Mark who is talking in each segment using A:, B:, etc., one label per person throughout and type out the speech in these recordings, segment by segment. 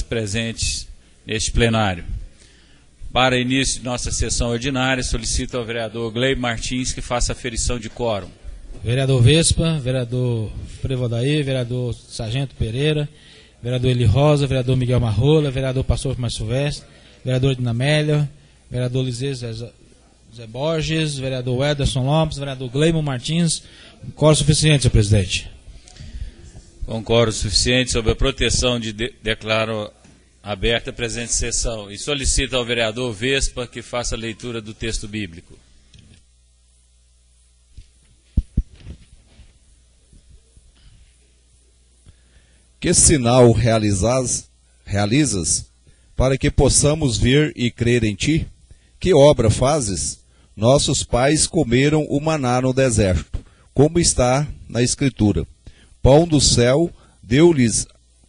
A: presentes neste plenário. Para início de nossa sessão ordinária, solicito ao vereador Gleimo Martins que faça aferição de quórum.
B: Vereador Vespa, vereador Frevodaí, vereador Sargento Pereira, vereador Eli Rosa, vereador Miguel Marrola, vereador Pastor Márcio Silvestre, vereador Edna Amélia, vereador Liseu Zé Borges, vereador Ederson Lopes, vereador Gleimo Martins. Quórum suficiente, senhor presidente.
A: Com quórum suficiente, sob a proteção declaro aberta a presente sessão e solicito ao vereador Vespa que faça a leitura do texto bíblico.
C: Que sinal realizas para que possamos ver e crer em ti? Que obra fazes? Nossos pais comeram o maná no deserto, como está na Escritura. Pão do céu deu-lhes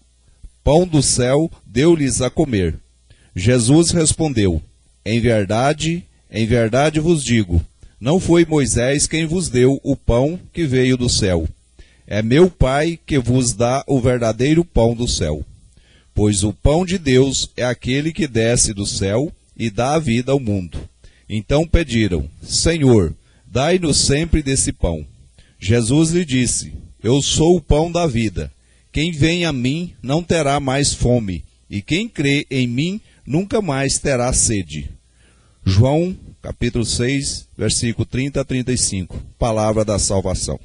C: a comer. Jesus respondeu: em verdade vos digo, não foi Moisés quem vos deu o pão que veio do céu. É meu Pai que vos dá o verdadeiro pão do céu. Pois o pão de Deus é aquele que desce do céu e dá a vida ao mundo. Então pediram: Senhor, dai-nos sempre desse pão. Jesus lhe disse: eu sou o pão da vida. Quem vem a mim não terá mais fome, e quem crê em mim nunca mais terá sede. João, capítulo 6, versículo 30 a 35. Palavra da salvação.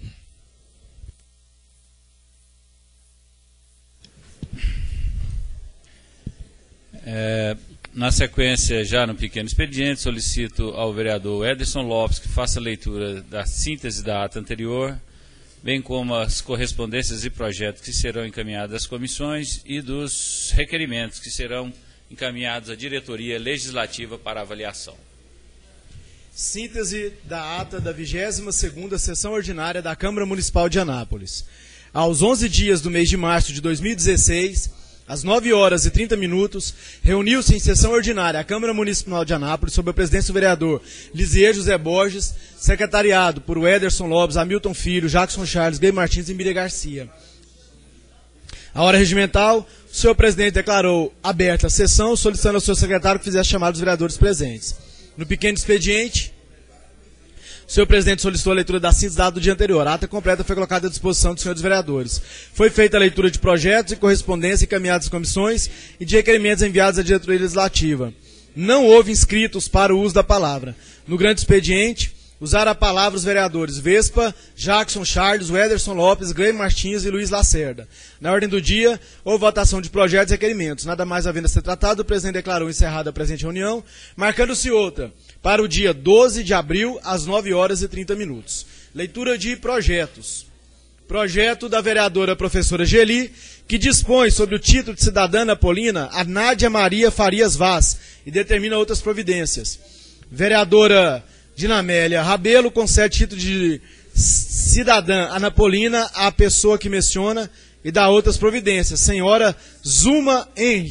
A: Na sequência, já no pequeno expediente, solicito ao vereador Ederson Lopes que faça a leitura da síntese da ata anterior, bem como as correspondências e projetos que serão encaminhados às comissões e dos requerimentos que serão encaminhados à diretoria legislativa para avaliação.
D: Síntese da ata da 22ª sessão ordinária da Câmara Municipal de Anápolis. Aos 11 dias do mês de março de 2016, às 9h30, reuniu-se em sessão ordinária a Câmara Municipal de Anápolis, sob a presidência do vereador Liseu José Borges, secretariado por Ederson Lopes, Hamilton Filho, Jackson Charles, Gleimo Martins e Miriam Garcia. A hora regimental, o senhor presidente declarou aberta a sessão, solicitando ao seu secretário que fizesse chamar os vereadores presentes. No pequeno expediente, o senhor presidente solicitou a leitura da síntese dada do dia anterior. A ata completa foi colocada à disposição dos senhores vereadores. Foi feita a leitura de projetos e correspondência encaminhados às comissões e de requerimentos enviados à diretoria legislativa. Não houve inscritos para o uso da palavra. No grande expediente, usaram a palavra os vereadores Vespa, Jackson Charles, Ederson Lopes, Gleimo Martins e Luiz Lacerda. Na ordem do dia, houve votação de projetos e requerimentos. Nada mais havendo a ser tratado, o presidente declarou encerrada a presente reunião, marcando-se outra para o dia 12 de abril, às 9h30. Leitura de projetos. Projeto da vereadora professora Geli, que dispõe sobre o título de cidadã napolina a Nádia Maria Farias Vaz e determina outras providências. Vereadora Dinamélia Rabelo concede título de cidadã anapolina à pessoa que menciona e dá outras providências. Senhora Zuma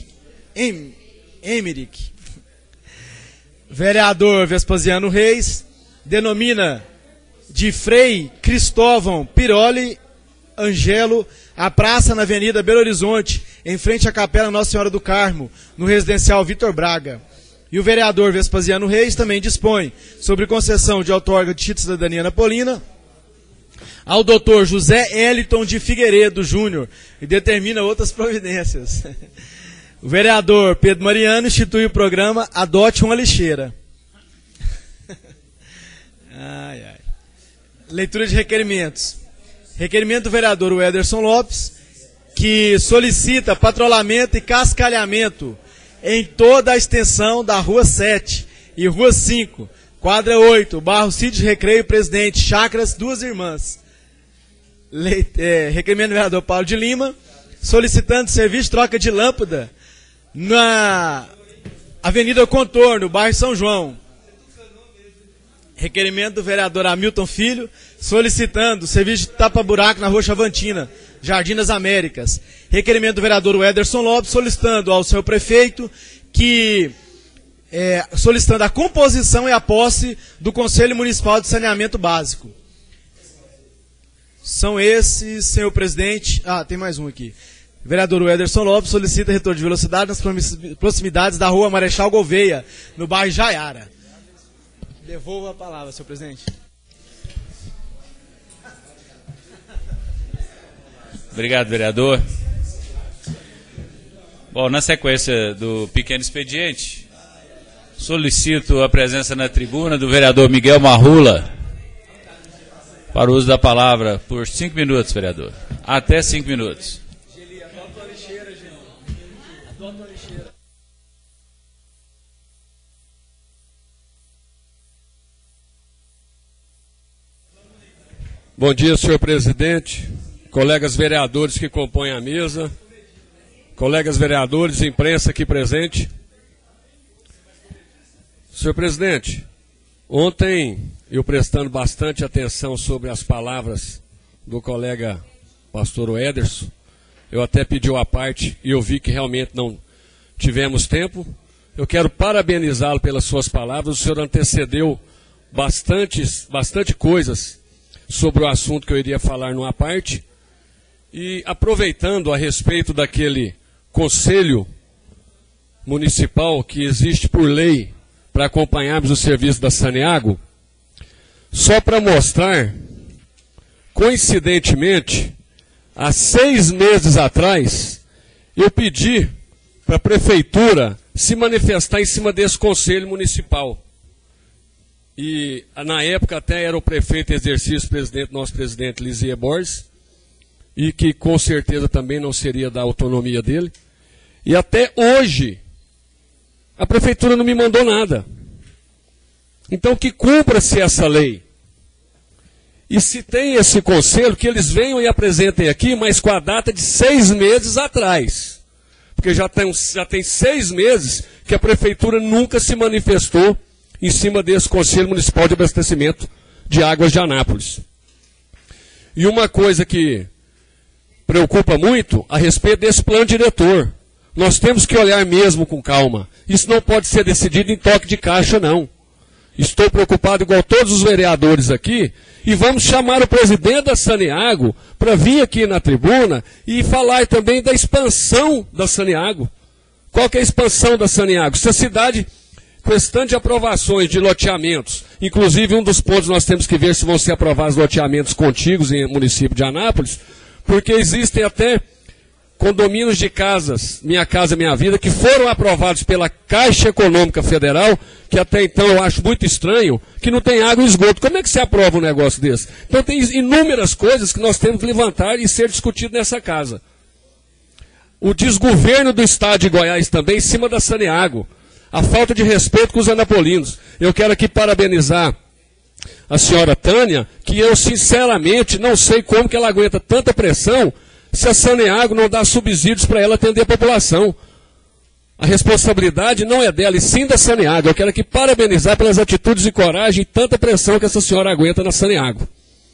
D: Emerick. Vereador Vespasiano Reis denomina de Frei Cristóvão Piroli Angelo a praça na Avenida Belo Horizonte, em frente à Capela Nossa Senhora do Carmo, no residencial Vitor Braga. E o vereador Vespasiano Reis também dispõe sobre concessão de outorga de título de cidadania napolina ao doutor José Eliton de Figueiredo Júnior e determina outras providências. O vereador Pedro Mariano institui o programa Adote uma Lixeira. Leitura de requerimentos. Requerimento do vereador Ederson Lopes, que solicita patrulhamento e cascalhamento em toda a extensão da Rua 7 e Rua 5, quadra 8, bairro Sítio Recreio, Presidente, Chácaras, Duas Irmãs. Requerimento do vereador Paulo de Lima, solicitando serviço de troca de lâmpada na Avenida Contorno, bairro São João. Requerimento do vereador Hamilton Filho, solicitando serviço de tapa-buraco na Rua Chavantina, Jardim das Américas. Requerimento do vereador Ederson Lopes, solicitando ao seu prefeito solicitando a composição e a posse do Conselho Municipal de Saneamento Básico. São esses, senhor presidente. Tem mais um aqui. O vereador Ederson Lopes solicita retorno de velocidade nas proximidades da rua Marechal Gouveia, no bairro Jaiara. Devolvo a palavra, senhor presidente.
A: Obrigado, vereador. Bom, na sequência do pequeno expediente, solicito a presença na tribuna do vereador Miguel Marrola para o uso da palavra por 5 minutos, vereador. Até 5 minutos.
E: Bom dia, senhor presidente, colegas vereadores que compõem a mesa, colegas vereadores e imprensa aqui presente. Senhor presidente, ontem eu prestando bastante atenção sobre as palavras do colega pastor Ederson, eu até pedi uma parte e eu vi que realmente não tivemos tempo. Eu quero parabenizá-lo pelas suas palavras. O senhor antecedeu bastante coisas sobre o assunto que eu iria falar numa parte. E aproveitando a respeito daquele conselho municipal que existe por lei para acompanharmos o serviço da Saneago, só para mostrar, coincidentemente, há 6 meses atrás, eu pedi para a prefeitura se manifestar em cima desse conselho municipal. E na época até era o prefeito em exercício, nosso presidente Lisier Borges, e que com certeza também não seria da autonomia dele. E até hoje, a prefeitura não me mandou nada. Então que cumpra-se essa lei. E se tem esse conselho, que eles venham e apresentem aqui, mas com a data de 6 meses atrás. Porque já tem 6 meses que a prefeitura nunca se manifestou em cima desse Conselho Municipal de Abastecimento de Águas de Anápolis. E uma coisa que preocupa muito a respeito desse plano diretor. Nós temos que olhar mesmo com calma. Isso não pode ser decidido em toque de caixa, não. Estou preocupado igual todos os vereadores aqui, e vamos chamar o presidente da Saneago para vir aqui na tribuna e falar também da expansão da Saneago. Qual que é a expansão da Saneago? Se a cidade, com esse tanto de aprovações de loteamentos, inclusive um dos pontos nós temos que ver se vão ser aprovados loteamentos contíguos em município de Anápolis, porque existem até condomínios de casas, Minha Casa Minha Vida, que foram aprovados pela Caixa Econômica Federal, que até então eu acho muito estranho, que não tem água e esgoto. Como é que se aprova um negócio desse? Então tem inúmeras coisas que nós temos que levantar e ser discutido nessa casa. O desgoverno do estado de Goiás também em cima da Saneago. A falta de respeito com os anapolinos. Eu quero aqui parabenizar a senhora Tânia, que eu sinceramente não sei como que ela aguenta tanta pressão se a Saneago não dá subsídios para ela atender a população. A responsabilidade não é dela, e sim da Saneago. Eu quero aqui parabenizar pelas atitudes de coragem e tanta pressão que essa senhora aguenta na Saneago.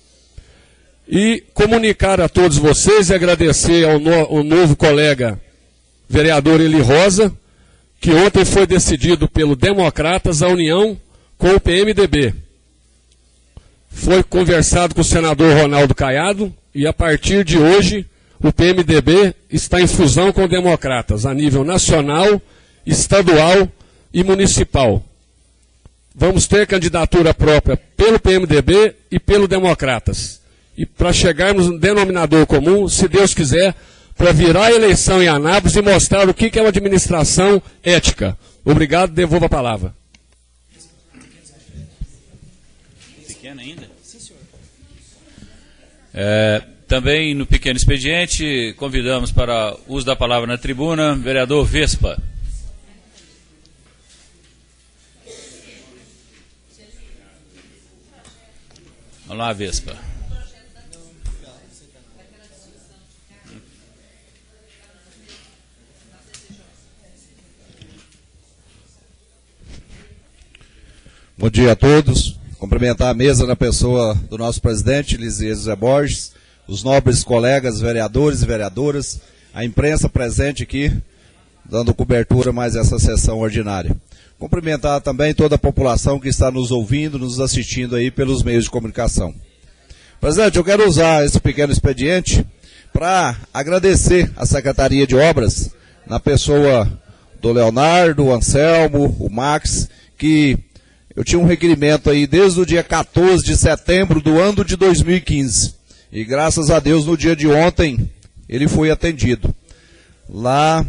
E: E comunicar a todos vocês e agradecer ao novo colega vereador Eli Rosa, que ontem foi decidido pelo Democratas a união com o PMDB. Foi conversado com o senador Ronaldo Caiado e a partir de hoje o PMDB está em fusão com o Democratas a nível nacional, estadual e municipal. Vamos ter candidatura própria pelo PMDB e pelo Democratas. E para chegarmos no denominador comum, se Deus quiser, para virar a eleição em Anápolis e mostrar o que é uma administração ética. Obrigado, devolvo a palavra.
A: Pequeno ainda? Sim, senhor. Também no pequeno expediente, convidamos para o uso da palavra na tribuna, vereador Vespa. Vamos lá, Vespa.
C: Bom dia a todos. Cumprimentar a mesa na pessoa do nosso presidente, Lisier José Borges, os nobres colegas vereadores e vereadoras, a imprensa presente aqui, dando cobertura mais a essa sessão ordinária. Cumprimentar também toda a população que está nos ouvindo, nos assistindo aí pelos meios de comunicação. Presidente, eu quero usar esse pequeno expediente para agradecer a Secretaria de Obras, na pessoa do Leonardo, o Anselmo, o Max, que eu tinha um requerimento aí desde o dia 14 de setembro do ano de 2015. E graças a Deus, no dia de ontem, ele foi atendido. Lá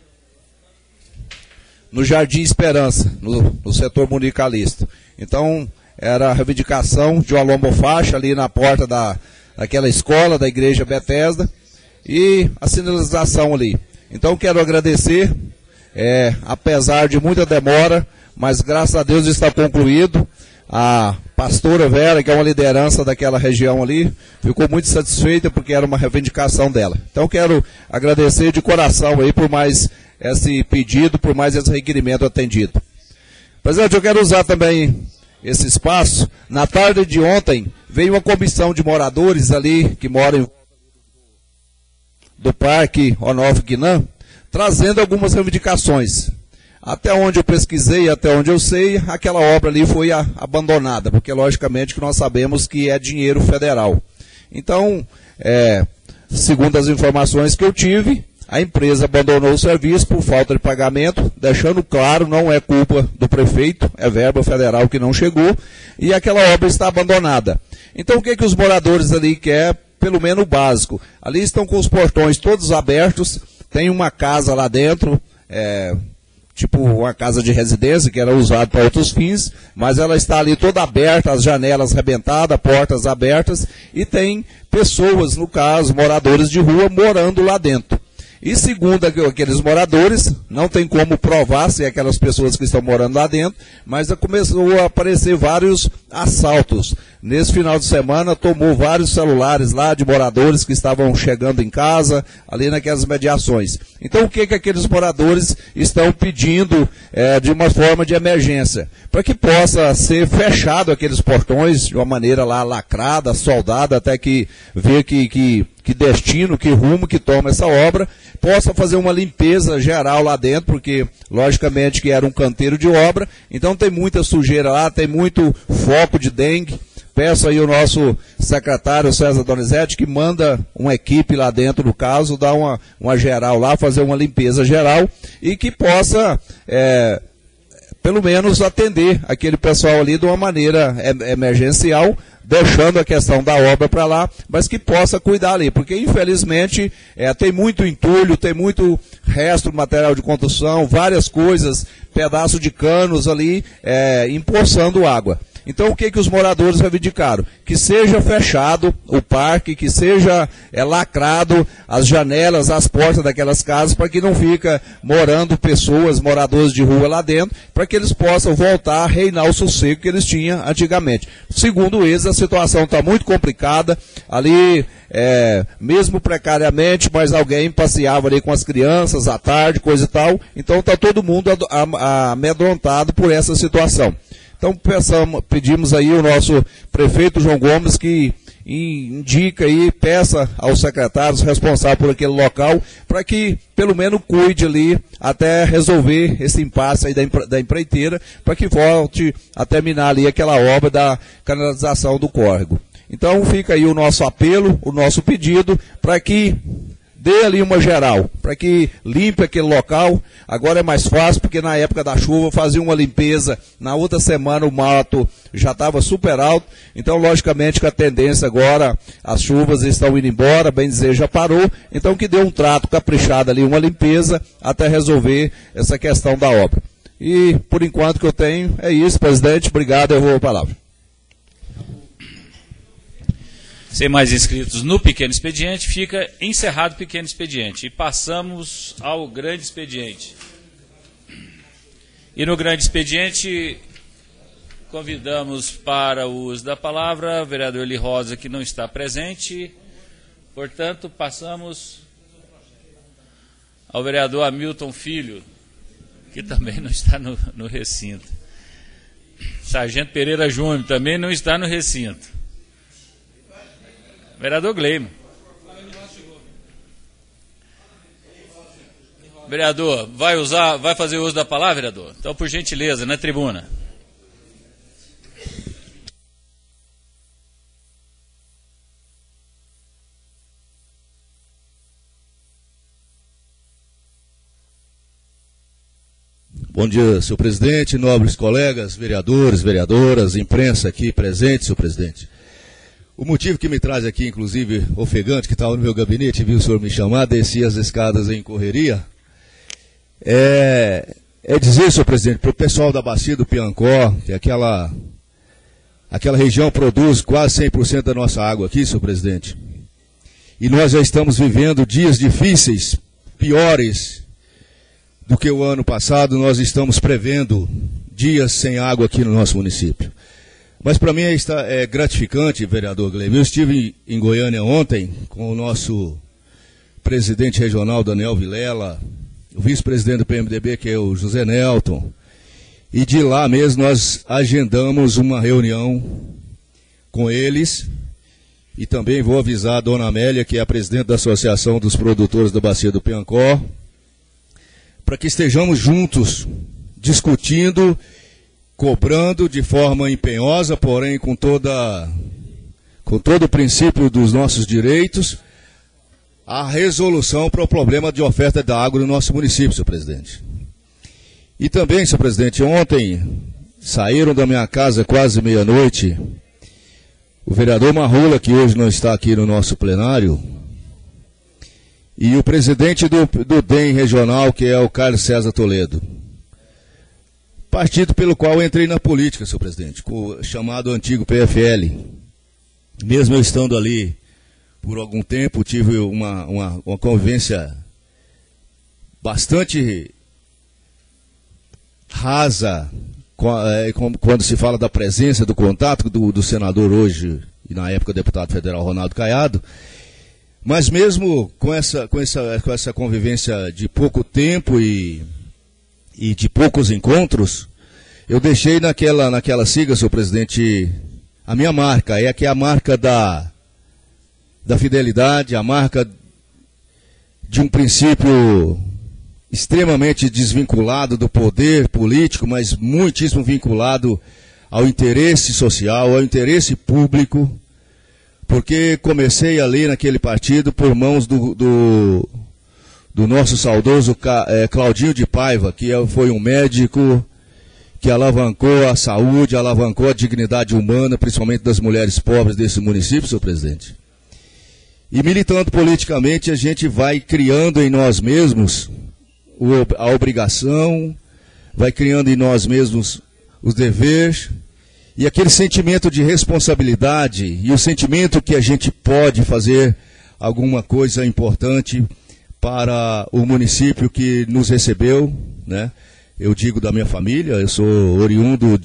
C: no Jardim Esperança, no setor municipalista. Então, era a reivindicação de uma lombofaixa ali na porta daquela escola, da Igreja Bethesda, e a sinalização ali. Então, quero agradecer, apesar de muita demora, mas graças a Deus está concluído. A pastora Vera, que é uma liderança daquela região ali, ficou muito satisfeita porque era uma reivindicação dela. Então, quero agradecer de coração aí por mais esse pedido, por mais esse requerimento atendido. Presidente, eu quero usar também esse espaço. Na tarde de ontem, veio uma comissão de moradores ali, que moram do Parque Onofre Guinan, trazendo algumas reivindicações. Até onde eu pesquisei, até onde eu sei, aquela obra ali foi abandonada, porque logicamente que nós sabemos que é dinheiro federal. Então, segundo as informações que eu tive, a empresa abandonou o serviço por falta de pagamento, deixando claro, não é culpa do prefeito, é verba federal que não chegou, e aquela obra está abandonada. Então, o que os moradores ali querem? Pelo menos o básico. Ali estão com os portões todos abertos, tem uma casa lá dentro, tipo uma casa de residência, que era usada para outros fins, mas ela está ali toda aberta, as janelas arrebentadas, portas abertas, e tem pessoas, no caso, moradores de rua, morando lá dentro. E segundo aqueles moradores, não tem como provar se é aquelas pessoas que estão morando lá dentro, mas começou a aparecer vários assaltos. Nesse final de semana, tomou vários celulares lá de moradores que estavam chegando em casa, ali naquelas mediações. Então, o que aqueles moradores estão pedindo de uma forma de emergência? Para que possa ser fechado aqueles portões de uma maneira lá lacrada, soldada, até que ver que destino, que rumo que toma essa obra, possa fazer uma limpeza geral lá dentro, porque logicamente que era um canteiro de obra, então tem muita sujeira lá, tem muito foco de dengue. Peço aí o nosso secretário César Donizete que manda uma equipe lá dentro do caso, dar uma geral lá, fazer uma limpeza geral e que possa pelo menos atender aquele pessoal ali de uma maneira emergencial, deixando a questão da obra para lá, mas que possa cuidar ali, porque infelizmente tem muito entulho, tem muito resto de material de construção, várias coisas, pedaço de canos ali empoçando água. Então o que os moradores reivindicaram? Que seja fechado o parque, que seja lacrado as janelas, as portas daquelas casas, para que não fica morando pessoas, moradores de rua lá dentro, para que eles possam voltar a reinar o sossego que eles tinham antigamente. Segundo eles, a situação está muito complicada, ali mesmo precariamente, mas alguém passeava ali com as crianças à tarde, coisa e tal, então está todo mundo amedrontado por essa situação. Então pedimos aí o nosso prefeito João Gomes que indica aí, peça aos secretários responsáveis por aquele local, para que pelo menos cuide ali até resolver esse impasse aí da empreiteira, para que volte a terminar ali aquela obra da canalização do córrego. Então fica aí o nosso apelo, o nosso pedido, para que dê ali uma geral, para que limpe aquele local. Agora é mais fácil, porque na época da chuva fazia uma limpeza, na outra semana o mato já estava super alto, então logicamente que a tendência agora, as chuvas estão indo embora, bem dizer, já parou, então que dê um trato caprichado ali, uma limpeza, até resolver essa questão da obra. E por enquanto que eu tenho, é isso, presidente, obrigado, eu vou a palavra.
A: Sem mais inscritos no pequeno expediente, fica encerrado o pequeno expediente. E passamos ao grande expediente. E no grande expediente, convidamos para o uso da palavra o vereador Eli Rosa, que não está presente. Portanto, passamos ao vereador Hamilton Filho, que também não está no recinto. Sargento Pereira Júnior também não está no recinto. Vereador Gleimo. Vereador, vai fazer uso da palavra, vereador? Então, por gentileza, na tribuna.
C: Bom dia, senhor presidente, nobres colegas, vereadores, vereadoras, imprensa aqui presente, senhor presidente. O motivo que me traz aqui, inclusive, ofegante, que estava no meu gabinete, viu o senhor me chamar, desci as escadas em correria, é dizer, senhor presidente, para o pessoal da Bacia do Piancó, que aquela região produz quase 100% da nossa água aqui, senhor presidente, e nós já estamos vivendo dias difíceis, piores do que o ano passado, nós estamos prevendo dias sem água aqui no nosso município. Mas para mim é gratificante, vereador Glênio. Eu estive em Goiânia ontem com o nosso presidente regional, Daniel Vilela, o vice-presidente do PMDB, que é o José Nelton, e de lá mesmo nós agendamos uma reunião com eles, e também vou avisar a dona Amélia, que é a presidente da Associação dos Produtores da Bacia do Piancó, para que estejamos juntos, discutindo, cobrando de forma empenhosa, porém com todo o princípio dos nossos direitos, a resolução para o problema de oferta da água no nosso município, senhor presidente. E também, senhor presidente, ontem saíram da minha casa quase meia-noite o vereador Marrola, que hoje não está aqui no nosso plenário, e o presidente do DEM regional, que é o Carlos César Toledo. Partido pelo qual eu entrei na política, senhor presidente, chamado antigo PFL. Mesmo eu estando ali por algum tempo, tive uma convivência bastante rasa quando se fala da presença, do contato do senador hoje, e na época deputado federal Ronaldo Caiado. Mas mesmo com essa convivência de pouco tempo e de poucos encontros, eu deixei naquela sigla, senhor presidente, a minha marca, que é a marca da fidelidade, a marca de um princípio extremamente desvinculado do poder político, mas muitíssimo vinculado ao interesse social, ao interesse público, porque comecei ali naquele partido por mãos do nosso saudoso Claudinho de Paiva, que foi um médico que alavancou a saúde, alavancou a dignidade humana, principalmente das mulheres pobres desse município, senhor presidente. E militando politicamente, a gente vai criando em nós mesmos a obrigação, vai criando em nós mesmos os deveres, e aquele sentimento de responsabilidade e o sentimento que a gente pode fazer alguma coisa importante para o município que nos recebeu, né? Eu digo da minha família, eu sou oriundo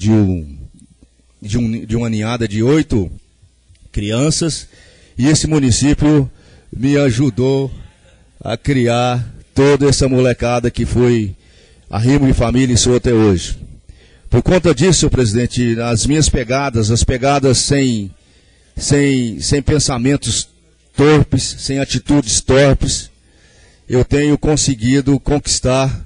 C: de uma ninhada de 8 crianças, e esse município me ajudou a criar toda essa molecada que foi arrimo de família e sou até hoje. Por conta disso, senhor presidente, as minhas pegadas, as pegadas sem pensamentos torpes, sem atitudes torpes, eu tenho conseguido conquistar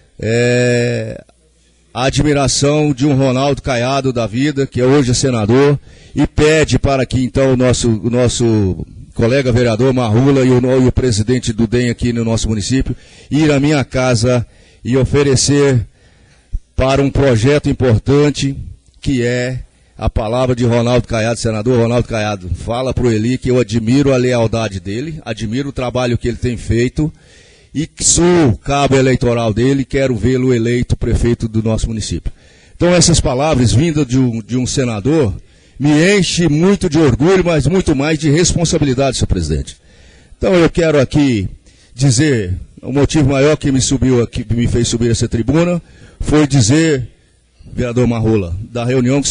C: a admiração de um Ronaldo Caiado da vida, que hoje é senador, e pede para que então o nosso colega vereador Marrola e o presidente do DEM aqui no nosso município, ir à minha casa e oferecer para um projeto importante, que é a palavra de Ronaldo Caiado, senador Ronaldo Caiado. Fala para o Eli que eu admiro a lealdade dele, admiro o trabalho que ele tem feito, e sou cabo eleitoral dele, quero vê-lo eleito prefeito do nosso município. Então essas palavras vindas de um senador me enche muito de orgulho, mas muito mais de responsabilidade, senhor presidente. Então eu quero aqui dizer, o motivo maior que me fez subir essa tribuna foi dizer, vereador Marrola, da reunião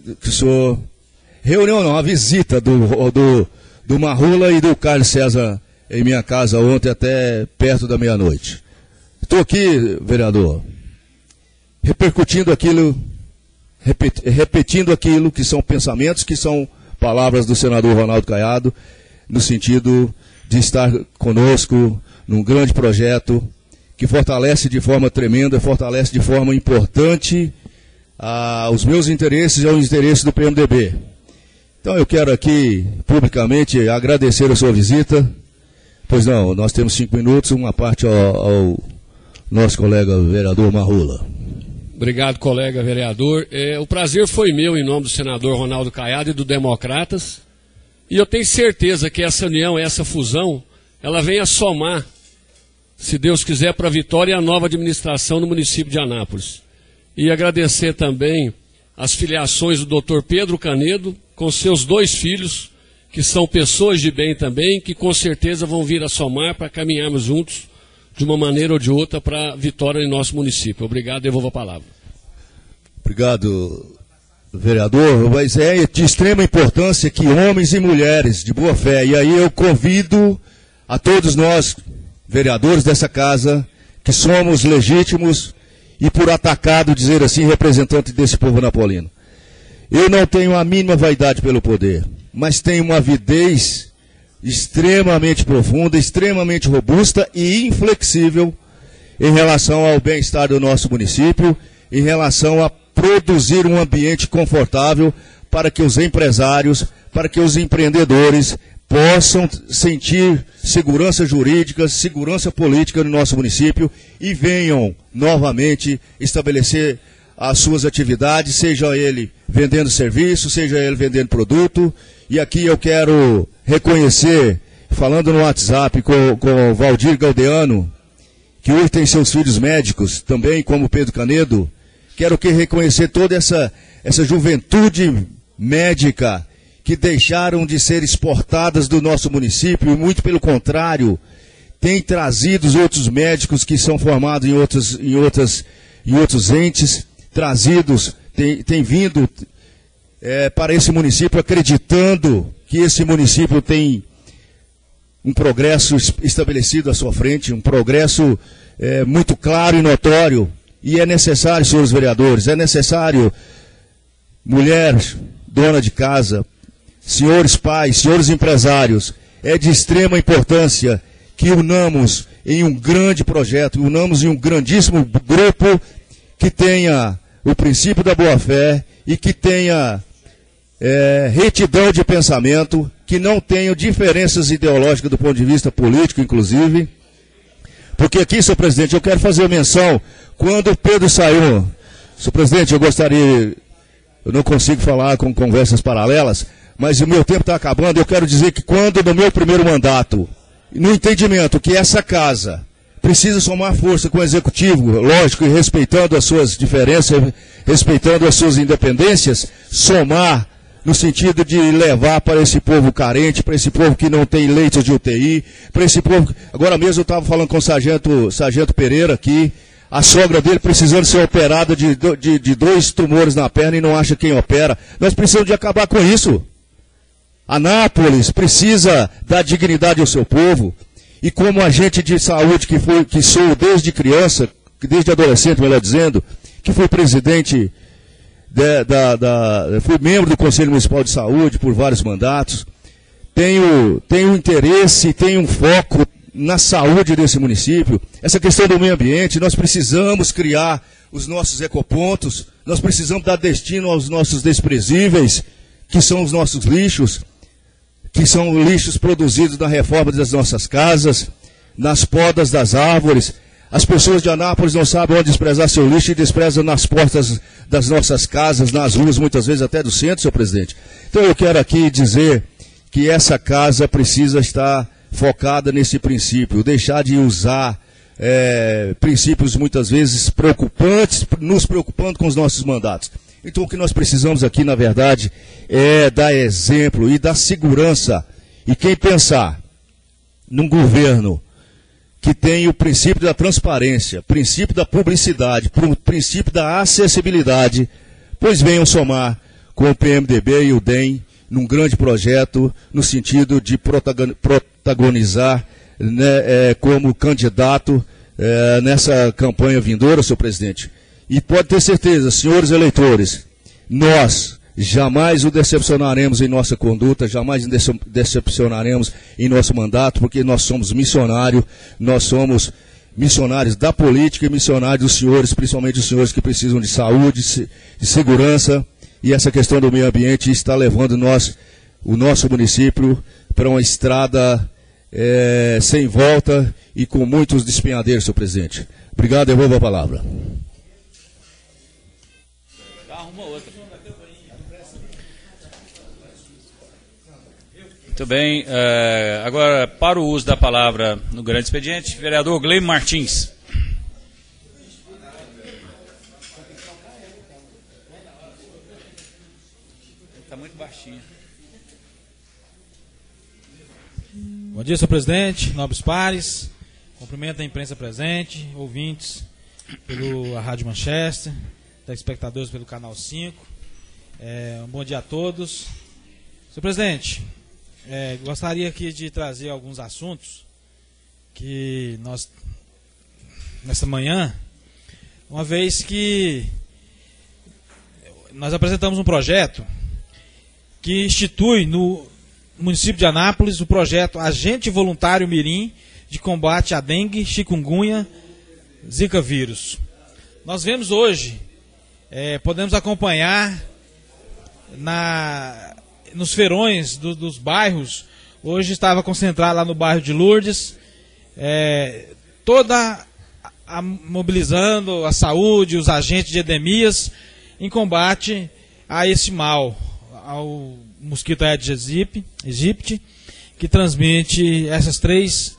C: a visita do Marrola e do Carlos César em minha casa ontem até perto da meia-noite. Estou aqui, vereador, repetindo aquilo que são pensamentos, que são palavras do senador Ronaldo Caiado, no sentido de estar conosco num grande projeto que fortalece de forma tremenda, fortalece de forma importante os meus interesses e os interesses do PMDB. Então eu quero aqui, publicamente, agradecer a sua visita. Pois não, nós temos 5 minutos, uma parte ao nosso colega vereador Marrola.
E: Obrigado, colega vereador. O prazer foi meu em nome do senador Ronaldo Caiado e do Democratas. E eu tenho certeza que essa união, essa fusão, ela vem a somar, se Deus quiser, para a vitória e a nova administração no município de Anápolis. E agradecer também as filiações do Dr. Pedro Canedo, com seus 2 filhos, que são pessoas de bem também, que com certeza vão vir a somar para caminharmos juntos, de uma maneira ou de outra, para a vitória em nosso município. Obrigado, devolvo a palavra.
F: Obrigado, vereador. Mas é de extrema importância que homens e mulheres de boa fé, e aí eu convido a todos nós, vereadores dessa casa, que somos legítimos e por atacado, dizer assim, representante desse povo napolino. Eu não tenho a mínima vaidade pelo poder, mas tenho uma avidez extremamente profunda, extremamente robusta e inflexível em relação ao bem-estar do nosso município, em relação a produzir um ambiente confortável para que os empresários, para que os empreendedores possam sentir segurança jurídica, segurança política no nosso município e venham novamente estabelecer as suas atividades, seja ele vendendo serviço, seja ele vendendo produto. E aqui eu quero reconhecer, falando no WhatsApp com o Valdir Galdeano, que hoje tem seus filhos médicos, também como Pedro Canedo, quero reconhecer toda essa juventude médica que deixaram de ser exportadas do nosso município, e muito pelo contrário, tem trazido os outros médicos que são formados em outros entes, trazidos, tem vindo para esse município, acreditando que esse município tem um progresso estabelecido à sua frente, um progresso muito claro e notório. E é necessário, senhores vereadores, é necessário, mulher, dona de casa, senhores pais, senhores empresários, é de extrema importância que unamos em um grande projeto, unamos em um grandíssimo grupo que tenha o princípio da boa-fé e que tenha retidão de pensamento, que não tenha diferenças ideológicas do ponto de vista político, inclusive. Porque aqui, senhor presidente, eu quero fazer menção, quando o Pedro saiu, senhor presidente, eu não consigo falar com conversas paralelas, mas o meu tempo está acabando. Eu quero dizer que quando no meu primeiro mandato, no entendimento que essa casa precisa somar força com o executivo, lógico, e respeitando as suas diferenças, respeitando as suas independências, somar no sentido de levar para esse povo carente, para esse povo que não tem leitos de UTI, para esse povo... Agora mesmo eu estava falando com o Sargento Pereira aqui, a sogra dele precisando ser operada de 2 tumores na perna e não acha quem opera. Nós precisamos de acabar com isso. Anápolis precisa dar dignidade ao seu povo. E como agente de saúde que sou desde criança, desde adolescente, melhor dizendo, que fui presidente, fui membro do Conselho Municipal de Saúde por vários mandatos, tenho interesse, tenho um foco na saúde desse município. Essa questão do meio ambiente, nós precisamos criar os nossos ecopontos, nós precisamos dar destino aos nossos desprezíveis, que são os nossos lixos, que são lixos produzidos na reforma das nossas casas, nas podas das árvores. As pessoas de Anápolis não sabem onde desprezar seu lixo e desprezam nas portas das nossas casas, nas ruas, muitas vezes até do centro, senhor presidente. Então eu quero aqui dizer que essa casa precisa estar focada nesse princípio, deixar de usar princípios muitas vezes preocupantes, nos preocupando com os nossos mandatos. Então o que nós precisamos aqui, na verdade, é dar exemplo e dar segurança. E quem pensar num governo que tem o princípio da transparência, princípio da publicidade, princípio da acessibilidade, pois venham somar com o PMDB e o DEM num grande projeto no sentido de protagonizar, né, como candidato nessa campanha vindoura, senhor presidente. E pode ter certeza, senhores eleitores, nós jamais o decepcionaremos em nossa conduta, jamais decepcionaremos em nosso mandato, porque nós somos missionários da política e missionários dos senhores, principalmente os senhores que precisam de saúde, de segurança, e essa questão do meio ambiente está levando o nosso município para uma estrada sem volta e com muitos despenhadeiros, senhor presidente. Obrigado, devolvo a palavra.
A: Muito bem. Agora, para o uso da palavra no grande expediente, vereador Gleimo Martins. Está muito baixinho.
B: Bom dia, senhor presidente, nobres pares. Cumprimento a imprensa presente, ouvintes pela Rádio Manchester, telespectadores pelo Canal 5. Um bom dia a todos. Senhor presidente, gostaria aqui de trazer alguns assuntos que nós, nessa manhã, uma vez que nós apresentamos um projeto que institui no município de Anápolis o projeto Agente Voluntário Mirim de combate à dengue, chikungunya, zika vírus. Nós vemos hoje, podemos acompanhar nos feirões dos bairros. Hoje estava concentrado lá no bairro de Lourdes, mobilizando a saúde, os agentes de endemias em combate a esse mal, ao mosquito Aedes aegypti, que transmite essas três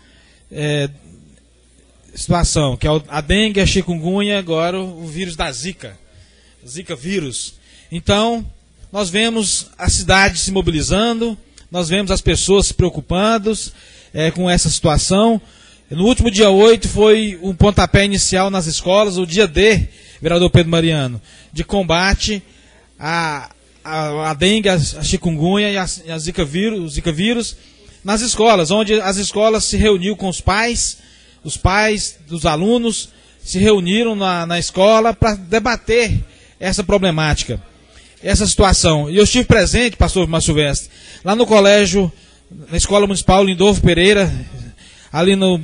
B: situações, que é a dengue, a chikungunya e agora o vírus da zika vírus. Então, nós vemos a cidade se mobilizando, nós vemos as pessoas se preocupando com essa situação. No último dia 8 foi um pontapé inicial nas escolas, o dia D, vereador Pedro Mariano, de combate a dengue, a chikungunya e a zika vírus nas escolas, onde as escolas se reuniu com os pais dos alunos se reuniram na escola para debater essa problemática, essa situação. E eu estive presente, pastor Márcio Silvestre, lá no colégio, na Escola Municipal Lindolfo Pereira, ali no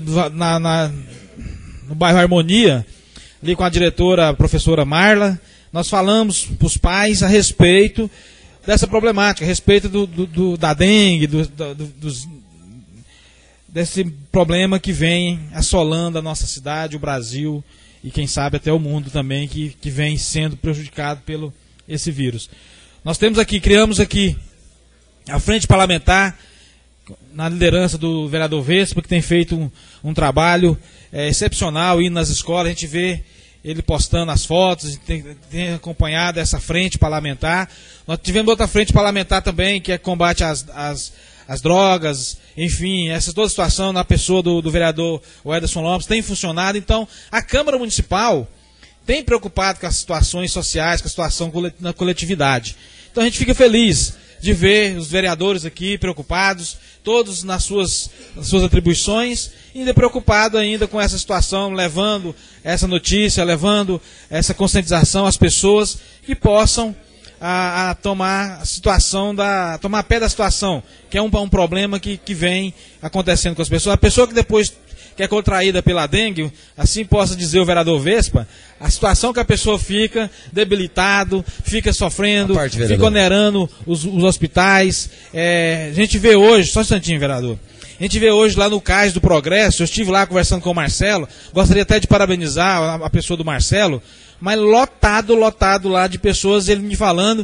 B: bairro Harmonia, ali com a diretora, a professora Marla. Nós falamos para os pais a respeito dessa problemática, a respeito da dengue, desse problema que vem assolando a nossa cidade, o Brasil e quem sabe até o mundo também, que vem sendo prejudicado pelo esse vírus. Nós criamos aqui a frente parlamentar, na liderança do vereador Vespa, que tem feito um trabalho excepcional indo nas escolas. A gente vê ele postando as fotos, tem acompanhado essa frente parlamentar. Nós tivemos outra frente parlamentar também, que é combate às drogas, enfim, toda a situação na pessoa do vereador Ederson Lopes tem funcionado. Então, a Câmara Municipal tem preocupado com as situações sociais, com a situação na coletividade. Então, a gente fica feliz de ver os vereadores aqui preocupados, todos nas suas atribuições, e ainda preocupado ainda com essa situação, levando essa notícia, levando essa conscientização às pessoas que possam tomar pé da situação, que é um problema que vem acontecendo com as pessoas. A pessoa que depois que é contraída pela dengue, assim possa dizer o vereador Vespa, a situação que a pessoa fica debilitado, fica sofrendo, fica onerando os hospitais. A gente vê hoje, só um instantinho, vereador, a gente vê hoje lá no Cais do Progresso, eu estive lá conversando com o Marcelo, gostaria até de parabenizar a pessoa do Marcelo, mas lotado lá de pessoas, ele me falando,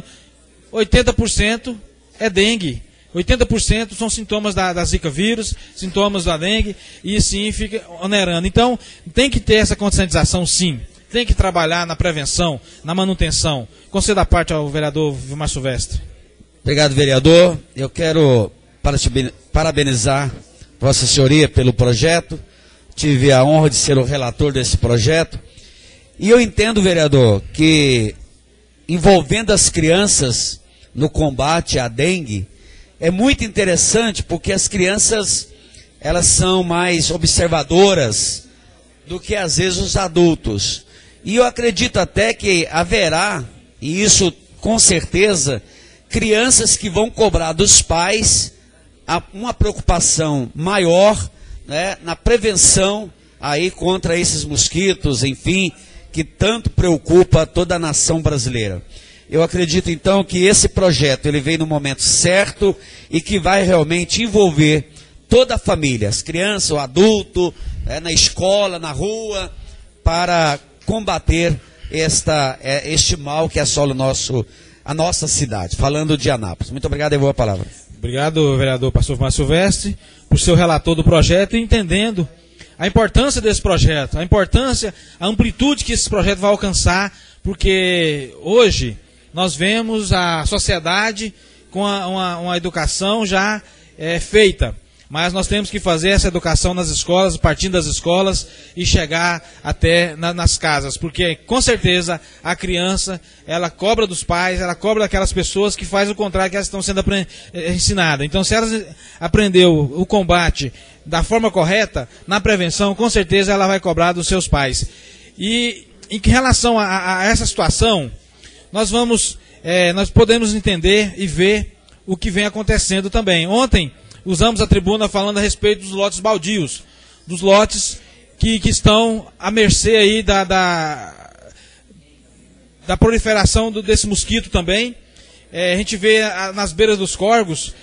B: 80% é dengue. 80% são sintomas da zika vírus, sintomas da dengue, e sim fica onerando. Então, tem que ter essa conscientização, sim. Tem que trabalhar na prevenção, na manutenção. Concedo a parte ao vereador Vilmar Silvestre.
G: Obrigado, vereador. Eu quero parabenizar Vossa Senhoria pelo projeto. Tive a honra de ser o relator desse projeto. E eu entendo, vereador, que envolvendo as crianças no combate à dengue, é muito interessante porque as crianças, elas são mais observadoras do que às vezes os adultos. E eu acredito até que haverá, e isso com certeza, crianças que vão cobrar dos pais uma preocupação maior, né, na prevenção aí contra esses mosquitos, enfim, que tanto preocupa toda a nação brasileira. Eu acredito então que esse projeto ele vem no momento certo e que vai realmente envolver toda a família, as crianças, o adulto, na escola, na rua, para combater este mal que assola a nossa cidade, falando de Anápolis. Muito obrigado e boa palavra.
B: Obrigado, vereador Pastor Márcio Silvestre, por ser o relator do projeto e entendendo a importância desse projeto, a importância, a amplitude que esse projeto vai alcançar, porque hoje nós vemos a sociedade com uma educação já feita, mas nós temos que fazer essa educação nas escolas, partindo das escolas e chegar até nas casas, porque com certeza a criança, ela cobra dos pais, ela cobra daquelas pessoas que fazem o contrário que elas estão sendo ensinadas. Então, se elas aprendeu o combate da forma correta, na prevenção, com certeza ela vai cobrar dos seus pais. E em relação a essa situação, nós podemos entender e ver o que vem acontecendo também. Ontem, usamos a tribuna falando a respeito dos lotes baldios, dos lotes que estão à mercê aí da proliferação desse mosquito também. A gente vê nas beiras dos córregos,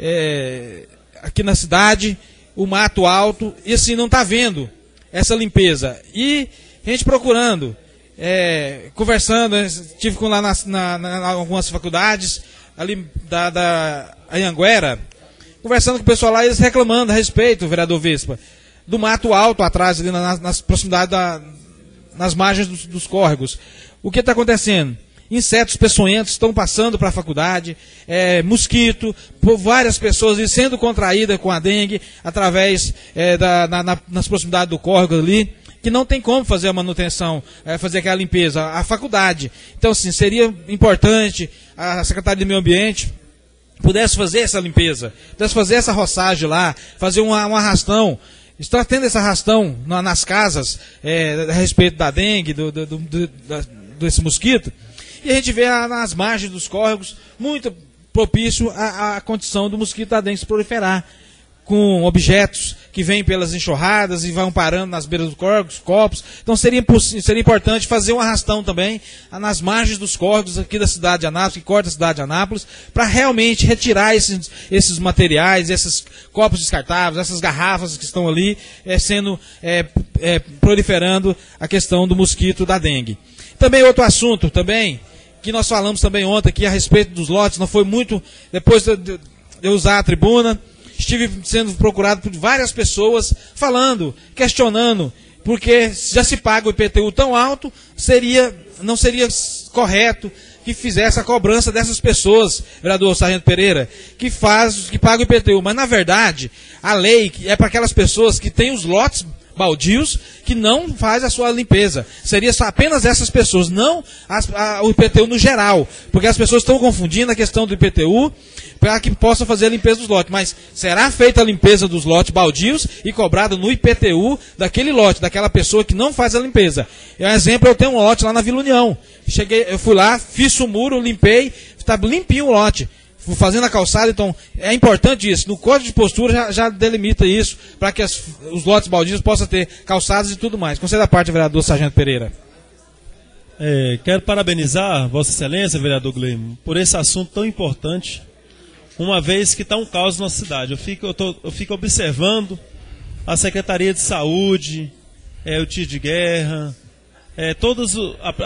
B: aqui na cidade, o mato alto, e assim não está vendo essa limpeza. E a gente procurando, conversando, estive lá na algumas faculdades, ali da Anhanguera, conversando com o pessoal lá, eles reclamando a respeito, vereador Vespa, do mato alto atrás, ali nas proximidades, nas margens dos córregos. O que está acontecendo? Insetos peçonhentos estão passando para a faculdade, mosquito, por várias pessoas sendo contraídas com a dengue, através nas proximidades do córrego ali, que não tem como fazer a manutenção, fazer aquela limpeza, a faculdade. Então, assim, seria importante a Secretaria de Meio Ambiente pudesse fazer essa limpeza, pudesse fazer essa roçagem lá, fazer um arrastão. Está tendo esse arrastão nas casas a respeito da dengue, desse mosquito, e a gente vê nas margens dos córregos muito propício à condição do mosquito da dengue se proliferar, com objetos que vêm pelas enxurradas e vão parando nas beiras dos córregos, copos. Então seria importante fazer um arrastão também nas margens dos córregos aqui da cidade de Anápolis, que corta a cidade de Anápolis, para realmente retirar esses materiais, esses copos descartáveis, essas garrafas que estão ali, proliferando a questão do mosquito da dengue. Também outro assunto também, que nós falamos também ontem aqui a respeito dos lotes, não foi muito, depois de eu usar a tribuna, estive sendo procurado por várias pessoas, falando, questionando, porque já se paga o IPTU tão alto, não seria correto que fizesse a cobrança dessas pessoas, vereador Sargento Pereira, que paga o IPTU. Mas, na verdade, a lei é para aquelas pessoas que têm os lotes baldios, que não faz a sua limpeza. Seria só apenas essas pessoas, não o IPTU no geral, porque as pessoas estão confundindo a questão do IPTU para que possa fazer a limpeza dos lotes. Mas será feita a limpeza dos lotes baldios e cobrado no IPTU daquele lote, daquela pessoa que não faz a limpeza. Um exemplo, eu tenho um lote lá na Vila União. Eu fui lá, fiz o muro, limpei, está limpinho o lote, fazendo a calçada. Então é importante isso. No código de postura já delimita isso, para que os lotes baldios possam ter calçadas e tudo mais. Conceda a parte, vereador Sargento Pereira.
H: Quero parabenizar Vossa Excelência, vereador Gleimo, por esse assunto tão importante, uma vez que está um caos na cidade. Eu fico observando a Secretaria de Saúde, o tiro de guerra, todos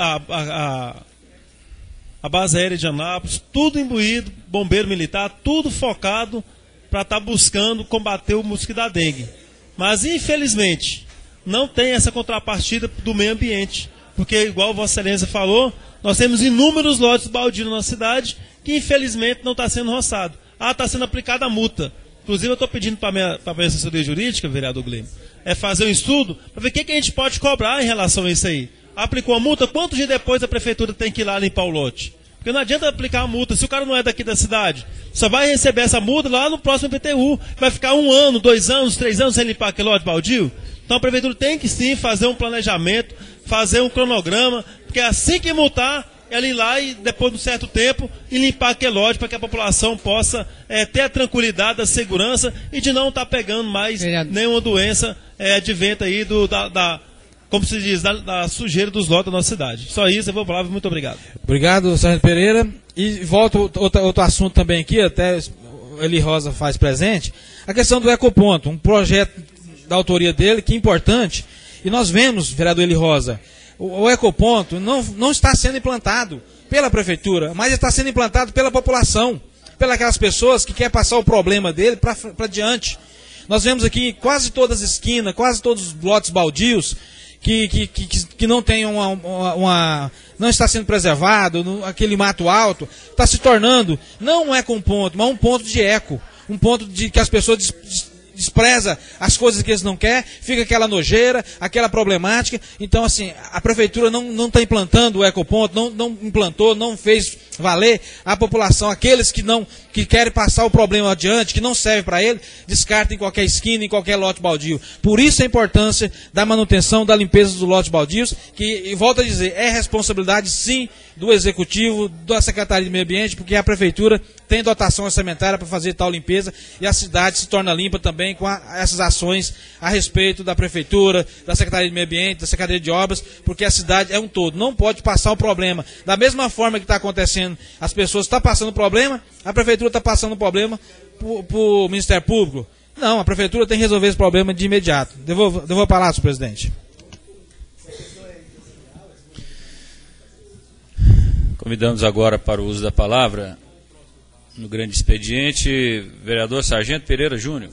H: a base aérea de Anápolis, tudo imbuído, bombeiro militar, tudo focado para estar buscando combater o mosquito da dengue. Mas, infelizmente, não tem essa contrapartida do meio ambiente, porque, igual Vossa Excelência falou, nós temos inúmeros lotes baldios na cidade que, infelizmente, não está sendo roçado. Está sendo aplicada a multa. Inclusive, eu estou pedindo para a minha assessoria jurídica, vereador Gleimo, fazer um estudo para ver o que a gente pode cobrar em relação a isso aí. Aplicou a multa, quantos dias depois a prefeitura tem que ir lá limpar o lote? Porque não adianta aplicar a multa, se o cara não é daqui da cidade, só vai receber essa multa lá no próximo IPTU. Vai ficar 1 ano, 2 anos, 3 anos sem limpar aquele lote baldio? Então a prefeitura tem que sim fazer um planejamento, fazer um cronograma, porque assim que multar, ela ir lá e depois de um certo tempo e limpar aquele lote para que a população possa ter a tranquilidade, a segurança e de não estar pegando mais nenhuma doença adventa aí como se diz, da sujeira dos lotes da nossa cidade. Só isso, eu vou falar, muito obrigado.
B: Obrigado, Sargento Pereira. E volto outro assunto também aqui, até Eli Rosa faz presente, a questão do ecoponto, um projeto da autoria dele que é importante. E nós vemos, vereador Eli Rosa, o ecoponto não está sendo implantado pela prefeitura, mas está sendo implantado pela população, pelas aquelas pessoas que querem passar o problema dele para diante. Nós vemos aqui quase todas as esquinas, quase todos os lotes baldios que não tem não está sendo preservado, aquele mato alto, está se tornando não um ecoponto, mas um ponto de eco, um ponto de que as pessoas despreza as coisas que eles não querem, fica aquela nojeira, aquela problemática. Então, assim, a prefeitura não está implantando o ecoponto, não implantou, não fez valer. A população, aqueles que querem passar o problema adiante, que não serve para ele, descarta em qualquer esquina, em qualquer lote baldio. Por isso a importância da manutenção, da limpeza dos lotes baldios, que, e volto a dizer, é responsabilidade, sim, do Executivo, da Secretaria de Meio Ambiente, porque a Prefeitura tem dotação orçamentária para fazer tal limpeza e a cidade se torna limpa também com essas ações a respeito da Prefeitura, da Secretaria de Meio Ambiente, da Secretaria de Obras, porque a cidade é um todo, não pode passar o problema. Da mesma forma que está acontecendo, as pessoas estão passando o problema, a Prefeitura está passando o problema para o Ministério Público. Não, a Prefeitura tem que resolver esse problema de imediato. Devolvo a palavra, senhor presidente.
A: Convidamos agora para o uso da palavra, no grande expediente, vereador Sargento Pereira Júnior.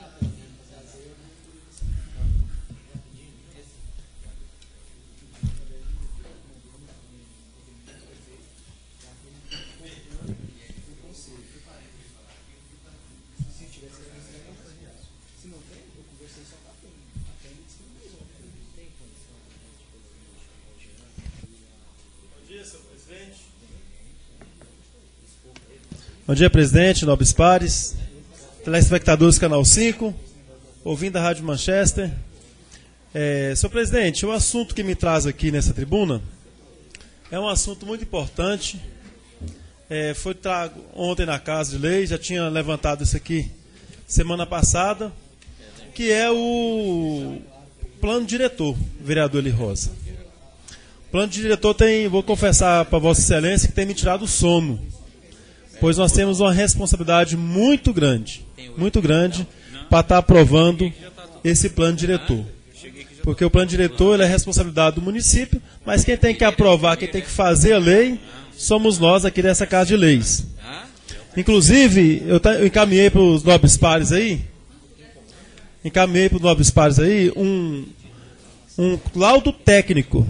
H: Bom dia, presidente, nobres pares, telespectadores do Canal 5, ouvindo a Rádio Manchester. Senhor presidente, o assunto que me traz aqui nessa tribuna é um assunto muito importante. Foi trago ontem na Casa de Lei, já tinha levantado isso aqui semana passada, que é o plano diretor, vereador Eli Rosa. O plano diretor vou confessar para Vossa Excelência, que tem me tirado o sono. Pois nós temos uma responsabilidade muito grande para estar aprovando esse plano diretor. Porque o plano diretor ele é responsabilidade do município, mas quem tem que aprovar, quem tem que fazer a lei, somos nós aqui dessa Casa de Leis. Inclusive, eu encaminhei para os nobres pares aí, um laudo técnico,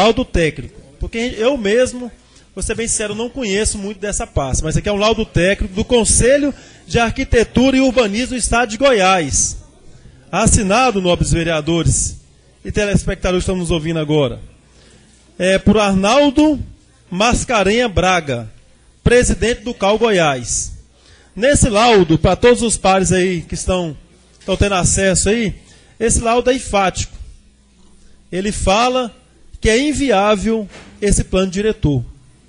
H: porque eu mesmo, vou ser bem sincero, eu não conheço muito dessa parte, mas aqui é um laudo técnico do Conselho de Arquitetura e Urbanismo do Estado de Goiás, assinado, nobres vereadores e telespectadores que estão nos ouvindo agora, por Arnaldo Mascarenha Braga, presidente do CAU Goiás. Nesse laudo, para todos os pares aí que estão tendo acesso aí, esse laudo é enfático. Ele fala que é inviável esse plano diretor.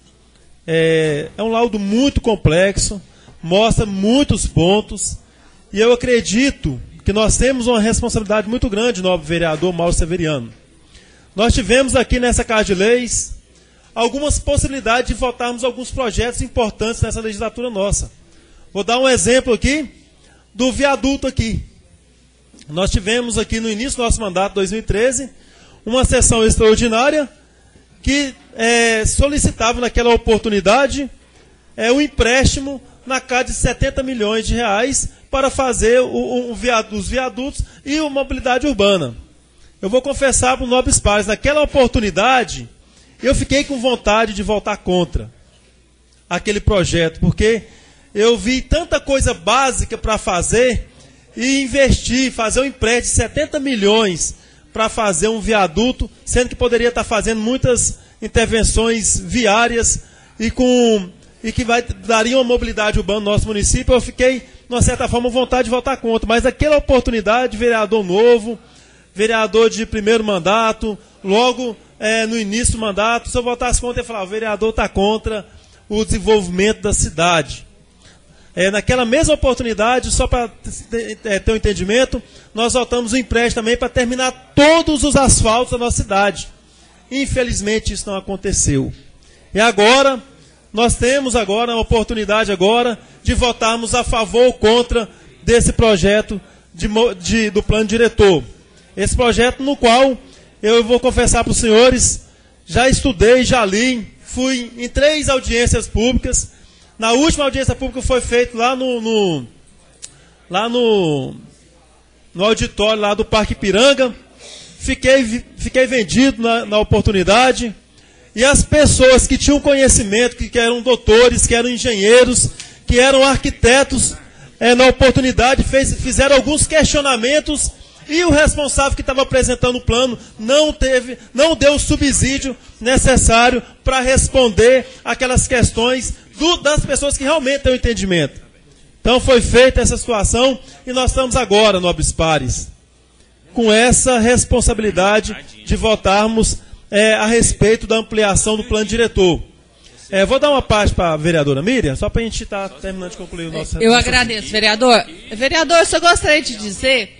H: É um laudo muito complexo, mostra muitos pontos, e eu acredito que nós temos uma responsabilidade muito grande, nobre vereador Mauro Severiano. Nós tivemos aqui nessa Casa de Leis algumas possibilidades de votarmos alguns projetos importantes nessa legislatura nossa. Vou dar um exemplo aqui do viaduto aqui. Nós tivemos aqui no início do nosso mandato, 2013, uma sessão extraordinária que solicitava naquela oportunidade um empréstimo na casa de 70 milhões de reais para fazer os viadutos e a mobilidade urbana. Eu vou confessar para os nobres pares, naquela oportunidade, eu fiquei com vontade de votar contra aquele projeto, porque eu vi tanta coisa básica para fazer e investir, fazer um empréstimo de 70 milhões para fazer um viaduto, sendo que poderia estar fazendo muitas intervenções viárias e que daria uma mobilidade urbana no nosso município. Eu fiquei, de uma certa forma, com vontade de votar contra, mas naquela oportunidade, vereador novo, vereador de primeiro mandato, logo no início do mandato, se eu votasse contra, eu falava, o vereador está contra o desenvolvimento da cidade. Naquela mesma oportunidade, só para ter um entendimento, nós votamos um empréstimo também para terminar todos os asfaltos da nossa cidade. Infelizmente, isso não aconteceu. E agora, nós temos agora a oportunidade agora de votarmos a favor ou contra desse projeto do plano diretor. Esse projeto no qual eu vou confessar para os senhores, já estudei, já li, fui em 3 audiências públicas. Na última audiência pública foi feito lá no auditório lá do Parque Ipiranga. Fiquei vendido na oportunidade. E as pessoas que tinham conhecimento, que eram doutores, que eram engenheiros, que eram arquitetos, na oportunidade fizeram alguns questionamentos. E o responsável que estava apresentando o plano não deu o subsídio necessário para responder aquelas questões das pessoas que realmente têm o entendimento. Então foi feita essa situação e nós estamos agora, nobres pares, com essa responsabilidade de votarmos a respeito da ampliação do plano diretor. Vou dar uma parte para a vereadora Miriam, só para a gente estar terminando de concluir o nosso...
I: Eu agradeço, vereador. Vereador, eu só gostaria de dizer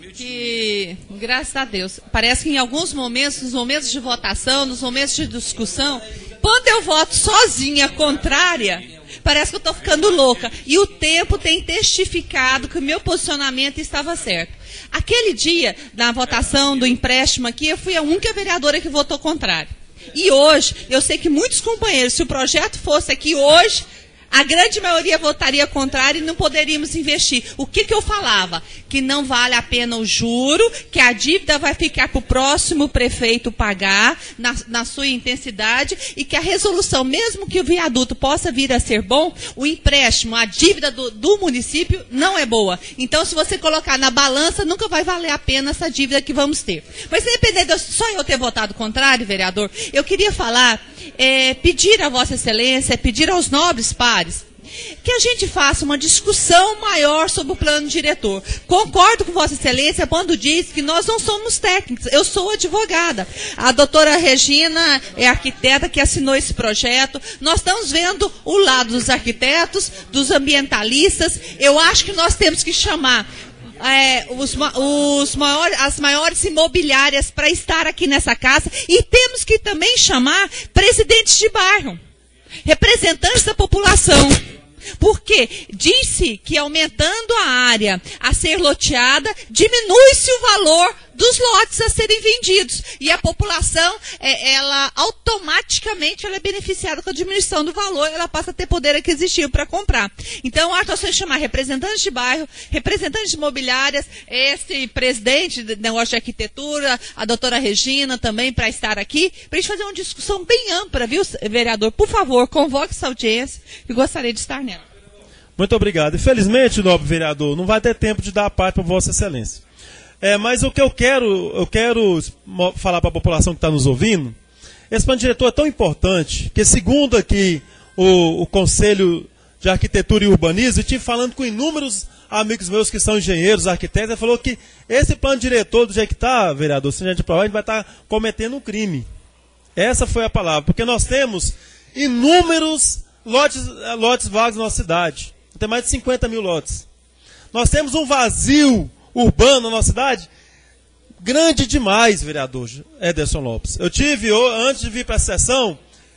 I: que, graças a Deus, parece que em alguns momentos, nos momentos de votação, nos momentos de discussão, quando eu voto sozinha, contrária, parece que eu estou ficando louca. E o tempo tem testificado que o meu posicionamento estava certo. Aquele dia, na votação do empréstimo aqui, eu fui a única vereadora que votou contrário. E hoje, eu sei que muitos companheiros, se o projeto fosse aqui hoje, a grande maioria votaria contrário e não poderíamos investir. O que eu falava? Que não vale a pena o juro, que a dívida vai ficar para o próximo prefeito pagar na sua intensidade e que a resolução, mesmo que o viaduto possa vir a ser bom, o empréstimo, a dívida do município não é boa. Então, se você colocar na balança, nunca vai valer a pena essa dívida que vamos ter. Mas, independente de só eu ter votado contrário, vereador, eu queria falar, pedir a Vossa Excelência, pedir aos nobres pares, que a gente faça uma discussão maior sobre o plano diretor. Concordo com Vossa Excelência quando diz que nós não somos técnicos. Eu sou advogada. A doutora Regina é arquiteta que assinou esse projeto. Nós estamos vendo o lado dos arquitetos, dos ambientalistas. Eu acho que nós temos que chamar as maiores imobiliárias para estar aqui nessa casa e temos que também chamar presidentes de bairro, representantes da população. Porque disse que aumentando a área a ser loteada, diminui-se o valor dos lotes a serem vendidos. E a população, ela automaticamente ela é beneficiada com a diminuição do valor, ela passa a ter poder aquisitivo para comprar. Então, a atuação é chamar representantes de bairro, representantes de imobiliárias, esse presidente do negócio de arquitetura, a doutora Regina também, para estar aqui, para a gente fazer uma discussão bem ampla, viu, vereador? Por favor, convoque essa audiência e gostaria de estar nela.
H: Muito obrigado. Infelizmente, nobre vereador, não vai ter tempo de dar a parte para Vossa Excelência. Mas o que eu quero falar para a população que está nos ouvindo, esse plano diretor é tão importante que, segundo aqui o Conselho de Arquitetura e Urbanismo, eu estive falando com inúmeros amigos meus que são engenheiros, arquitetos, ele falou que esse plano diretor, do jeito que está, vereador, se a gente aprovar, a gente vai estar cometendo um crime. Essa foi a palavra, porque nós temos inúmeros lotes vagos na nossa cidade. Tem mais de 50 mil lotes. Nós temos um vazio urbano na nossa cidade grande demais, vereador Ederson Lopes. Eu tive, antes de vir para a sessão,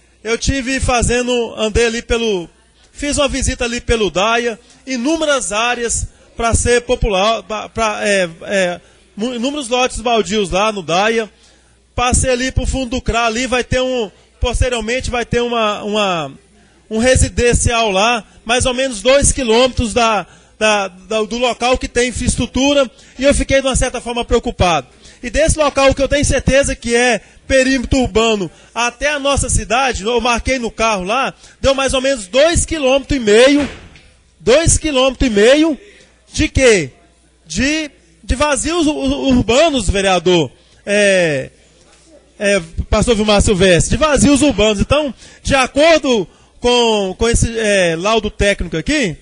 H: fiz uma visita ali pelo DAIA, inúmeras áreas para ser popular, inúmeros lotes baldios lá no DAIA. Passei ali para o fundo do CRA, ali posteriormente vai ter um residencial lá, mais ou menos 2 quilômetros do local que tem infraestrutura, e eu fiquei de uma certa forma preocupado. E desse local que eu tenho certeza que é perímetro urbano até a nossa cidade, eu marquei no carro lá, deu mais ou menos 2,5 km. 2,5 km de quê? De vazios urbanos, vereador. Pastor Vilmar Silvestre, de vazios urbanos. Então, de acordo com esse laudo técnico aqui,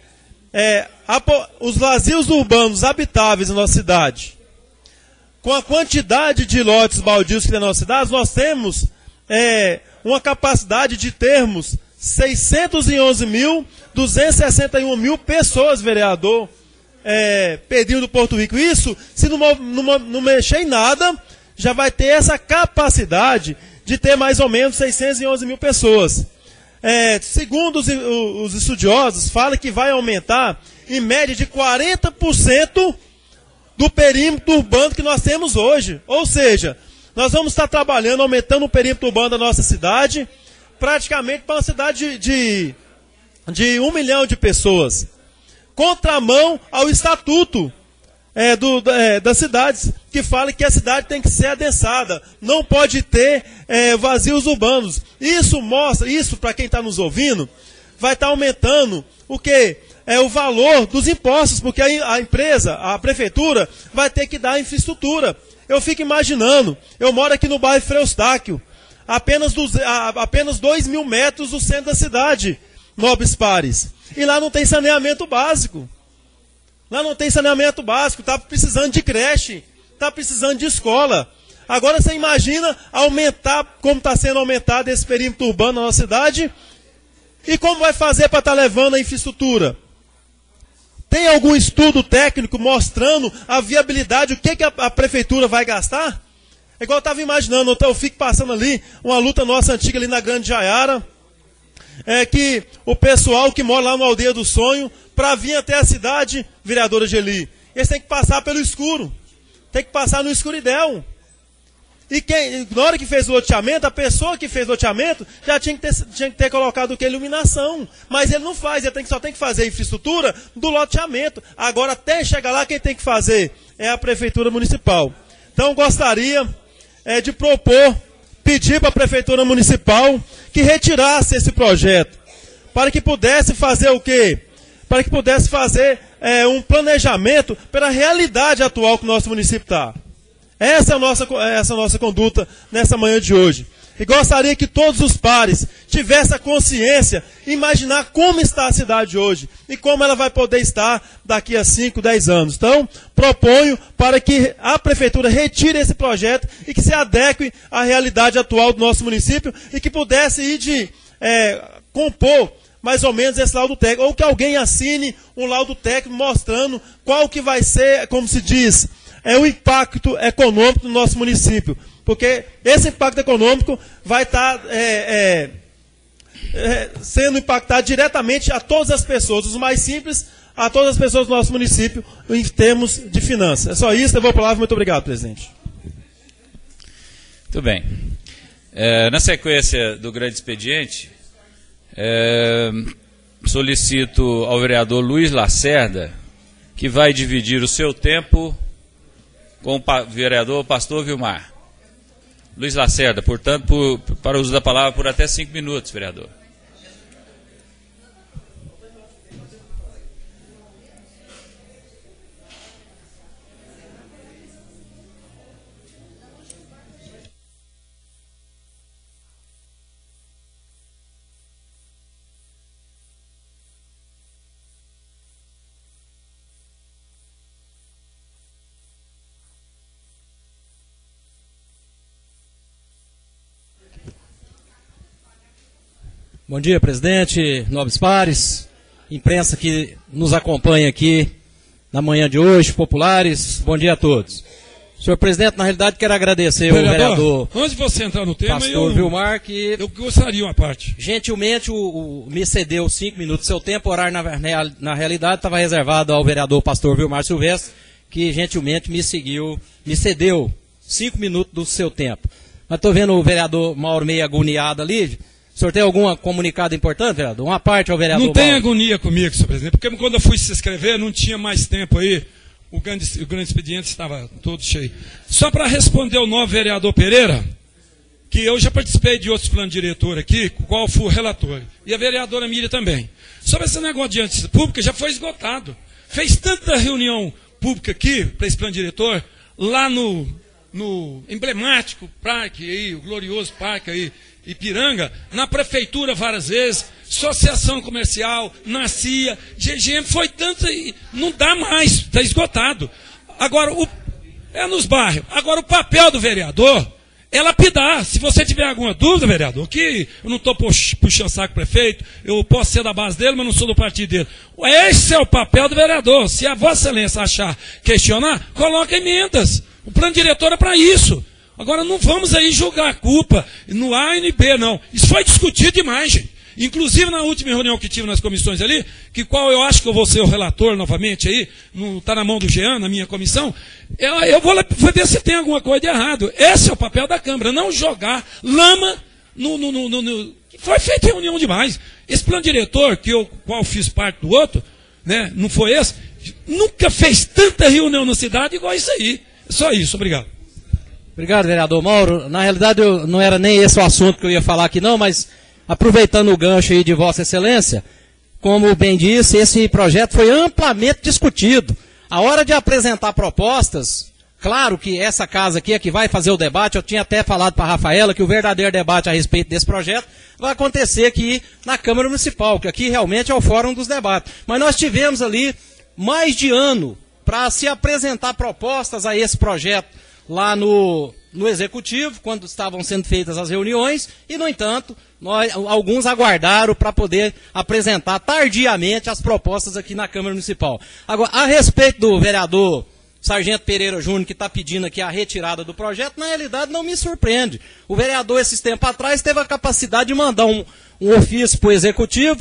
H: os vazios urbanos habitáveis na nossa cidade, com a quantidade de lotes baldios que tem na nossa cidade, nós temos uma capacidade de termos 611.261 pessoas, vereador, pedindo do Porto Rico. Isso, se não mexer em nada, já vai ter essa capacidade de ter mais ou menos 611 mil pessoas. Segundo os estudiosos, fala que vai aumentar em média de 40% do perímetro urbano que nós temos hoje. Ou seja, nós vamos estar trabalhando, aumentando o perímetro urbano da nossa cidade, praticamente para uma cidade de 1 milhão de pessoas. Contramão ao estatuto das cidades, que fala que a cidade tem que ser adensada, não pode ter vazios urbanos. Isso mostra, isso para quem está nos ouvindo, vai estar aumentando o quê? O valor dos impostos, porque a empresa, a prefeitura, vai ter que dar infraestrutura. Eu fico imaginando, eu moro aqui no bairro Frei Eustáquio, apenas 2.000 metros do centro da cidade, Nobres Pares. E lá não tem saneamento básico. Lá não tem saneamento básico, está precisando de creche, está precisando de escola. Agora você imagina aumentar, como está sendo aumentado esse perímetro urbano na nossa cidade, e como vai fazer para estar levando a infraestrutura? Tem algum estudo técnico mostrando a viabilidade, o que a prefeitura vai gastar? É igual eu estava imaginando, eu fico passando ali, uma luta nossa antiga ali na Grande Jaiara, que o pessoal que mora lá no Aldeia do Sonho, para vir até a cidade, vereadora Geli, eles têm que passar pelo escuro, tem que passar no escuridão. E na hora que fez o loteamento, a pessoa que fez o loteamento já tinha que ter colocado o que? Iluminação. Mas ele não faz, ele só tem que fazer a infraestrutura do loteamento. Agora, até chegar lá, quem tem que fazer é a Prefeitura Municipal. Então, gostaria de propor, pedir para a Prefeitura Municipal que retirasse esse projeto, para que pudesse fazer o quê? Para que pudesse fazer um planejamento pela realidade atual que o nosso município está. Essa é a nossa conduta nessa manhã de hoje. E gostaria que todos os pares tivessem a consciência, imaginar como está a cidade hoje e como ela vai poder estar daqui a 5, 10 anos. Então, proponho para que a Prefeitura retire esse projeto e que se adeque à realidade atual do nosso município e que pudesse ir compor mais ou menos esse laudo técnico, ou que alguém assine um laudo técnico mostrando qual que vai ser, como se diz, o impacto econômico do nosso município. Porque esse impacto econômico vai estar sendo impactado diretamente a todas as pessoas, os mais simples, a todas as pessoas do nosso município, em termos de finanças. É só isso, eu vou a palavra. Muito obrigado, presidente.
A: Muito bem. Na sequência do grande expediente, solicito ao vereador Luiz Lacerda, que vai dividir o seu tempo com o vereador Pastor Vilmar. Luiz Lacerda, portanto, para o uso da palavra por até 5 minutos, vereador.
J: Bom dia, presidente, nobres pares, imprensa que nos acompanha aqui na manhã de hoje, populares, bom dia a todos. Senhor presidente, na realidade quero agradecer ao vereador
K: antes de você entrar no tema,
J: Pastor Vilmar, que
K: eu gostaria uma parte.
J: Gentilmente me cedeu 5 minutos do seu tempo, o horário na realidade estava reservado ao vereador Pastor Vilmar Silvestre, que gentilmente me cedeu 5 minutos do seu tempo. Mas estou vendo o vereador Mauro meio agoniado ali. O senhor tem algum comunicado importante, vereador? Uma parte ao vereador
K: Não tem
J: Mauro.
K: agonia comigo, senhor presidente, porque quando eu fui se inscrever, não tinha mais tempo aí. O grande expediente estava todo cheio. Só para responder ao novo vereador Pereira, que eu já participei de outros planos de diretor aqui, qual fui o relator. E a vereadora Miriam também. Sobre esse negócio de audiência pública, já foi esgotado. Fez tanta reunião pública aqui, para esse plano diretor, lá no emblemático parque aí, o glorioso parque aí, Ipiranga, na prefeitura várias vezes, associação comercial, na CIA, GGM, foi tanto aí, não dá mais, está esgotado. Agora, nos bairros. Agora, o papel do vereador é lapidar. Se você tiver alguma dúvida, vereador, que eu não estou puxando saco prefeito, eu posso ser da base dele, mas não sou do partido dele. Esse é o papel do vereador. Se a Vossa Excelência achar, questionar, coloca emendas. O plano diretor é para isso. Agora, não vamos aí jogar a culpa no A e no B, não. Isso foi discutido demais, gente. Inclusive na última reunião que tive nas comissões ali, que qual eu acho que eu vou ser o relator novamente aí, está na mão do Jean, na minha comissão, eu vou ver se tem alguma coisa de errado. Esse é o papel da Câmara, não jogar lama Foi feita reunião demais. Esse plano diretor, qual fiz parte do outro, né, não foi esse, nunca fez tanta reunião na cidade igual isso aí. Só isso, obrigado.
J: Obrigado, vereador Mauro. Na realidade, não era nem esse o assunto que eu ia falar aqui não, mas aproveitando o gancho aí de Vossa Excelência, como bem disse, esse projeto foi amplamente discutido. A hora de apresentar propostas, claro que essa casa aqui é que vai fazer o debate, eu tinha até falado para a Rafaela que o verdadeiro debate a respeito desse projeto vai acontecer aqui na Câmara Municipal, que aqui realmente é o fórum dos debates. Mas nós tivemos ali mais de ano para se apresentar propostas a esse projeto lá no Executivo, quando estavam sendo feitas as reuniões, e, no entanto, alguns aguardaram para poder apresentar tardiamente as propostas aqui na Câmara Municipal. Agora, a respeito do vereador Sargento Pereira Júnior, que está pedindo aqui a retirada do projeto, na realidade não me surpreende. O vereador, esses tempos atrás, teve a capacidade de mandar um ofício para o Executivo.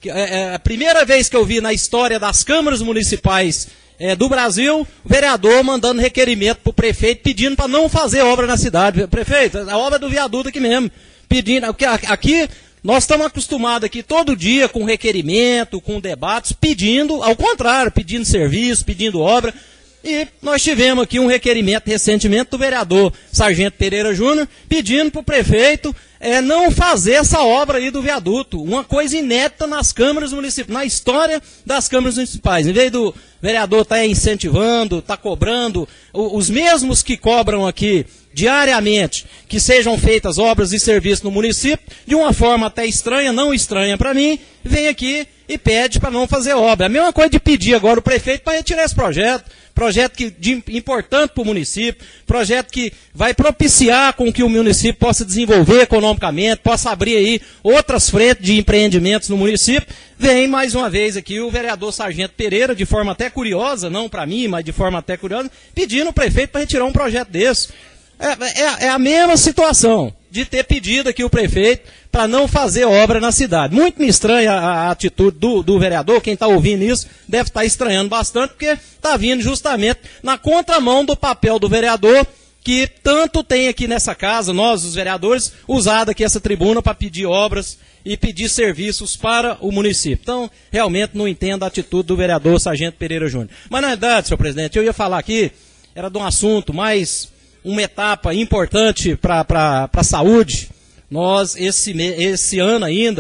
J: A primeira vez que eu vi na história das câmaras municipais do Brasil, o vereador mandando requerimento para o prefeito, pedindo para não fazer obra na cidade. Prefeito, a obra do viaduto aqui mesmo. Pedindo, aqui nós estamos acostumados aqui todo dia com requerimento, com debates, pedindo, ao contrário, pedindo serviço, pedindo obra. E nós tivemos aqui um requerimento recentemente do vereador Sargento Pereira Júnior, pedindo para o prefeito não fazer essa obra aí do viaduto. Uma coisa inédita nas câmaras municipais, na história das câmaras municipais. Em vez do vereador estar incentivando, estar cobrando, os mesmos que cobram aqui diariamente que sejam feitas obras e serviços no município, de uma forma até estranha, não estranha para mim, vem aqui e pede para não fazer obra. A mesma coisa de pedir agora o prefeito para retirar esse projeto. Projeto importante para o município, projeto que vai propiciar com que o município possa desenvolver economicamente, possa abrir aí outras frentes de empreendimentos no município. Vem mais uma vez aqui o vereador Sargento Pereira, de forma até curiosa, não para mim, mas de forma até curiosa, pedindo o prefeito para retirar um projeto desse. É a mesma situação de ter pedido aqui o prefeito para não fazer obra na cidade. Muito me estranha a atitude do vereador, quem está ouvindo isso deve estar estranhando bastante, porque está vindo justamente na contramão do papel do vereador, que tanto tem aqui nessa casa, nós, os vereadores, usado aqui essa tribuna para pedir obras e pedir serviços para o município. Então, realmente não entendo a atitude do vereador Sargento Pereira Júnior. Mas na verdade, senhor presidente, eu ia falar aqui, era de um assunto mais, uma etapa importante para a saúde. Nós, esse ano ainda,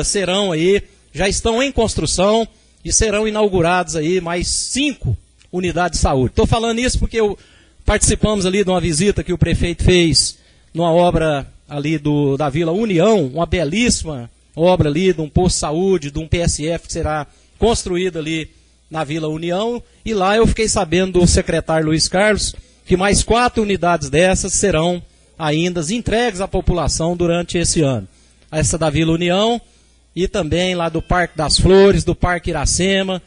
J: já estão em construção e serão inaugurados aí mais 5 unidades de saúde. Estou falando isso porque participamos ali de uma visita que o prefeito fez numa obra ali da Vila União, uma belíssima obra ali de um posto de saúde, de um PSF que será construído ali na Vila União, e lá eu fiquei sabendo do secretário Luiz Carlos que mais 4 unidades dessas serão ainda entregues à população durante esse ano. Essa da Vila União e também lá do Parque das Flores, do Parque Iracema,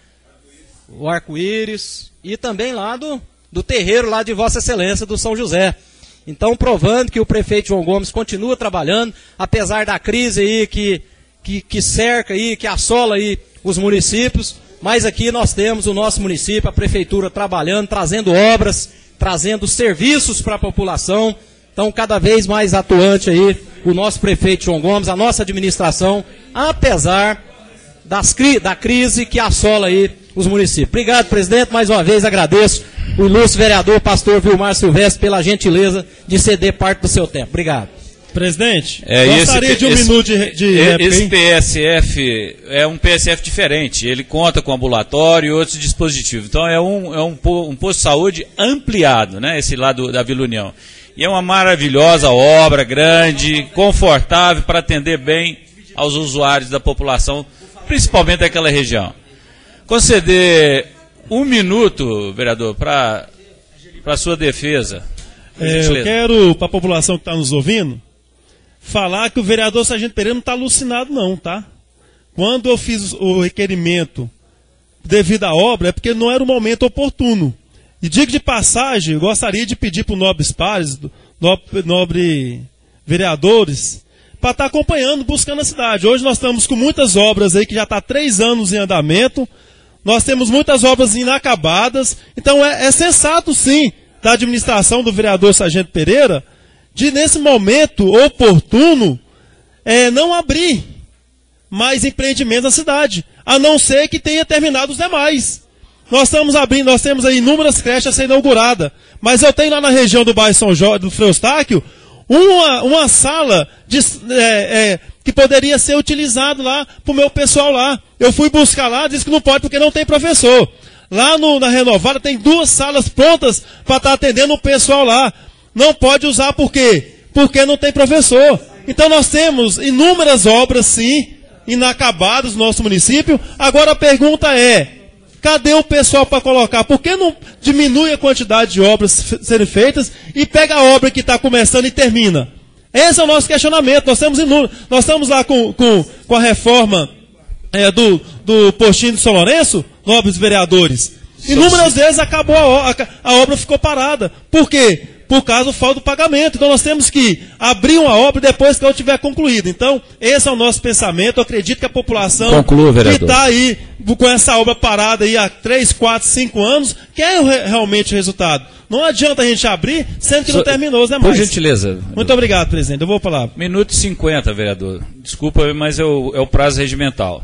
J: o Arco-Íris e também lá do terreiro lá de Vossa Excelência do São José. Então, provando que o prefeito João Gomes continua trabalhando, apesar da crise aí que cerca aí, que assola aí os municípios, mas aqui nós temos o nosso município, a prefeitura trabalhando, trazendo obras, trazendo serviços para a população. Então, cada vez mais atuante aí o nosso prefeito João Gomes, a nossa administração, apesar da crise que assola aí os municípios. Obrigado, presidente. Mais uma vez agradeço o ilustre vereador pastor Vilmar Silvestre pela gentileza de ceder parte do seu tempo. Obrigado.
H: Presidente, gostaria de um minuto de réplica.
A: Esse PSF é um PSF diferente. Ele conta com ambulatório e outros dispositivos. Então, é um posto de saúde ampliado, né? Esse lá da Vila União. E é uma maravilhosa obra, grande, confortável para atender bem aos usuários da população, principalmente daquela região. Conceder 1 minuto, vereador, para a sua defesa.
H: Eu quero, para a população que está nos ouvindo, falar que o vereador Sargento Pereira não está alucinado não, tá? Quando eu fiz o requerimento devido à obra, é porque não era o momento oportuno. E digo de passagem, eu gostaria de pedir para os nobres pares, nobres vereadores, para estar acompanhando, buscando a cidade. Hoje nós estamos com muitas obras aí que já está há 3 anos em andamento. Nós temos muitas obras inacabadas. Então é sensato, sim, da administração do vereador Sargento Pereira, de nesse momento oportuno, não abrir mais empreendimentos na cidade, a não ser que tenha terminado os demais. Nós estamos abrindo, nós temos aí inúmeras creches a ser inauguradas, mas eu tenho lá na região do bairro São Jorge, do Frei Eustáquio, uma sala que poderia ser utilizado lá para o meu pessoal lá. Eu fui buscar lá, disse que não pode porque não tem professor. Lá na Renovada tem 2 salas prontas para estar atendendo o pessoal lá. Não pode usar por quê? Porque não tem professor. Então nós temos inúmeras obras, sim, inacabadas no nosso município. Agora a pergunta é, cadê o pessoal para colocar? Por que não diminui a quantidade de obras serem feitas e pega a obra que está começando e termina? Esse é o nosso questionamento. Nós estamos lá com a reforma do postinho de São Lourenço, nobres vereadores. Inúmeras vezes acabou a obra ficou parada. Por quê? Por causa do falta do pagamento. Então nós temos que abrir uma obra depois que ela estiver concluída. Então, esse é o nosso pensamento. Eu acredito que a população que está aí com essa obra parada aí há 3, 4, 5 anos, quer realmente o resultado. Não adianta a gente abrir, sendo que não terminou os demais.
A: Por gentileza.
H: Muito obrigado, presidente. Eu vou falar.
A: 1:50, vereador. Desculpa, mas é o prazo regimental.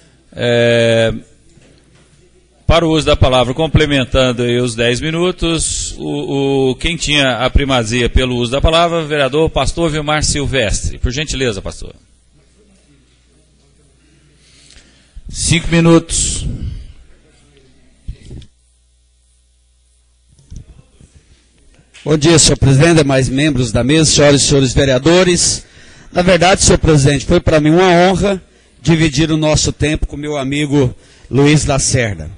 A: Para o uso da palavra, complementando aí os 10 minutos, quem tinha a primazia pelo uso da palavra, vereador Pastor Vilmar Silvestre. Por gentileza, pastor. 5 minutos.
G: Bom dia, senhor presidente, demais membros da mesa, senhoras e senhores vereadores. Na verdade, senhor presidente, foi para mim uma honra dividir o nosso tempo com meu amigo Luiz Lacerda.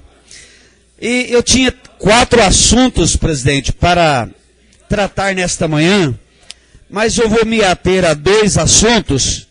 G: E eu tinha 4 assuntos, presidente, para tratar nesta manhã, mas eu vou me ater a 2 assuntos.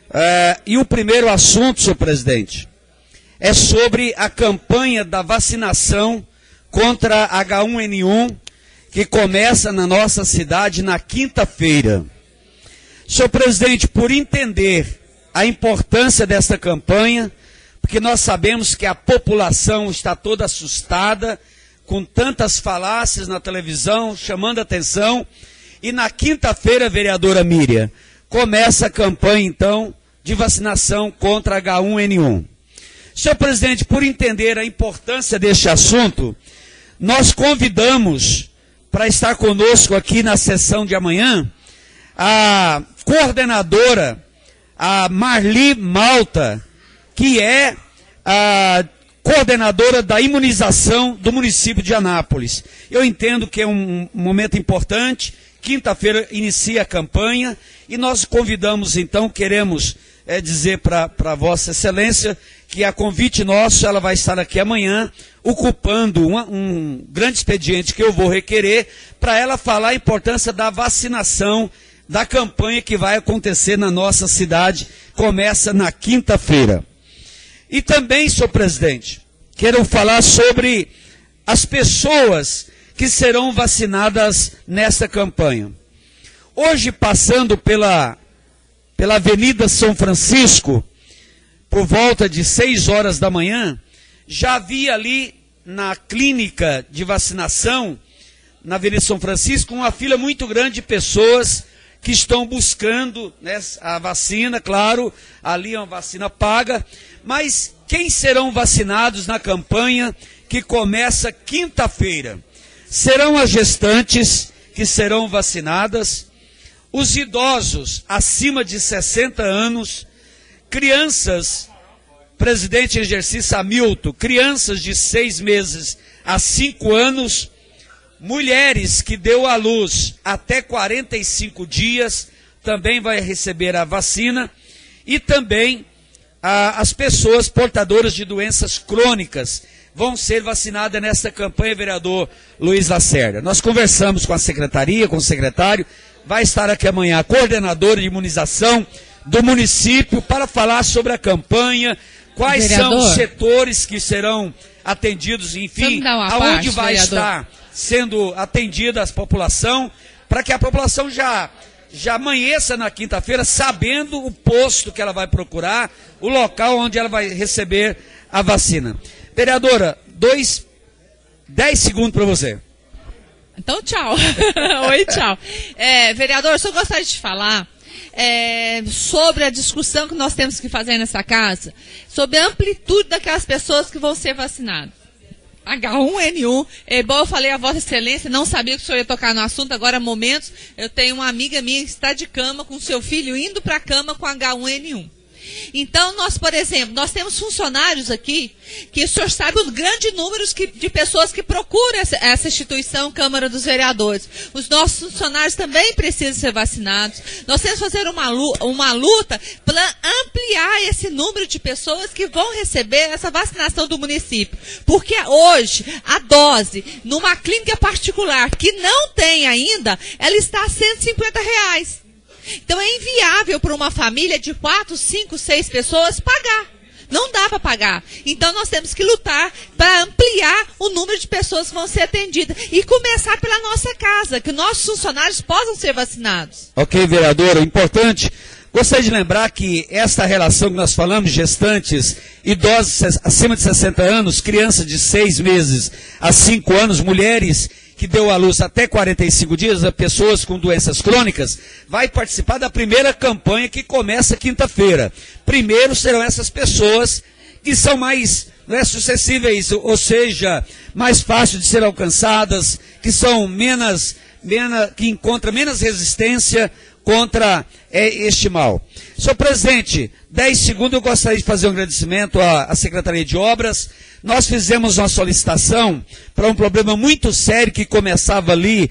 G: E o primeiro assunto, senhor presidente, é sobre a campanha da vacinação contra H1N1, que começa na nossa cidade na quinta-feira. Senhor presidente, por entender a importância desta campanha, porque nós sabemos que a população está toda assustada, com tantas falácias na televisão, chamando a atenção, e na quinta-feira, vereadora Miriam, começa a campanha, então, de vacinação contra H1N1. Senhor presidente, por entender a importância deste assunto, nós convidamos para estar conosco aqui na sessão de amanhã, a coordenadora, a Marli Malta, que é a coordenadora da imunização do município de Anápolis. Eu entendo que é um momento importante, quinta-feira inicia a campanha, e nós convidamos então, queremos dizer para Vossa Excelência, que a convite nosso, ela vai estar aqui amanhã, ocupando um grande expediente que eu vou requerer, para ela falar a importância da vacinação, da campanha que vai acontecer na nossa cidade, começa na quinta-feira. E também, senhor presidente, quero falar sobre as pessoas que serão vacinadas nesta campanha. Hoje, passando pela Avenida São Francisco, por volta de 6 horas da manhã, já havia ali na clínica de vacinação, na Avenida São Francisco, uma fila muito grande de pessoas que estão buscando, né, a vacina, claro, ali é uma vacina paga, mas quem serão vacinados na campanha que começa quinta-feira? Serão as gestantes que serão vacinadas, os idosos acima de 60 anos, crianças, presidente em exercício Hamilton, crianças de 6 meses a 5 anos, mulheres que deu à luz até 45 dias, também vai receber a vacina, e também as pessoas portadoras de doenças crônicas vão ser vacinadas nesta campanha, vereador Luiz Lacerda. Nós conversamos com a secretaria, com o secretário, vai estar aqui amanhã a coordenadora de imunização do município para falar sobre a campanha, quais são os setores que serão atendidos, enfim, aonde vai estar sendo atendida a população, para que a população já já amanheça na quinta-feira sabendo o posto que ela vai procurar, o local onde ela vai receber a vacina. Vereadora, 10 segundos para você.
I: Então, tchau. Oi, tchau. Vereador, eu só gostaria de falar sobre a discussão que nós temos que fazer nessa casa, sobre a amplitude daquelas pessoas que vão ser vacinadas. H1N1, igual eu falei a Vossa Excelência, não sabia que o senhor ia tocar no assunto, agora momentos, eu tenho uma amiga minha que está de cama com seu filho indo para a cama com H1N1. Então, nós, por exemplo, nós temos funcionários aqui, que o senhor sabe o grande número de pessoas que procuram essa instituição, Câmara dos Vereadores. Os nossos funcionários também precisam ser vacinados. Nós temos que fazer uma luta para ampliar esse número de pessoas que vão receber essa vacinação do município. Porque hoje, a dose, numa clínica particular que não tem ainda, ela está a R$150. Então é inviável para uma família de 4, 5, 6 pessoas pagar. Não dá para pagar. Então nós temos que lutar para ampliar o número de pessoas que vão ser atendidas. E começar pela nossa casa, que nossos funcionários possam ser vacinados.
G: Ok, vereadora, importante. Gostaria de lembrar que esta relação que nós falamos, gestantes, idosos acima de 60 anos, crianças de 6 meses a 5 anos, mulheres que deu à luz até 45 dias, a pessoas com doenças crônicas, vai participar da primeira campanha que começa quinta-feira. Primeiro serão essas pessoas que são mais suscetíveis, ou seja, mais fáceis de ser alcançadas, que são que encontram menos resistência contra este mal. Senhor presidente, 10 segundos eu gostaria de fazer um agradecimento à Secretaria de Obras. Nós fizemos uma solicitação para um problema muito sério que começava ali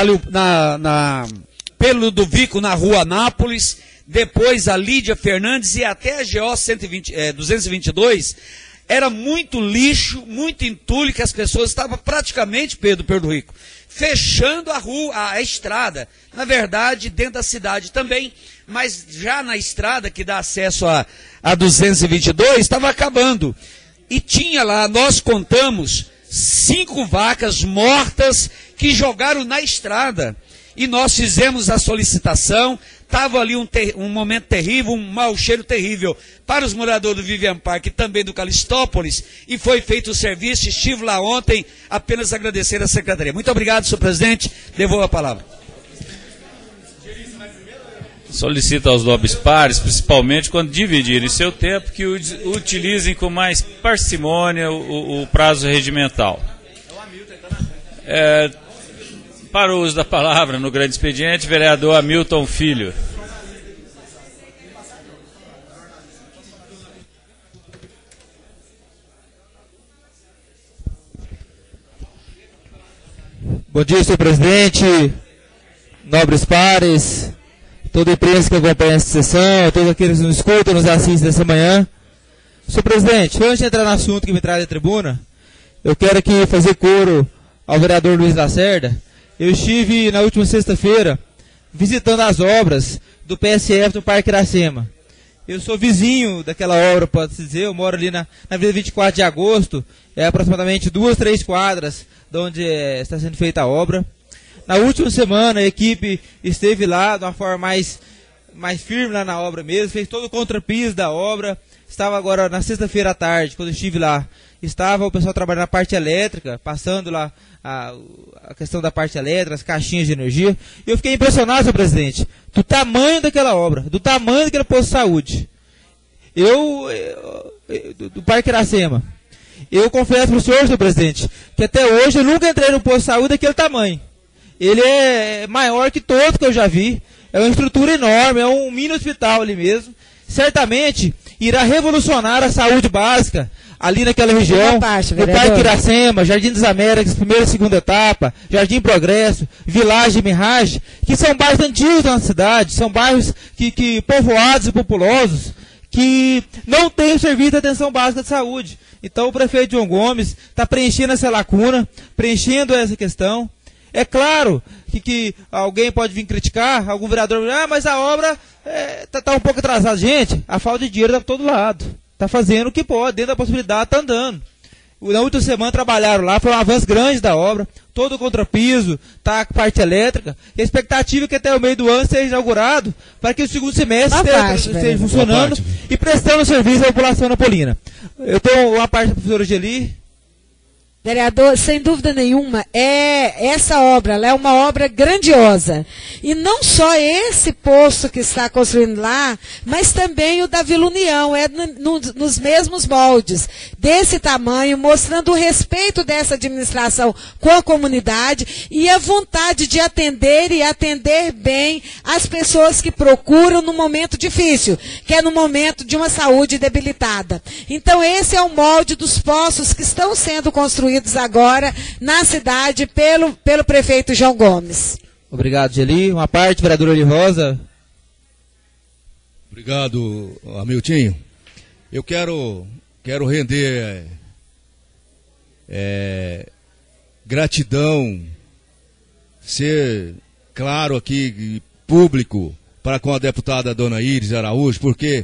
G: pelo Ludovico, na rua Anápolis, depois a Lídia Fernandes e até a GO 222. Era muito lixo, muito entulho, que as pessoas estavam praticamente, Pedro Rico, fechando a estrada, na verdade dentro da cidade também, mas já na estrada que dá acesso a 222, estava acabando. E tinha lá, nós contamos 5 vacas mortas que jogaram na estrada. E nós fizemos a solicitação, estava ali um momento terrível, um mau cheiro terrível para os moradores do Vivian Park e também do Calistópolis, e foi feito o serviço, estive lá ontem, apenas agradecer à Secretaria. Muito obrigado, senhor presidente, devolvo a palavra.
A: Solicito aos nobres pares, principalmente quando dividirem seu tempo, que utilizem com mais parcimônia o prazo regimental. Para o uso da palavra no grande expediente, vereador Hamilton Filho.
L: Bom dia, senhor presidente, nobres pares, toda a imprensa que acompanha essa sessão, todos aqueles que nos escutam, nos assistem nessa manhã. Senhor presidente, antes de entrar no assunto que me traz à tribuna, eu quero aqui fazer coro ao vereador Luiz Lacerda. Eu estive na última sexta-feira visitando as obras do PSF do Parque Iracema. Eu sou vizinho daquela obra, pode-se dizer, eu moro ali na Avenida 24 de Agosto, aproximadamente 2, 3 quadras de onde está sendo feita a obra. Na última semana a equipe esteve lá de uma forma mais firme lá na obra mesmo, fez todo o contrapiso da obra. Estava agora na sexta-feira à tarde, quando eu estive lá, estava o pessoal trabalhando na parte elétrica, passando lá a questão da parte elétrica, as caixinhas de energia. E eu fiquei impressionado, senhor presidente, do tamanho daquela obra, do tamanho daquele posto de saúde. Do Parque Iracema. Eu confesso para o senhor presidente, que até hoje eu nunca entrei no posto de saúde daquele tamanho. Ele é maior que todos que eu já vi. É uma estrutura enorme, é um mini hospital ali mesmo. Certamente irá revolucionar a saúde básica ali naquela região, no Parque Iracema, Jardim das Américas, primeira e segunda etapa, Jardim Progresso, Village e Mirage, que são bairros antigos da cidade, são bairros que povoados e populosos, que não têm o serviço de atenção básica de saúde. Então o prefeito João Gomes está preenchendo essa lacuna, preenchendo essa questão. É claro que alguém pode vir criticar, algum vereador, mas a obra está um pouco atrasada. Gente, a falta de dinheiro está por todo lado. Está fazendo o que pode, dentro da possibilidade, está andando. Na última semana trabalharam lá, foi um avanço grande da obra. todo o contrapiso, tá a parte elétrica. E a expectativa é que até o meio do ano seja inaugurado, para que o segundo semestre esteja funcionando e prestando serviço à população napolina. Eu tenho uma parte da professora Geli.
M: Vereador, sem dúvida nenhuma, essa obra ela é uma obra grandiosa. E não só esse poço que está construindo lá, mas também o da Vila União, nos mesmos moldes, desse tamanho, mostrando o respeito dessa administração com a comunidade e a vontade de atender e atender bem as pessoas que procuram no momento difícil, que é no momento de uma saúde debilitada. Então esse é o molde dos poços que estão sendo construídos agora na cidade pelo prefeito João Gomes.
L: Obrigado, Geli. Uma parte, vereador Eli Rosa.
F: Obrigado, Hamiltinho. Eu quero render gratidão, ser claro aqui, público, para com a deputada Dona Iris Araújo, porque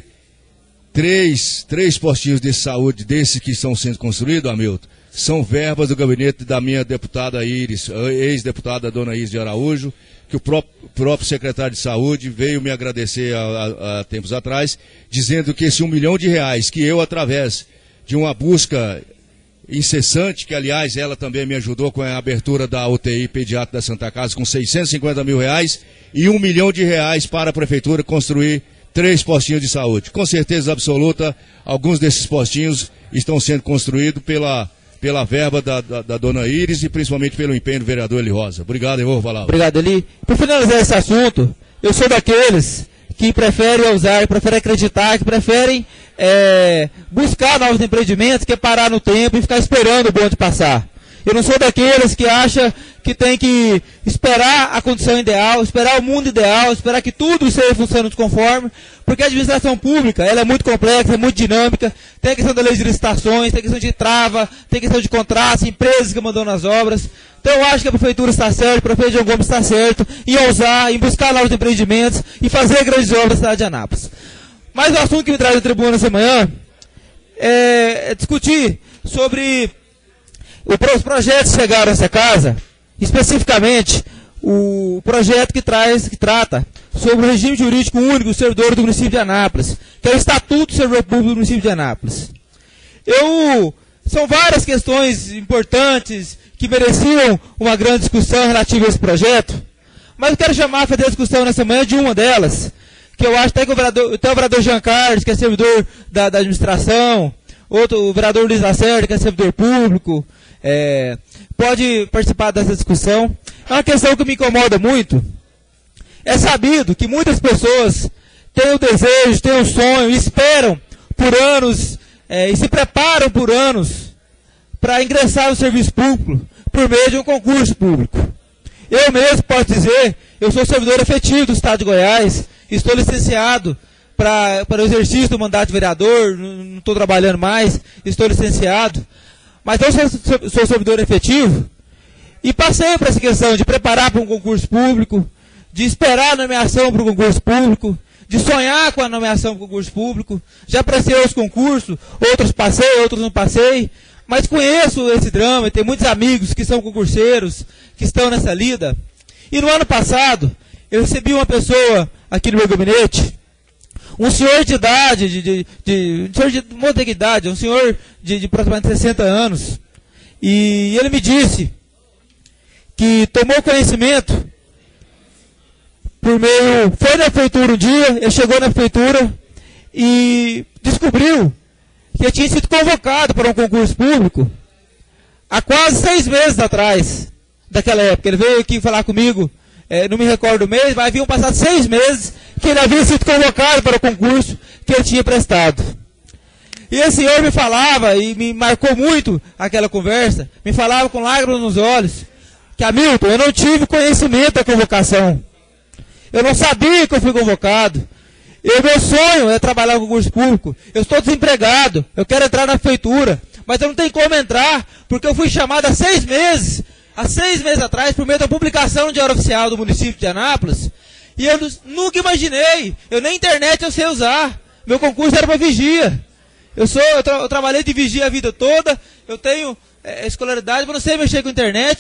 F: três postinhos de saúde desses que estão sendo construídos, Hamilton, são verbas do gabinete da minha deputada Iris, ex-deputada Dona Iris de Araújo, que o próprio secretário de Saúde veio me agradecer há tempos atrás, dizendo que esse R$1 milhão que eu, através de uma busca incessante, que aliás ela também me ajudou com a abertura da UTI pediátrica da Santa Casa com R$650 mil e R$1 milhão para a prefeitura construir 3 postinhos de saúde. Com certeza absoluta, alguns desses postinhos estão sendo construídos pela verba da Dona Iris e principalmente pelo empenho do vereador Eli Rosa. Obrigado, eu vou falar.
L: Obrigado, Eli. Por finalizar esse assunto, eu sou daqueles que preferem ousar, preferem acreditar, que preferem buscar novos empreendimentos, que é parar no tempo e ficar esperando o bonde passar. Eu não sou daqueles que acham que tem que esperar a condição ideal, esperar o mundo ideal, esperar que tudo esteja funcionando conforme, porque a administração pública ela é muito complexa, é muito dinâmica, tem a questão da lei de licitações, tem a questão de trava, tem a questão de contratos, empresas que mandam nas obras. Então eu acho que a prefeitura está certa, o prefeito João Gomes está certo, em ousar, em buscar novos empreendimentos e fazer grandes obras na cidade de Anápolis. Mas o assunto que me traz à tribuna essa manhã é discutir sobre os projetos que chegaram a essa casa, especificamente o projeto que trata sobre o regime jurídico único do servidor do município de Anápolis, que é o Estatuto do Servidor Público do município de Anápolis. São várias questões importantes que mereciam uma grande discussão relativa a esse projeto, mas eu quero chamar a fazer a discussão nessa manhã de uma delas, que eu acho até que o vereador Jean Carlos, que é servidor da administração, o vereador Luiz Lacerda, que é servidor público, pode participar dessa discussão. É uma questão que me incomoda muito. É sabido que muitas pessoas têm o desejo, têm o sonho, esperam por anos e se preparam por anos para ingressar no serviço público por meio de um concurso público. Eu mesmo posso dizer, eu sou servidor efetivo do Estado de Goiás, estou licenciado para o exercício do mandato de vereador, não estou trabalhando mais, estou licenciado. Mas eu sou servidor efetivo e passei por essa questão de preparar para um concurso público, de esperar a nomeação para o concurso público, de sonhar com a nomeação para o concurso público. Já prestei os concursos, outros passei, outros não passei, mas conheço esse drama e tenho muitos amigos que são concurseiros, que estão nessa lida. E no ano passado, eu recebi uma pessoa aqui no meu gabinete, um senhor de idade, de idade, um senhor de aproximadamente 60 anos, e ele me disse que tomou conhecimento foi na prefeitura um dia, ele chegou na prefeitura e descobriu que ele tinha sido convocado para um concurso público há quase 6 meses atrás, daquela época. Ele veio aqui falar comigo, não me recordo o mês, mas haviam passado 6 meses que ele havia sido convocado para o concurso que ele tinha prestado. E esse senhor me falava, e me marcou muito aquela conversa, me falava com lágrimas nos olhos, que Hamilton, eu não tive conhecimento da convocação. Eu não sabia que eu fui convocado. Meu sonho é trabalhar no concurso público. Eu estou desempregado, eu quero entrar na prefeitura, mas eu não tenho como entrar, porque eu fui chamado há 6 meses atrás, por meio da publicação no Diário Oficial do município de Anápolis, e eu nunca imaginei, eu nem internet eu sei usar, meu concurso era para vigia, eu trabalhei de vigia a vida toda, eu tenho escolaridade, mas não sei mexer com internet,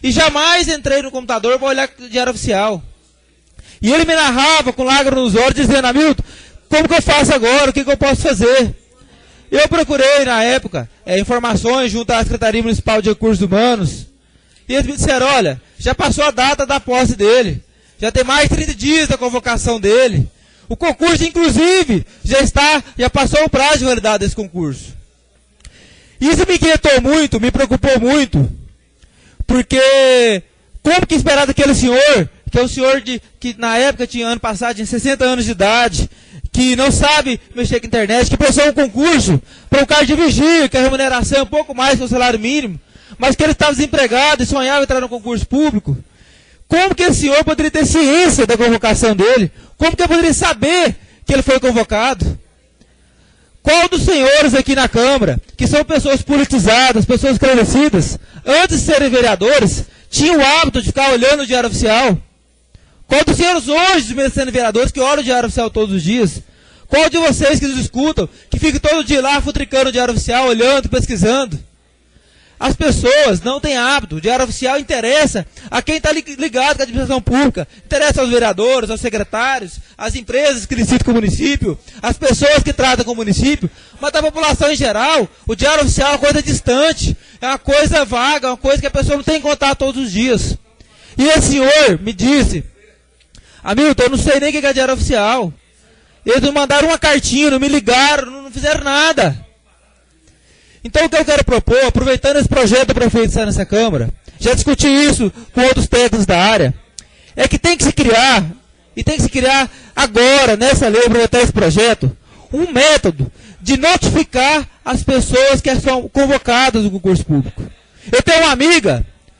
L: e jamais entrei no computador para olhar o diário oficial. E ele me narrava com lágrimas nos olhos, dizendo: Hamilton, como que eu faço agora? O que eu posso fazer? Eu procurei, na época, informações junto à Secretaria Municipal de Recursos Humanos. E eles me disseram: olha, já passou a data da posse dele. Já tem mais de 30 dias da convocação dele. O concurso, inclusive, já passou o prazo de validade desse concurso. Isso me inquietou muito, me preocupou muito. Porque, como que esperar daquele senhor, que é um senhor que na época ano passado tinha 60 anos de idade, que não sabe mexer com a internet, que prestou um concurso para um cargo de vigia, que a remuneração é um pouco mais que o salário mínimo, mas que ele estava desempregado e sonhava entrar no concurso público. Como que esse senhor poderia ter ciência da convocação dele? Como que eu poderia saber que ele foi convocado? Qual dos senhores aqui na Câmara, que são pessoas politizadas, pessoas esclarecidas, antes de serem vereadores, tinham o hábito de ficar olhando o diário oficial? Qual dos senhores hoje, sendo vereadores, que olham o diário oficial todos os dias? Qual de vocês que nos escutam, que fica todo dia lá futricando o diário oficial, olhando, pesquisando? As pessoas não têm hábito. O diário oficial interessa a quem está ligado com a administração pública. Interessa aos vereadores, aos secretários, às empresas que licitam com o município, às pessoas que tratam com o município. Mas da população em geral, o diário oficial é uma coisa distante, é uma coisa vaga, é uma coisa que a pessoa não tem contato todos os dias. E esse senhor me disse: Hamilton, eu não sei nem o que é diário oficial. Eles me mandaram uma cartinha, não me ligaram, não fizeram nada. Então o que eu quero propor, aproveitando esse projeto do prefeito estar nessa Câmara, já discuti isso com outros técnicos da área, é que tem que se criar, e tem que se criar agora, nessa lei, aproveitar esse projeto, um método de notificar as pessoas que são convocadas no concurso público. Eu tenho uma amiga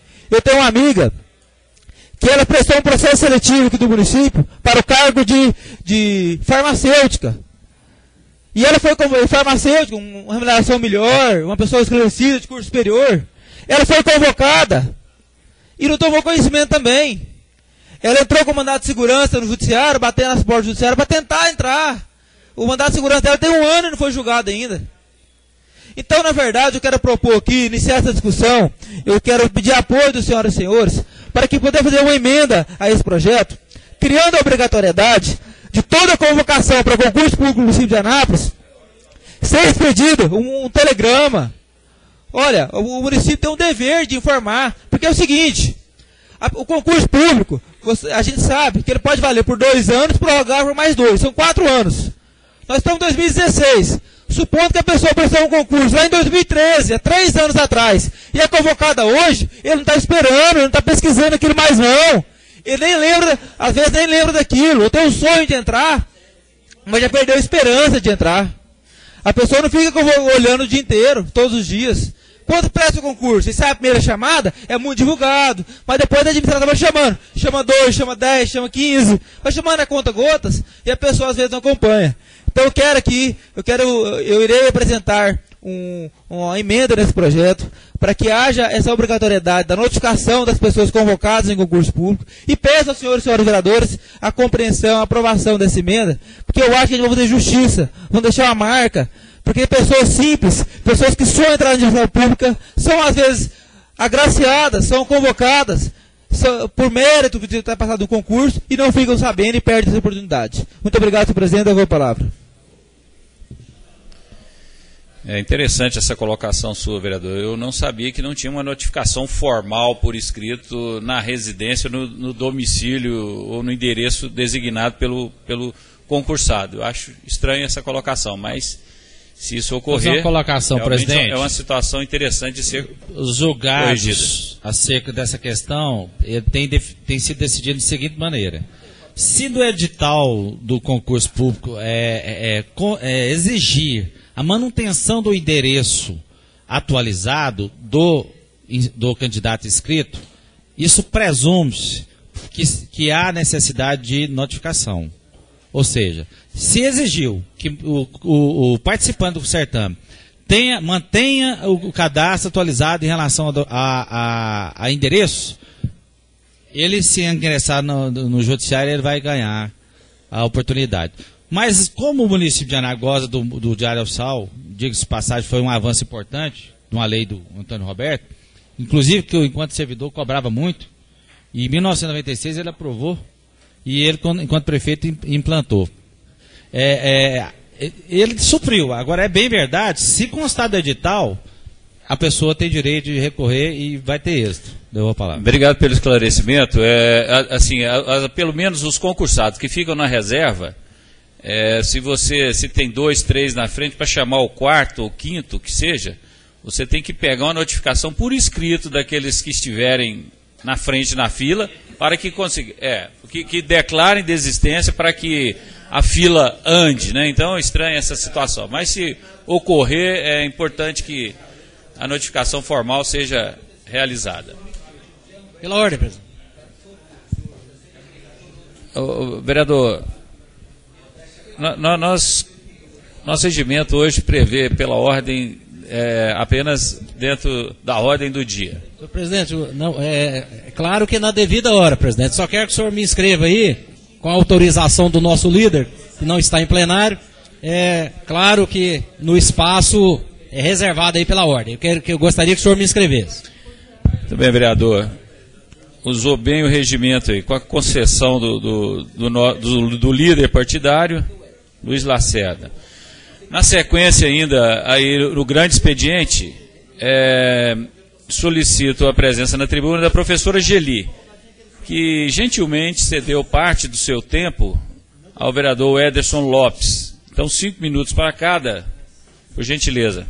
L: que ela prestou um processo seletivo aqui do município para o cargo de farmacêutica. E ela foi farmacêutica, uma remuneração melhor, uma pessoa esclarecida de curso superior. Ela foi convocada e não tomou conhecimento também. Ela entrou com o mandato de segurança no judiciário, batendo nas portas do judiciário para tentar entrar. O mandato de segurança dela tem 1 ano e não foi julgado ainda. Então, na verdade, eu quero propor aqui, iniciar essa discussão, eu quero pedir apoio dos senhoras e senhores, para que poder fazer uma emenda a esse projeto, criando a obrigatoriedade de toda a convocação para concurso público no município de Anápolis, ser expedido um telegrama. Olha, o município tem um dever de informar, porque é o seguinte, o concurso público, a gente sabe que ele pode valer por 2 anos, prorrogar por mais 2, são 4 anos. Nós estamos em 2016, supondo que a pessoa prestou um concurso lá em 2013, há 3 anos atrás, e é convocada hoje, ele não está esperando, ele não está pesquisando aquilo mais não. Ele nem lembra, às vezes nem lembra daquilo. Eu tenho um sonho de entrar, mas já perdeu a esperança de entrar. A pessoa não fica olhando o dia inteiro, todos os dias. Quando presta o concurso e sai a primeira chamada, é muito divulgado. Mas depois a administração vai chamando. Chama 2, chama 10, chama 15. Vai chamando a conta gotas e a pessoa às vezes não acompanha. Então eu irei apresentar uma emenda nesse projeto para que haja essa obrigatoriedade da notificação das pessoas convocadas em concurso público e peço aos senhores e senhoras vereadores a compreensão, a aprovação dessa emenda, porque eu acho que a gente vai fazer justiça, vamos deixar uma marca, porque pessoas simples, pessoas que sonham entrar na administração pública, são às vezes agraciadas, são convocadas por mérito de ter passado um concurso e não ficam sabendo e perdem essa oportunidade. Muito obrigado, senhor presidente, eu vou a palavra.
A: É interessante essa colocação sua, vereador. Eu não sabia que não tinha uma notificação formal por escrito na residência, no domicílio ou no endereço designado pelo concursado. Eu acho estranho essa colocação, mas se isso ocorrer,
B: uma colocação, presidente,
A: é uma situação interessante de ser
B: julgados
A: corrigida.
B: Acerca dessa questão, tem sido decidido da seguinte maneira. Se no edital do concurso público exigir a manutenção do endereço atualizado do candidato inscrito, isso presume-se que há necessidade de notificação. Ou seja, se exigiu que o participante do certame mantenha o cadastro atualizado em relação a endereço, ele, se ingressar no judiciário, ele vai ganhar a oportunidade. Mas como o município de Aná goza do Diário Oficial, diga-se de passagem, foi um avanço importante, de uma lei do Antônio Roberto, inclusive que eu, enquanto servidor, cobrava muito. E em 1996 ele aprovou e ele, enquanto prefeito, implantou. Ele supriu. Agora, é bem verdade, se constar do edital, a pessoa tem direito de recorrer e vai ter êxito. Deu a palavra.
A: Obrigado pelo esclarecimento. Pelo menos os concursados que ficam na reserva, se tem 2, 3 na frente, para chamar o quarto ou quinto, que seja, você tem que pegar uma notificação por escrito daqueles que estiverem na frente na fila, para que que declarem desistência para que a fila ande, né? Então é estranha essa situação. Mas se ocorrer, é importante que a notificação formal seja realizada.
J: Pela ordem, presidente.
A: Vereador, nosso regimento hoje prevê pela ordem apenas dentro da ordem do dia.
J: Senhor presidente, não, é claro que na devida hora, presidente. Só quero que o senhor me inscreva aí, com a autorização do nosso líder, que não está em plenário. É claro que no espaço é reservado aí pela ordem. Eu gostaria que o senhor me inscrevesse.
A: Muito bem, vereador. Usou bem o regimento aí, com a concessão do líder partidário, Luiz Lacerda. Na sequência ainda, aí no grande expediente, solicito a presença na tribuna da professora Geli, que gentilmente cedeu parte do seu tempo ao vereador Ederson Lopes. Então, 5 minutos para cada, por gentileza.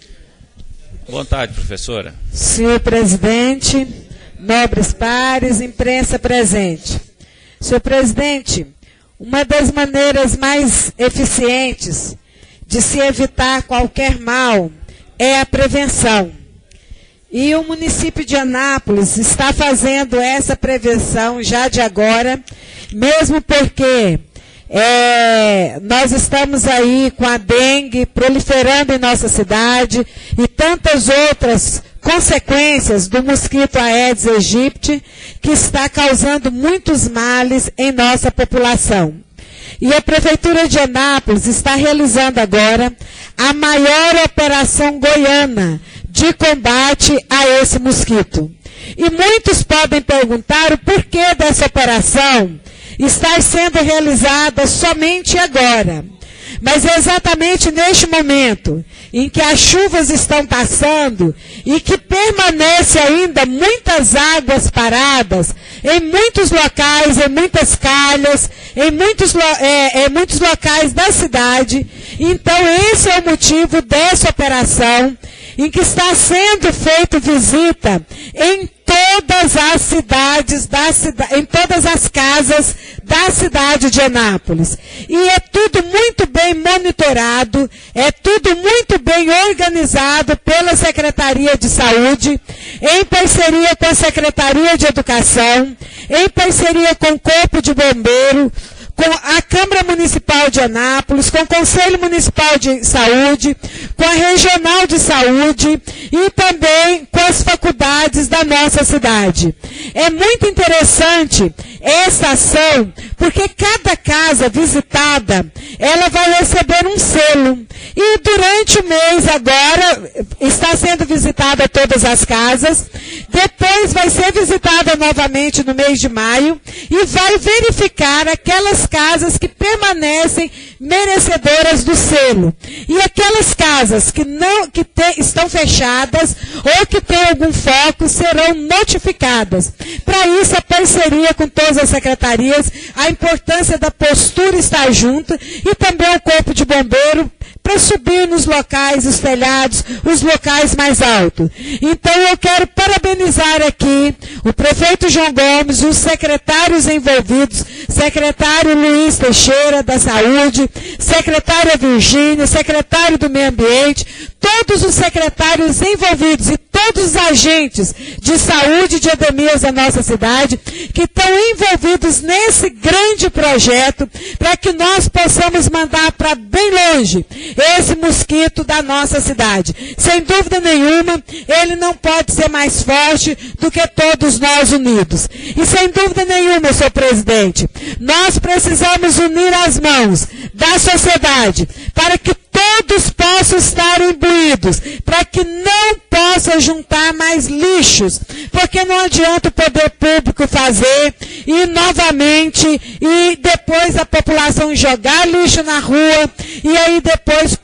A: À vontade, professora.
M: Senhor presidente, nobres pares, imprensa presente. Senhor presidente, uma das maneiras mais eficientes de se evitar qualquer mal é a prevenção. E o município de Anápolis está fazendo essa prevenção já de agora, mesmo porque nós estamos aí com a dengue proliferando em nossa cidade e tantas outras consequências do mosquito Aedes aegypti, que está causando muitos males em nossa população. E a Prefeitura de Anápolis está realizando agora a maior operação goiana de combate a esse mosquito. E muitos podem perguntar o porquê dessa operação estar sendo realizada somente agora. Mas é exatamente neste momento em que as chuvas estão passando e que permanece ainda muitas águas paradas em muitos locais, em muitas calhas, em muitos locais da cidade. Então esse é o motivo dessa operação, em que está sendo feita visita em todas as cidades em todas as casas da cidade de Anápolis. E é tudo muito bem monitorado, é tudo muito bem organizado pela Secretaria de Saúde, em parceria com a Secretaria de Educação, em parceria com o Corpo de Bombeiro, com a Câmara Municipal de Anápolis, com o Conselho Municipal de Saúde, com a Regional de Saúde e também com as faculdades da nossa cidade. É muito interessante essa ação, porque cada casa visitada, ela vai receber um selo. E durante o mês agora, está sendo visitada todas as casas, depois vai ser visitada novamente no mês de maio, e vai verificar aquelas casas que permanecem merecedoras do selo. E aquelas casas que estão fechadas ou que têm algum foco serão notificadas. Para isso, a parceria com todas as secretarias, a importância da postura estar junto e também o Corpo de Bombeiro para subir nos locais, os telhados, os locais mais altos. Então eu quero parabenizar aqui o prefeito João Gomes, os secretários envolvidos, secretário Luiz Teixeira da Saúde, secretária Virgínia, secretário do Meio Ambiente, todos os secretários envolvidos e todos os agentes de saúde de endemias da nossa cidade que estão envolvidos nesse grande projeto para que nós possamos mandar para bem longe esse mosquito da nossa cidade. Sem dúvida nenhuma, ele não pode ser mais forte do que todos nós unidos. E sem dúvida nenhuma, senhor presidente, nós precisamos unir as mãos da sociedade para que todos possam estar imbuídos, para que não possa possa juntar mais lixos, porque não adianta o poder público fazer e novamente, e depois a população jogar lixo na rua, e aí depois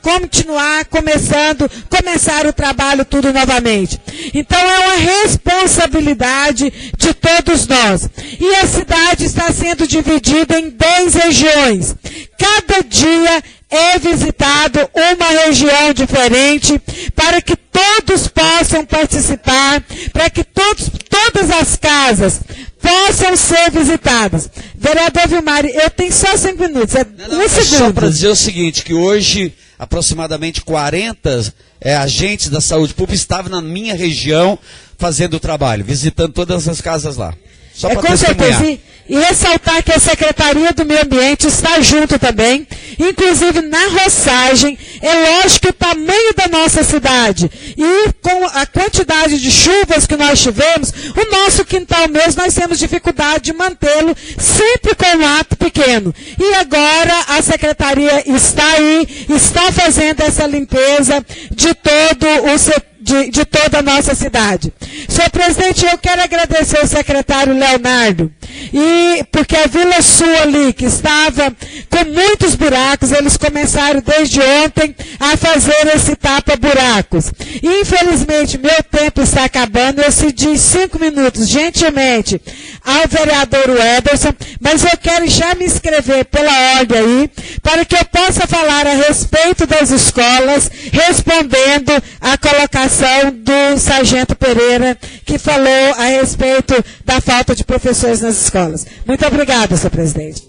M: começar o trabalho tudo novamente. Então é uma responsabilidade de todos nós. E a cidade está sendo dividida em 10 regiões. Cada dia é visitado uma região diferente para que todos possam participar, para que todas as casas possam ser visitadas. Vereador Vilmar, eu tenho só 5 minutos, um segundo.
G: Só para dizer o seguinte, que hoje aproximadamente 40 agentes da saúde pública estavam na minha região fazendo o trabalho, visitando todas as casas lá. Só para
M: com certeza. E ressaltar que a Secretaria do Meio Ambiente está junto também, inclusive na roçagem. É lógico que o tamanho da nossa cidade e com a quantidade de chuvas que nós tivemos, o nosso quintal mesmo, nós temos dificuldade de mantê-lo sempre com um ato pequeno. E agora a Secretaria está aí, está fazendo essa limpeza de todo o setor, de toda a nossa cidade. Senhor presidente, eu quero agradecer ao secretário Leonardo, porque a Vila Sul ali, que estava com muitos buracos, eles começaram desde ontem a fazer esse tapa-buracos. Infelizmente, meu tempo está acabando, eu cedi 5 minutos, gentilmente, ao vereador Ederson, mas eu quero já me inscrever pela ordem aí, para que eu possa falar a respeito das escolas, respondendo a colocação do Sargento Pereira, que falou a respeito da falta de professores nas escolas. Muito obrigada, senhor presidente.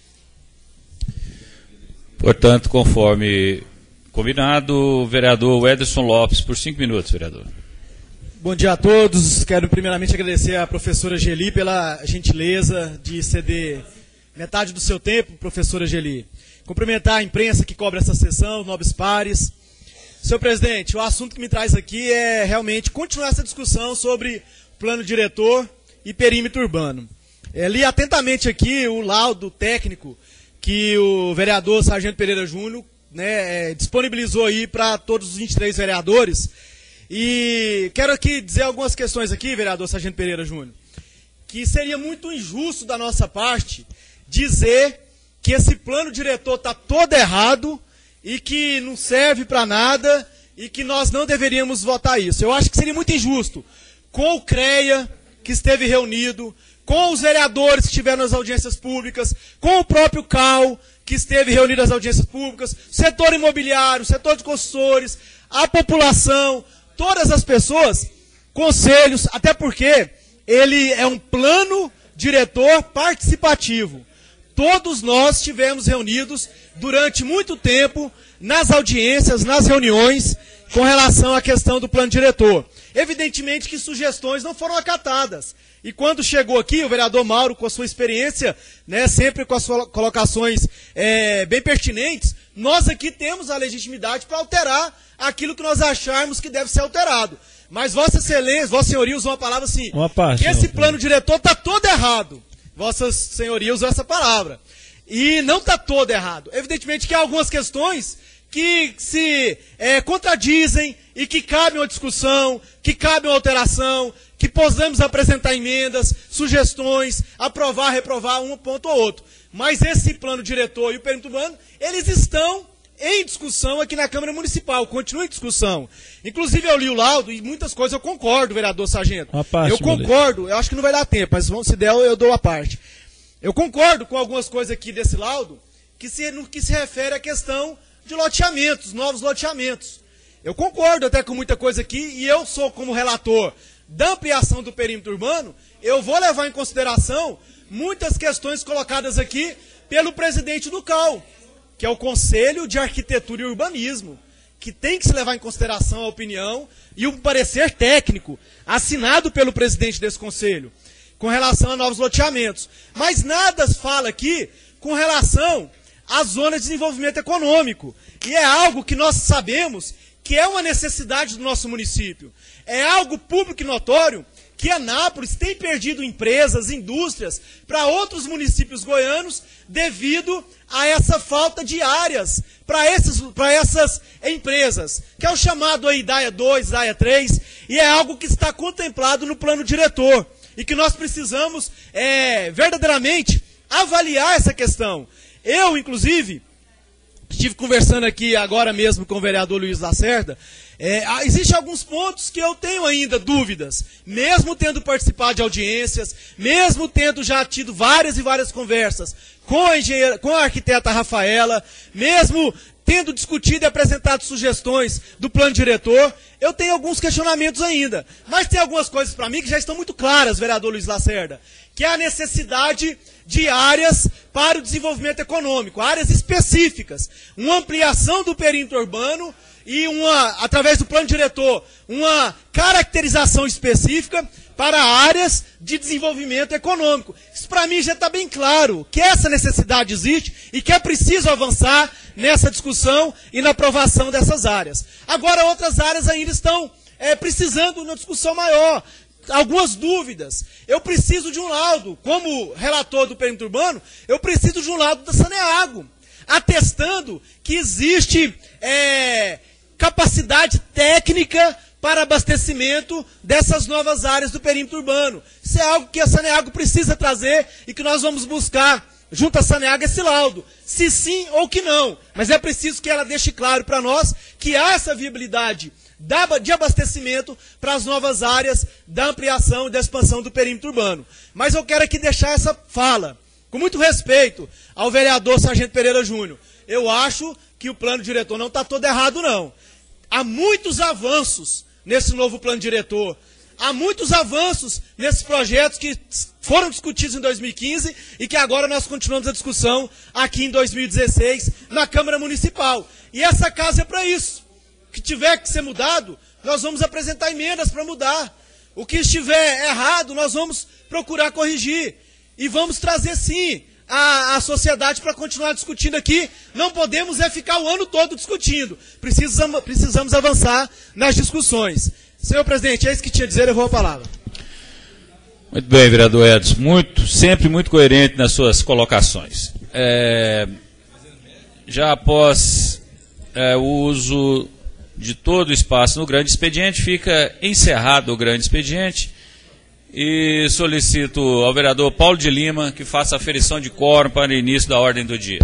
A: Portanto, conforme combinado, o vereador Ederson Lopes, por 5 minutos, vereador.
D: Bom dia a todos. Quero primeiramente agradecer à professora Geli pela gentileza de ceder metade do seu tempo, professora Geli. Cumprimentar a imprensa que cobre essa sessão, nobres pares. Senhor presidente, o assunto que me traz aqui é realmente continuar essa discussão sobre plano diretor e perímetro urbano. Li atentamente aqui o laudo técnico que o vereador Sargento Pereira Júnior disponibilizou aí para todos os 23 vereadores. E quero aqui dizer algumas questões aqui, vereador Sargento Pereira Júnior, que seria muito injusto da nossa parte dizer que esse plano diretor está todo errado e que não serve para nada e que nós não deveríamos votar isso. Eu acho que seria muito injusto com o CREA, que esteve reunido, com os vereadores que estiveram nas audiências públicas, com o próprio CAL, que esteve reunido nas audiências públicas, setor imobiliário, setor de consultores, a população, todas as pessoas, conselhos, até porque ele é um plano diretor participativo. Todos nós estivemos reunidos durante muito tempo nas audiências, nas reuniões, com relação à questão do plano diretor. Evidentemente que sugestões não foram acatadas. E quando chegou aqui, o vereador Mauro, com a sua experiência, sempre com as suas colocações bem pertinentes, nós aqui temos a legitimidade para alterar aquilo que nós acharmos que deve ser alterado. Mas Vossa Excelência, Vossa Senhoria usou uma palavra assim, que esse plano diretor está todo errado. Vossa Senhoria usou essa palavra. E não está todo errado. Evidentemente que há algumas questões que se contradizem e que cabem uma discussão, que cabem uma alteração, que possamos apresentar emendas, sugestões, aprovar, reprovar um ponto ou outro. Mas esse plano diretor e o perímetro urbano, eles estão em discussão aqui na Câmara Municipal, continua em discussão. Inclusive eu li o laudo e muitas coisas eu concordo, vereador Sargento. Eu concordo, eu acho que não vai dar tempo, mas se der eu dou a parte. Eu concordo com algumas coisas aqui desse laudo, no que se refere à questão de loteamentos, novos loteamentos. Eu concordo até com muita coisa aqui, e eu sou como relator da ampliação do perímetro urbano, eu vou levar em consideração muitas questões colocadas aqui pelo presidente do CAL, que é o Conselho de Arquitetura e Urbanismo, que tem que se levar em consideração a opinião e o parecer técnico assinado pelo presidente desse conselho, com relação a novos loteamentos. Mas nada fala aqui com relação à zona de desenvolvimento econômico. E é algo que nós sabemos que é uma necessidade do nosso município. É algo público e notório que Anápolis tem perdido empresas, indústrias para outros municípios goianos devido a essa falta de áreas para essas empresas, que é o chamado aí DAIA 2, DAIA 3, e é algo que está contemplado no plano diretor e que nós precisamos verdadeiramente avaliar essa questão. Eu, inclusive, estive conversando aqui agora mesmo com o vereador Luiz Lacerda. Existem alguns pontos que eu tenho ainda dúvidas, mesmo tendo participado de audiências, mesmo tendo já tido várias e várias conversas com a arquiteta Rafaela, mesmo tendo discutido e apresentado sugestões do plano diretor, eu tenho alguns questionamentos ainda. Mas tem algumas coisas para mim que já estão muito claras, vereador Luiz Lacerda, que é a necessidade de áreas para o desenvolvimento econômico, áreas específicas, uma ampliação do perímetro urbano e através do plano diretor, uma caracterização específica para áreas de desenvolvimento econômico. Isso para mim já está bem claro, que essa necessidade existe e que é preciso avançar nessa discussão e na aprovação dessas áreas. Agora, outras áreas ainda estão precisando de uma discussão maior. Algumas dúvidas. Eu preciso de um laudo, como relator do perímetro urbano, eu preciso de um laudo da Saneago, atestando que existe capacidade técnica para abastecimento dessas novas áreas do perímetro urbano. Isso é algo que a Saneago precisa trazer e que nós vamos buscar junto à Saneago esse laudo, se sim ou que não. Mas é preciso que ela deixe claro para nós que há essa viabilidade de abastecimento para as novas áreas da ampliação e da expansão do perímetro urbano. Mas eu quero aqui deixar essa fala, com muito respeito ao vereador Sargento Pereira Júnior. Eu acho que o plano diretor não está todo errado, não. Há muitos avanços nesse novo plano diretor. Há muitos avanços nesses projetos que foram discutidos em 2015 e que agora nós continuamos a discussão aqui em 2016 na Câmara Municipal. E essa casa é para isso. O que tiver que ser mudado, nós vamos apresentar emendas para mudar. O que estiver errado, nós vamos procurar corrigir. E vamos trazer, sim, a sociedade para continuar discutindo aqui. Não podemos ficar o ano todo discutindo. Precisamos avançar nas discussões. Senhor presidente, é isso que tinha a dizer, eu vou a palavra.
A: Muito bem, vereador Edson. Sempre muito coerente nas suas colocações. Já após o uso de todo o espaço no grande expediente, fica encerrado o grande expediente e solicito ao vereador Paulo de Lima que faça a aferição de quórum para o início da ordem do dia.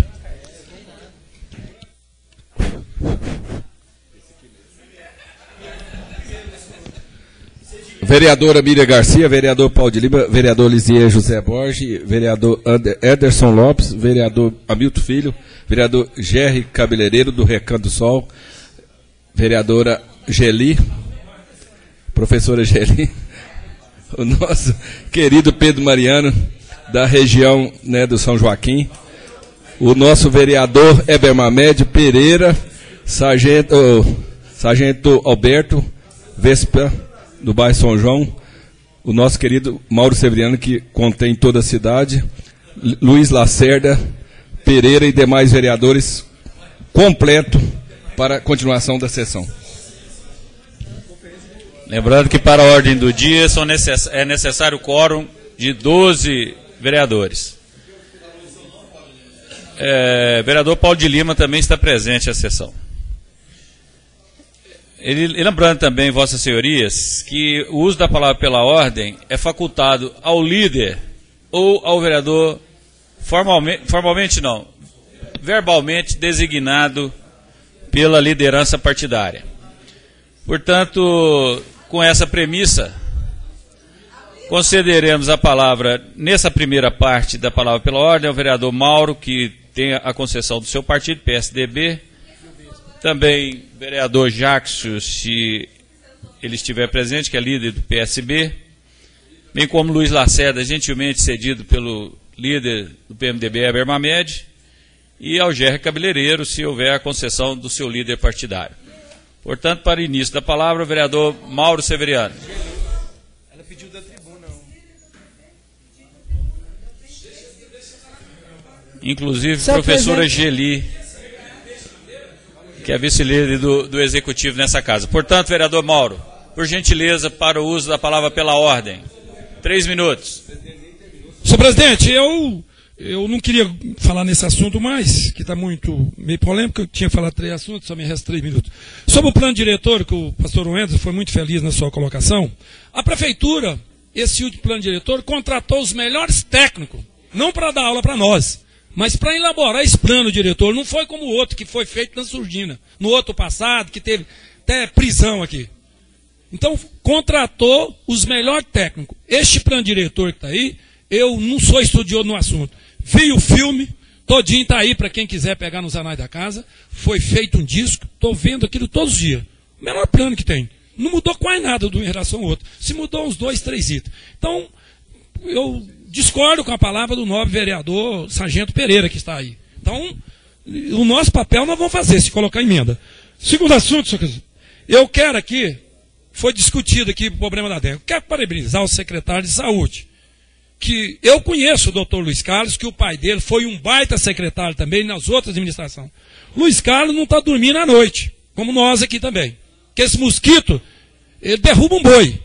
E: Vereadora Miriam Garcia, vereador Paulo de Lima, vereador Lisier José Borges, vereador Ederson Lopes, vereador Hamilton Filho, vereador Gerry Cabeleireiro do Recanto do Sol, vereadora Geli, professora Geli, o nosso querido Pedro Mariano, da região do São Joaquim, o nosso vereador Eber Mamed Pereira, sargento Alberto Vespa, do bairro São João, o nosso querido Mauro Severiano, que contém toda a cidade, Luiz Lacerda Pereira e demais vereadores, completo para a continuação da sessão.
A: Lembrando que para a ordem do dia é necessário o quórum de 12 vereadores. Vereador Paulo de Lima também está presente à sessão. Lembrando também, vossas senhorias, que o uso da palavra pela ordem é facultado ao líder ou ao vereador verbalmente designado pela liderança partidária. Portanto, com essa premissa, concederemos a palavra, nessa primeira parte da palavra pela ordem, ao vereador Mauro, que tem a concessão do seu partido, PSDB, também vereador Jackson, se ele estiver presente, que é líder do PSB, bem como Luiz Lacerda, gentilmente cedido pelo líder do PMDB, Eber Mamed, e ao Gerry Cabeleireiro, se houver a concessão do seu líder partidário. Portanto, para o início da palavra, o vereador Mauro Severiano.
D: Ela pediu da tribuna.
A: Inclusive, professora Geli, que é vice-líder do Executivo nessa casa. Portanto, vereador Mauro. por gentileza, para o uso da palavra pela ordem. 3 minutos.
K: Senhor presidente, eu não queria falar nesse assunto mais, que está meio polêmico, eu tinha falado 3 assuntos, só me resta 3 minutos. Sobre o plano diretor, que o pastor Wendel foi muito feliz na sua colocação, a prefeitura, esse último plano diretor, contratou os melhores técnicos, não para dar aula para nós, mas para elaborar esse plano diretor. Não foi como o outro que foi feito na Surdina, no outro passado, que teve até prisão aqui. Então, contratou os melhores técnicos. Este plano diretor que está aí, eu não sou estudioso no assunto. Vi o filme, todinho está aí para quem quiser pegar nos anais da casa. Foi feito um disco, estou vendo aquilo todos os dias. O menor plano que tem. Não mudou quase nada de um em relação ao outro. Se mudou uns 2, 3 itens. Então, eu discordo com a palavra do nobre vereador Sargento Pereira, que está aí. Então, o nosso papel nós vamos fazer, se colocar emenda. Segundo assunto, senhor presidente, eu quero aqui, foi discutido aqui o problema da dengue. Eu quero parabenizar o secretário de saúde, que eu conheço o doutor Luiz Carlos, que o pai dele foi um baita secretário também nas outras administrações. Luiz Carlos não está dormindo à noite, como nós aqui também. Porque esse mosquito, ele derruba um boi.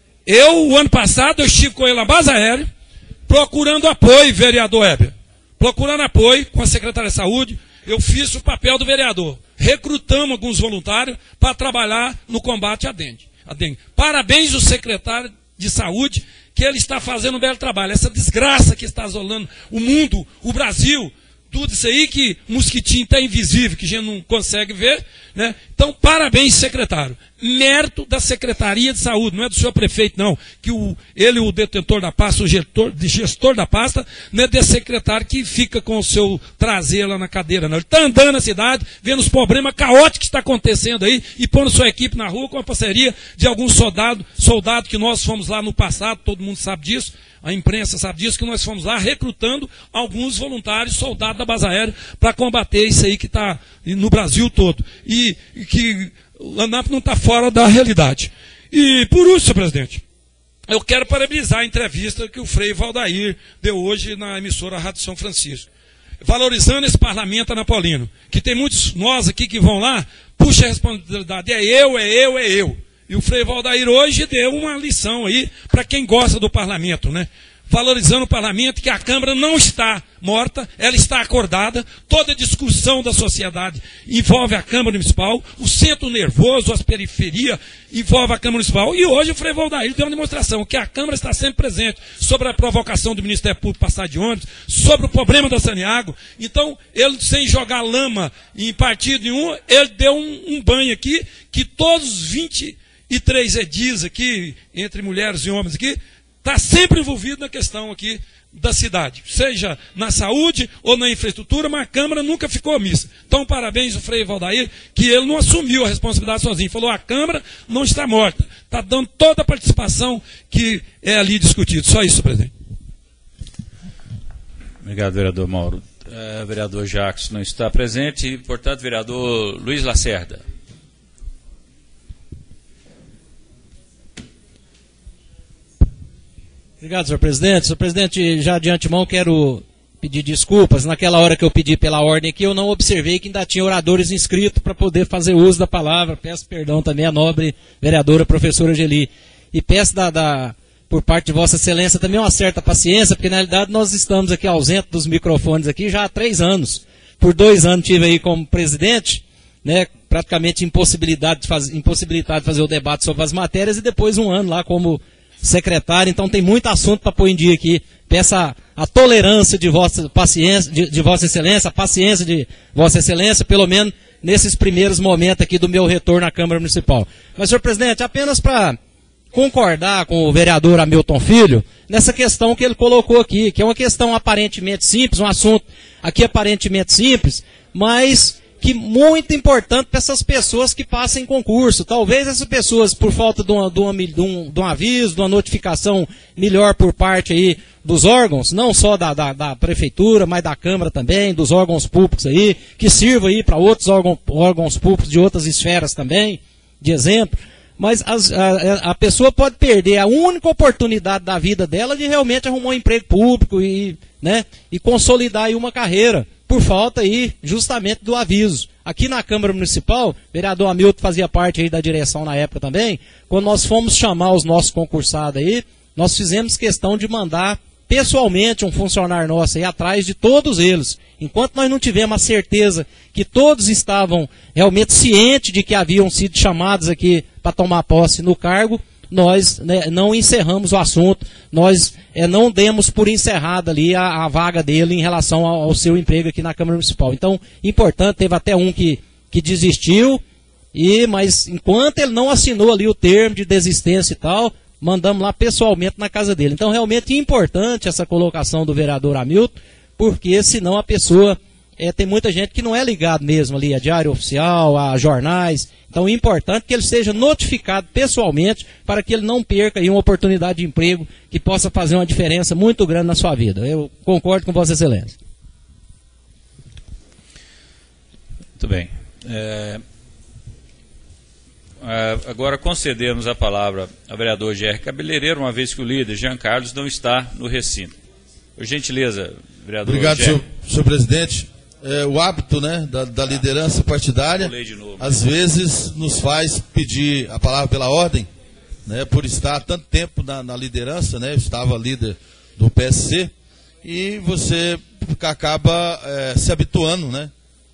K: O ano passado, eu estive com ele na base aérea, procurando apoio, vereador Heber. Procurando apoio com a secretária de saúde, eu fiz o papel do vereador. Recrutamos alguns voluntários para trabalhar no combate à dengue. Parabéns ao secretário de saúde, que ele está fazendo um belo trabalho. Essa desgraça que está assolando o mundo, o Brasil, tudo isso aí que mosquitinho está invisível, que a gente não consegue ver, né? Então, parabéns, secretário. Mérito da Secretaria de Saúde, não é do senhor prefeito, não. Que ele, o detentor da pasta, o gestor da pasta, não é desse secretário que fica com o seu traseiro lá na cadeira, não. Ele está andando na cidade, vendo os problemas caóticos que está acontecendo aí, e pondo sua equipe na rua com a parceria de alguns soldado que nós fomos lá no passado, todo mundo sabe disso. A imprensa sabe disso, que nós fomos lá recrutando alguns voluntários, soldados da base aérea, para combater isso aí que está no Brasil todo. E que o ANAP não está fora da realidade. E por último, senhor presidente, eu quero parabenizar a entrevista que o Frei Valdair deu hoje na emissora Rádio São Francisco. Valorizando esse parlamento anapolino, que tem muitos nós aqui que vão lá, puxa a responsabilidade, é eu. E o Frei Valdair hoje deu uma lição aí para quem gosta do parlamento, né? Valorizando o parlamento, que a Câmara não está morta, ela está acordada. Toda discussão da sociedade envolve a Câmara Municipal, o centro nervoso, as periferias, envolve a Câmara Municipal. E hoje o Frei Valdair deu uma demonstração que a Câmara está sempre presente sobre a provocação do Ministério Público passar de ônibus, sobre o problema da Saniago. Então, ele, sem jogar lama em partido nenhum, ele deu um banho aqui, que todos os 23 edis aqui, entre mulheres e homens aqui, está sempre envolvido na questão aqui da cidade, seja na saúde ou na infraestrutura, mas a Câmara nunca ficou omissa. Então, parabéns ao Frei Valdair, que ele não assumiu a responsabilidade sozinho, falou, a Câmara não está morta, está dando toda a participação que é ali discutido. Só isso, presidente.
A: Obrigado, vereador Mauro. Vereador Jacques não está presente, portanto, vereador Luiz Lacerda.
J: Obrigado, senhor presidente. Senhor presidente, já de antemão quero pedir desculpas. Naquela hora que eu pedi pela ordem aqui, eu não observei que ainda tinha oradores inscritos para poder fazer uso da palavra. Peço perdão também à nobre vereadora professora Geli. E peço por parte de Vossa Excelência também uma certa paciência, porque na realidade nós estamos aqui ausentes dos microfones aqui já há 3 anos. Por 2 anos tive aí como presidente, né, praticamente impossibilitado de fazer o debate sobre as matérias, e depois 1 ano lá como secretário. Então tem muito assunto para pôr em dia aqui. Peço a tolerância de Vossa Excelência, a paciência de Vossa Excelência, pelo menos nesses primeiros momentos aqui do meu retorno à Câmara Municipal. Mas, senhor presidente, apenas para concordar com o vereador Hamilton Filho nessa questão que ele colocou aqui, que é uma questão aparentemente simples, um assunto aqui aparentemente simples, mas que muito importante para essas pessoas que passam em concurso. Talvez essas pessoas, por falta de um aviso, de uma notificação melhor por parte aí dos órgãos, não só da prefeitura, mas da Câmara também, dos órgãos públicos aí, que sirva aí para outros órgãos públicos de outras esferas também, de exemplo. Mas a pessoa pode perder a única oportunidade da vida dela de realmente arrumar um emprego público e consolidar aí uma carreira, por falta aí justamente do aviso. Aqui na Câmara Municipal, o vereador Hamilton fazia parte aí da direção na época também, quando nós fomos chamar os nossos concursados aí, nós fizemos questão de mandar pessoalmente um funcionário nosso aí atrás de todos eles. Enquanto nós não tivemos a certeza que todos estavam realmente cientes de que haviam sido chamados aqui para tomar posse no cargo, nós, né, não encerramos o assunto, nós não demos por encerrada ali a vaga dele em relação ao seu emprego aqui na Câmara Municipal. Então, importante, teve até um que desistiu, mas enquanto ele não assinou ali o termo de desistência e tal, mandamos lá pessoalmente na casa dele. Então, realmente importante essa colocação do vereador Hamilton, porque senão a pessoa, tem muita gente que não é ligado mesmo ali a diário oficial, a jornais. Então é importante que ele seja notificado pessoalmente para que ele não perca aí uma oportunidade de emprego que possa fazer uma diferença muito grande na sua vida. Eu concordo com Vossa Excelência.
A: Muito bem. Agora concedemos a palavra ao vereador G.R. Cabeleireiro, uma vez que o líder, Jean Carlos, não está no recinto. Por gentileza, vereador.
N: Obrigado, senhor presidente. O hábito, né, da liderança partidária, às vezes nos faz pedir a palavra pela ordem, né, por estar há tanto tempo na liderança, né, eu estava líder do PSC, e você acaba se habituando, né,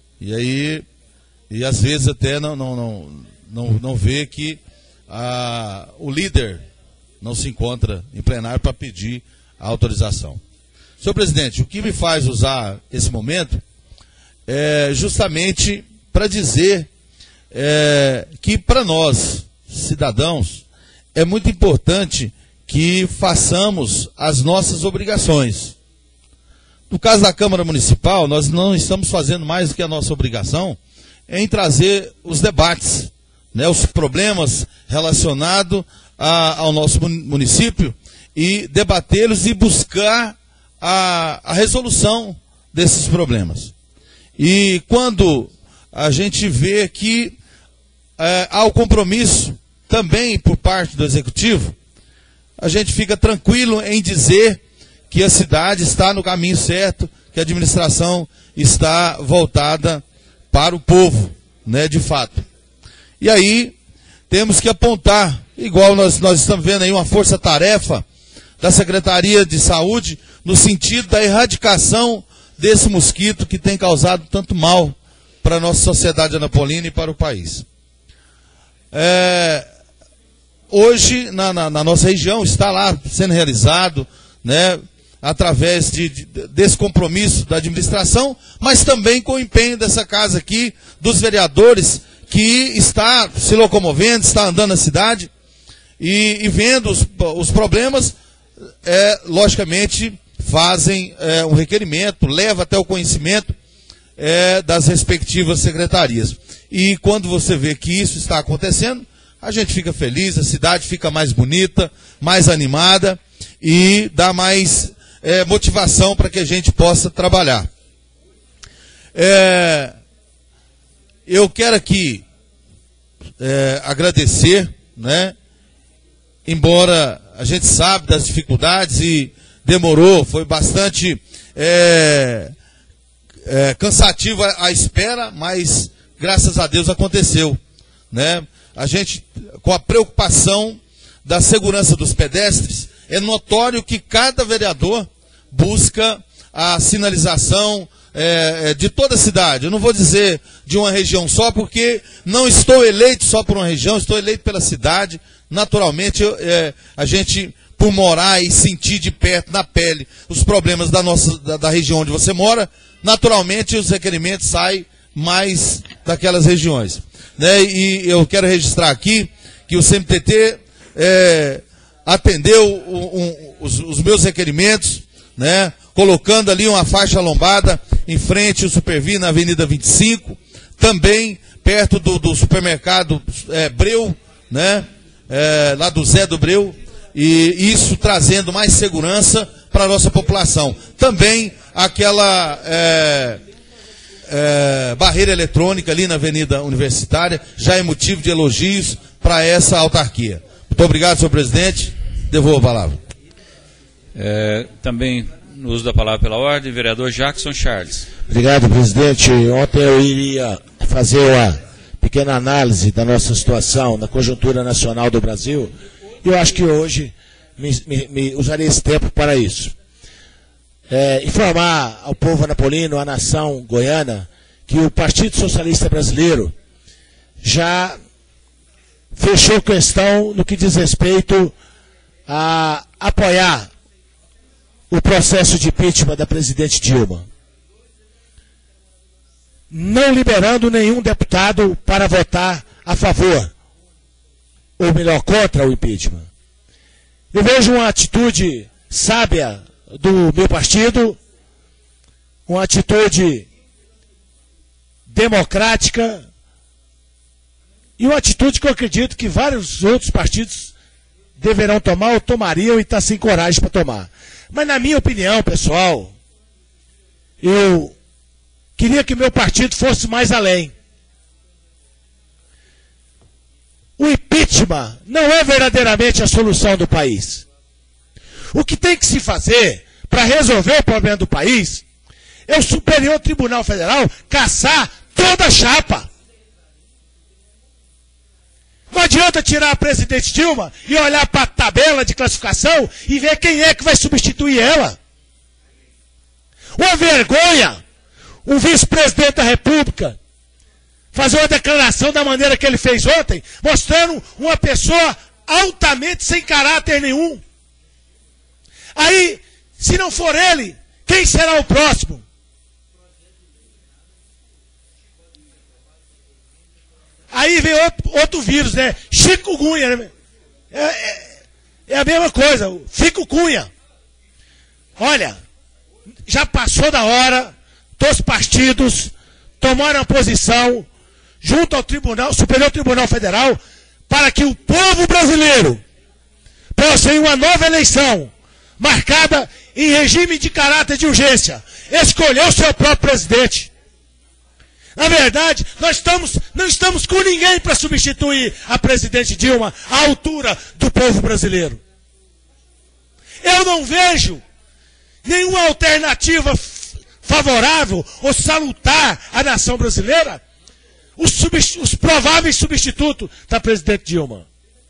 N: e às vezes até não vê que o líder não se encontra em plenário para pedir a autorização. Senhor presidente, o que me faz usar esse momento é justamente para dizer que para nós, cidadãos, é muito importante que façamos as nossas obrigações. No caso da Câmara Municipal, nós não estamos fazendo mais do que a nossa obrigação em trazer os debates, né, os problemas relacionados ao nosso município e debatê-los e buscar a resolução desses problemas. E quando a gente vê que há o compromisso também por parte do Executivo, a gente fica tranquilo em dizer que a cidade está no caminho certo, que a administração está voltada para o povo, né, de fato. E aí temos que apontar, igual nós estamos vendo aí uma força-tarefa da Secretaria de Saúde, no sentido da erradicação desse mosquito que tem causado tanto mal para a nossa sociedade anapolina e para o país. Hoje, na nossa região, está lá sendo realizado, né, através desse compromisso da administração, mas também com o empenho dessa casa aqui, dos vereadores, que está se locomovendo, está andando na cidade e vendo os problemas, logicamente, fazem um requerimento, leva até o conhecimento das respectivas secretarias. E quando você vê que isso está acontecendo, a gente fica feliz, a cidade fica mais bonita, mais animada e dá mais motivação para que a gente possa trabalhar. Eu quero aqui agradecer, né, embora a gente sabe das dificuldades e demorou, foi bastante cansativo a espera, mas graças a Deus aconteceu, né? A gente, com a preocupação da segurança dos pedestres, é notório que cada vereador busca a sinalização de toda a cidade. Eu não vou dizer de uma região só, porque não estou eleito só por uma região, estou eleito pela cidade. Naturalmente, a gente, por morar e sentir de perto, na pele, os problemas da região onde você mora, naturalmente os requerimentos saem mais daquelas regiões, né? E eu quero registrar aqui que o CMTT atendeu os meus requerimentos, né? Colocando ali uma faixa lombada em frente ao Supervi, na Avenida 25, também perto do supermercado Breu, né? Lá do Zé do Breu, e isso trazendo mais segurança para a nossa população. Também aquela barreira eletrônica ali na Avenida Universitária já é motivo de elogios para essa autarquia. Muito obrigado, senhor presidente. Devolvo a palavra.
A: Também no uso da palavra pela ordem, vereador Jackson Charles.
O: Obrigado, presidente. Ontem eu iria fazer uma pequena análise da nossa situação, da conjuntura nacional do Brasil, e eu acho que hoje usarei esse tempo para isso. Informar ao povo anapolino, à nação goiana, que o Partido Socialista Brasileiro já fechou questão no que diz respeito a apoiar o processo de impeachment da presidente Dilma, não liberando nenhum deputado para votar a favor, ou melhor, contra o impeachment. Eu vejo uma atitude sábia do meu partido, uma atitude democrática e uma atitude que eu acredito que vários outros partidos deverão tomar ou tomariam e está sem coragem para tomar. Mas na minha opinião, pessoal, eu queria que o meu partido fosse mais além. O impeachment não é verdadeiramente a solução do país. O que tem que se fazer para resolver o problema do país é o Superior Tribunal Federal caçar toda a chapa. Não adianta tirar a presidente Dilma e olhar para a tabela de classificação e ver quem é que vai substituir ela. Uma vergonha um vice-presidente da República fazer uma declaração da maneira que ele fez ontem, mostrando uma pessoa altamente sem caráter nenhum. Aí, se não for ele, quem será o próximo? Aí vem outro vírus, né? Chikungunya, né? É a mesma coisa, Fico-cunha. Olha, já passou da hora dos partidos tomaram a posição junto ao Superior Tribunal Federal para que o povo brasileiro possa, em uma nova eleição, marcada em regime de caráter de urgência, escolher o seu próprio presidente. Na verdade, nós não estamos com ninguém para substituir a presidente Dilma à altura do povo brasileiro. Eu não vejo nenhuma alternativa favorável ou salutar à nação brasileira os prováveis substitutos da presidente Dilma.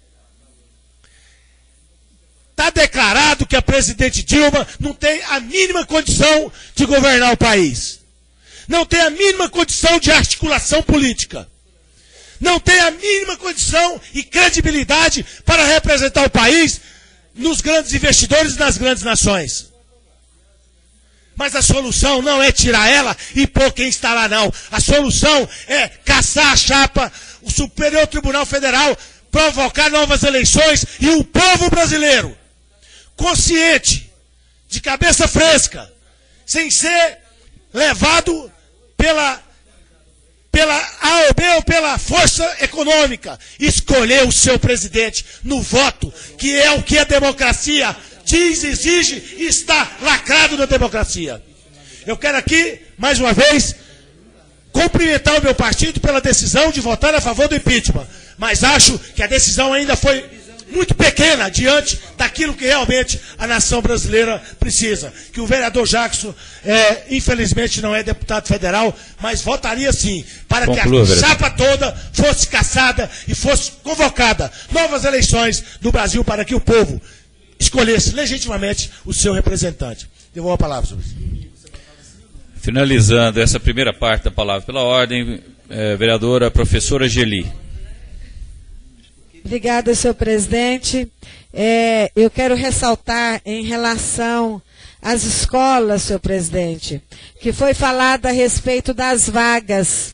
O: Está declarado que a presidente Dilma não tem a mínima condição de governar o país. Não tem a mínima condição de articulação política. Não tem a mínima condição e credibilidade para representar o país nos grandes investidores e nas grandes nações. Mas a solução não é tirar ela e pôr quem está lá, não. A solução é caçar a chapa, o Superior Tribunal Federal, provocar novas eleições e o povo brasileiro, consciente, de cabeça fresca, sem ser levado pela A ou B ou pela força econômica, escolher o seu presidente no voto, que é o que a democracia diz, exige e está lacrado na democracia. Eu quero aqui, mais uma vez, cumprimentar o meu partido pela decisão de votar a favor do impeachment. Mas acho que a decisão ainda foi muito pequena diante daquilo que realmente a nação brasileira precisa. Que o vereador Jackson, infelizmente, não é deputado federal, mas votaria sim, para que a chapa toda fosse caçada e fosse convocada novas eleições no Brasil para que o povo escolhesse legitimamente o seu representante. Devolvo a palavra, senhor.
A: Finalizando essa primeira parte da palavra pela ordem, vereadora professora Geli.
M: Obrigada, senhor presidente. Eu quero ressaltar em relação às escolas, senhor presidente, que foi falado a respeito das vagas.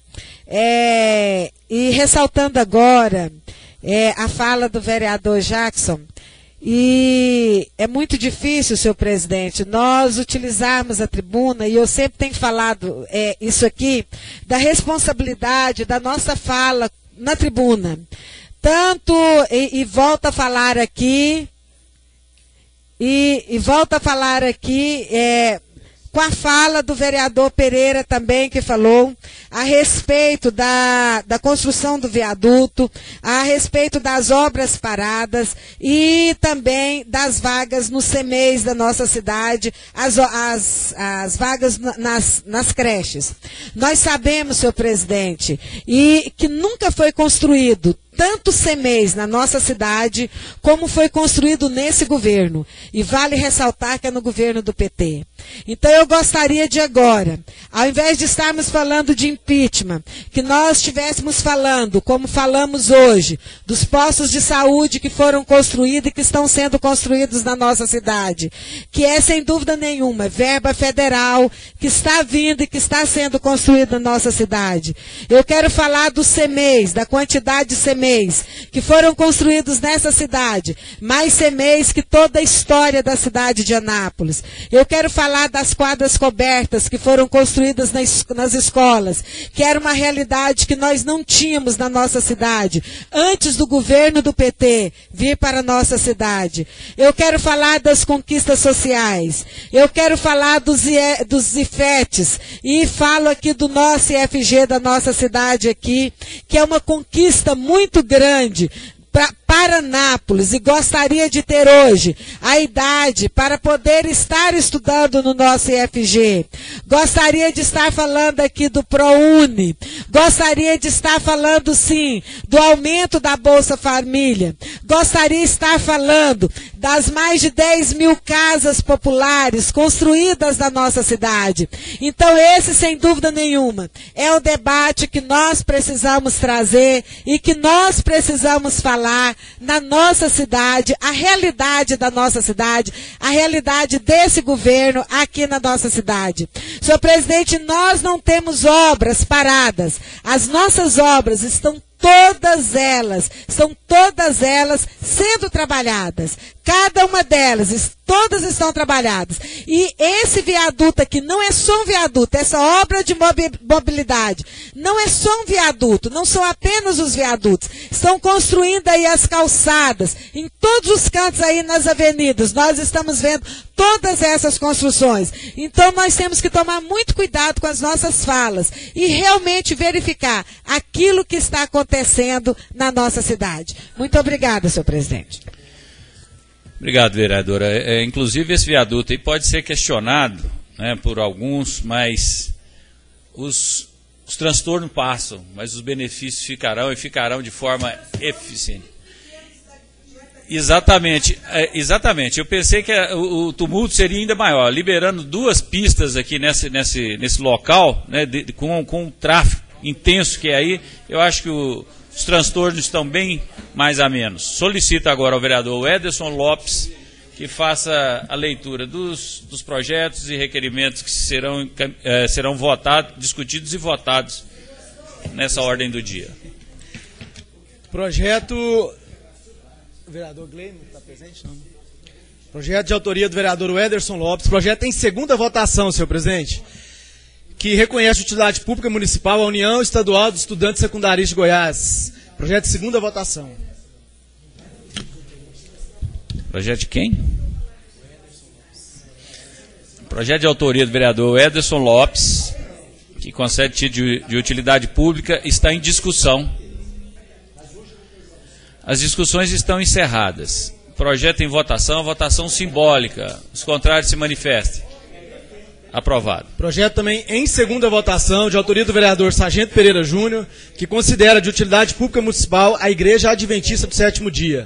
M: E ressaltando agora a fala do vereador Jackson, e é muito difícil, senhor presidente, nós utilizarmos a tribuna, e eu sempre tenho falado isso aqui, da responsabilidade da nossa fala na tribuna. Tanto, e volto a falar aqui, com a fala do vereador Pereira também, que falou a respeito da construção do viaduto, a respeito das obras paradas e também das vagas nos CMEs da nossa cidade, as vagas nas creches. Nós sabemos, senhor presidente, e que nunca foi construído tanto CMEs na nossa cidade, como foi construído nesse governo. E vale ressaltar que é no governo do PT. Então eu gostaria de agora, ao invés de estarmos falando de impeachment, que nós estivéssemos falando, como falamos hoje, dos postos de saúde que foram construídos e que estão sendo construídos na nossa cidade, que é sem dúvida nenhuma verba federal que está vindo e que está sendo construída na nossa cidade. Eu quero falar dos CMEs, da quantidade de CMEs que foram construídos nessa cidade, mais CMEs que toda a história da cidade de Anápolis. Eu quero falar das quadras cobertas que foram construídas nas escolas, que era uma realidade que nós não tínhamos na nossa cidade, antes do governo do PT vir para a nossa cidade. Eu quero falar das conquistas sociais, eu quero falar dos IFETs, e falo aqui do nosso IFG da nossa cidade aqui, que é uma conquista muito grande para Anápolis, e gostaria de ter hoje a idade para poder estar estudando no nosso IFG. Gostaria de estar falando aqui do ProUni. Gostaria de estar falando, sim, do aumento da Bolsa Família. Gostaria de estar falando das mais de 10 mil casas populares construídas na nossa cidade. Então esse, sem dúvida nenhuma, é o debate que nós precisamos trazer e que nós precisamos falar na nossa cidade, a realidade da nossa cidade, a realidade desse governo aqui na nossa cidade. Senhor presidente, nós não temos obras paradas. As nossas obras estão todas elas sendo trabalhadas. Cada uma delas, todas estão trabalhadas. E esse viaduto aqui não é só um viaduto, essa obra de mobilidade não é só um viaduto, não são apenas os viadutos. Estão construindo aí as calçadas, em todos os cantos aí nas avenidas, nós estamos vendo todas essas construções. Então nós temos que tomar muito cuidado com as nossas falas e realmente verificar aquilo que está acontecendo na nossa cidade. Muito obrigada, senhor presidente.
A: Obrigado, vereadora. Inclusive, esse viaduto aí pode ser questionado, né, por alguns, mas os transtornos passam, mas os benefícios ficarão de forma eficiente. Exatamente. Eu pensei que o tumulto seria ainda maior, liberando 2 pistas aqui nesse local, né, com o tráfego intenso que é aí. Eu acho que os transtornos estão bem mais a menos. Solicito agora ao vereador Ederson Lopes que faça a leitura dos projetos e requerimentos que serão votados, discutidos e votados nessa ordem do dia.
D: Projeto... O vereador Gleimo está presente? Não. Projeto de autoria do vereador Ederson Lopes. Projeto em segunda votação, senhor presidente, que reconhece utilidade pública municipal à União Estadual dos Estudantes Secundaristas de Goiás. Projeto de segunda votação.
A: Projeto de quem? Projeto de autoria do vereador Ederson Lopes, que concede título de utilidade pública, está em discussão. As discussões estão encerradas. Projeto em votação, votação simbólica. Os contrários se manifestem. Aprovado.
D: Projeto também em segunda votação, de autoria do vereador Sargento Pereira Júnior, que considera de utilidade pública municipal a Igreja Adventista do Sétimo Dia.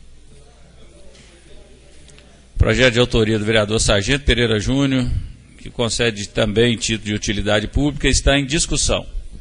A: Projeto de autoria do vereador Sargento Pereira Júnior, que concede também título de utilidade pública, está em discussão.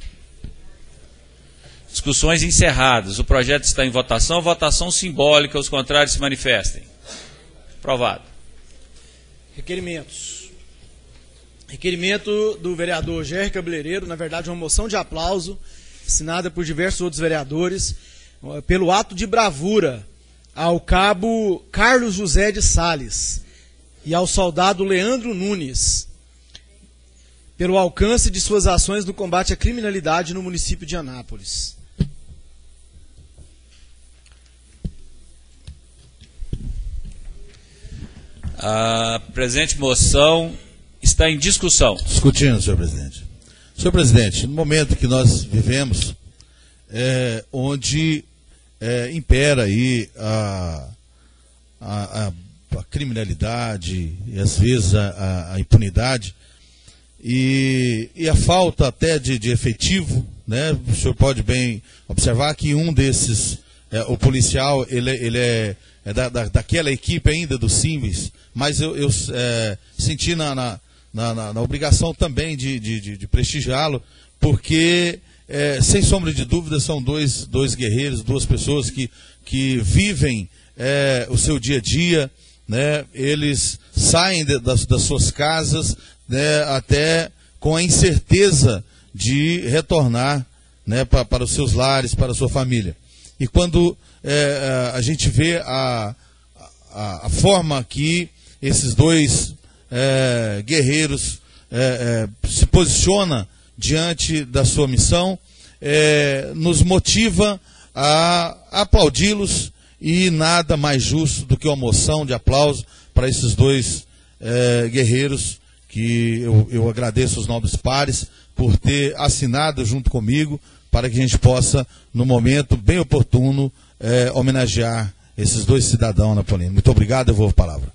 A: Discussões encerradas. O projeto está em votação. Votação simbólica. Os contrários se manifestem. Aprovado.
D: Requerimentos. Requerimento do vereador Jair Cabeleireiro, na verdade uma moção de aplauso, assinada por diversos outros vereadores, pelo ato de bravura ao cabo Carlos José de Sales e ao soldado Leandro Nunes, pelo alcance de suas ações no combate à criminalidade no município de Anápolis. A presente moção
A: Está em discussão.
N: Discutindo, senhor presidente. Senhor presidente, no momento que nós vivemos, onde impera aí a criminalidade e às vezes a impunidade e a falta até de efetivo, né? O senhor pode bem observar que um desses, o policial, ele é daquela equipe ainda do Simbis, mas eu senti na obrigação também de prestigiá-lo, porque sem sombra de dúvida são dois guerreiros, duas pessoas que vivem o seu dia a dia, né? Eles saem das suas casas, né, até com a incerteza de retornar, né, para os seus lares, para a sua família. E quando a gente vê a forma que esses dois guerreiros se posicionam diante da sua missão, nos motiva a aplaudi-los, e nada mais justo do que uma moção de aplauso para esses dois guerreiros, que eu agradeço aos nobres pares por ter assinado junto comigo, para que a gente possa, no momento bem oportuno, homenagear esses dois cidadãos napolinos. Muito obrigado, eu vou a palavra.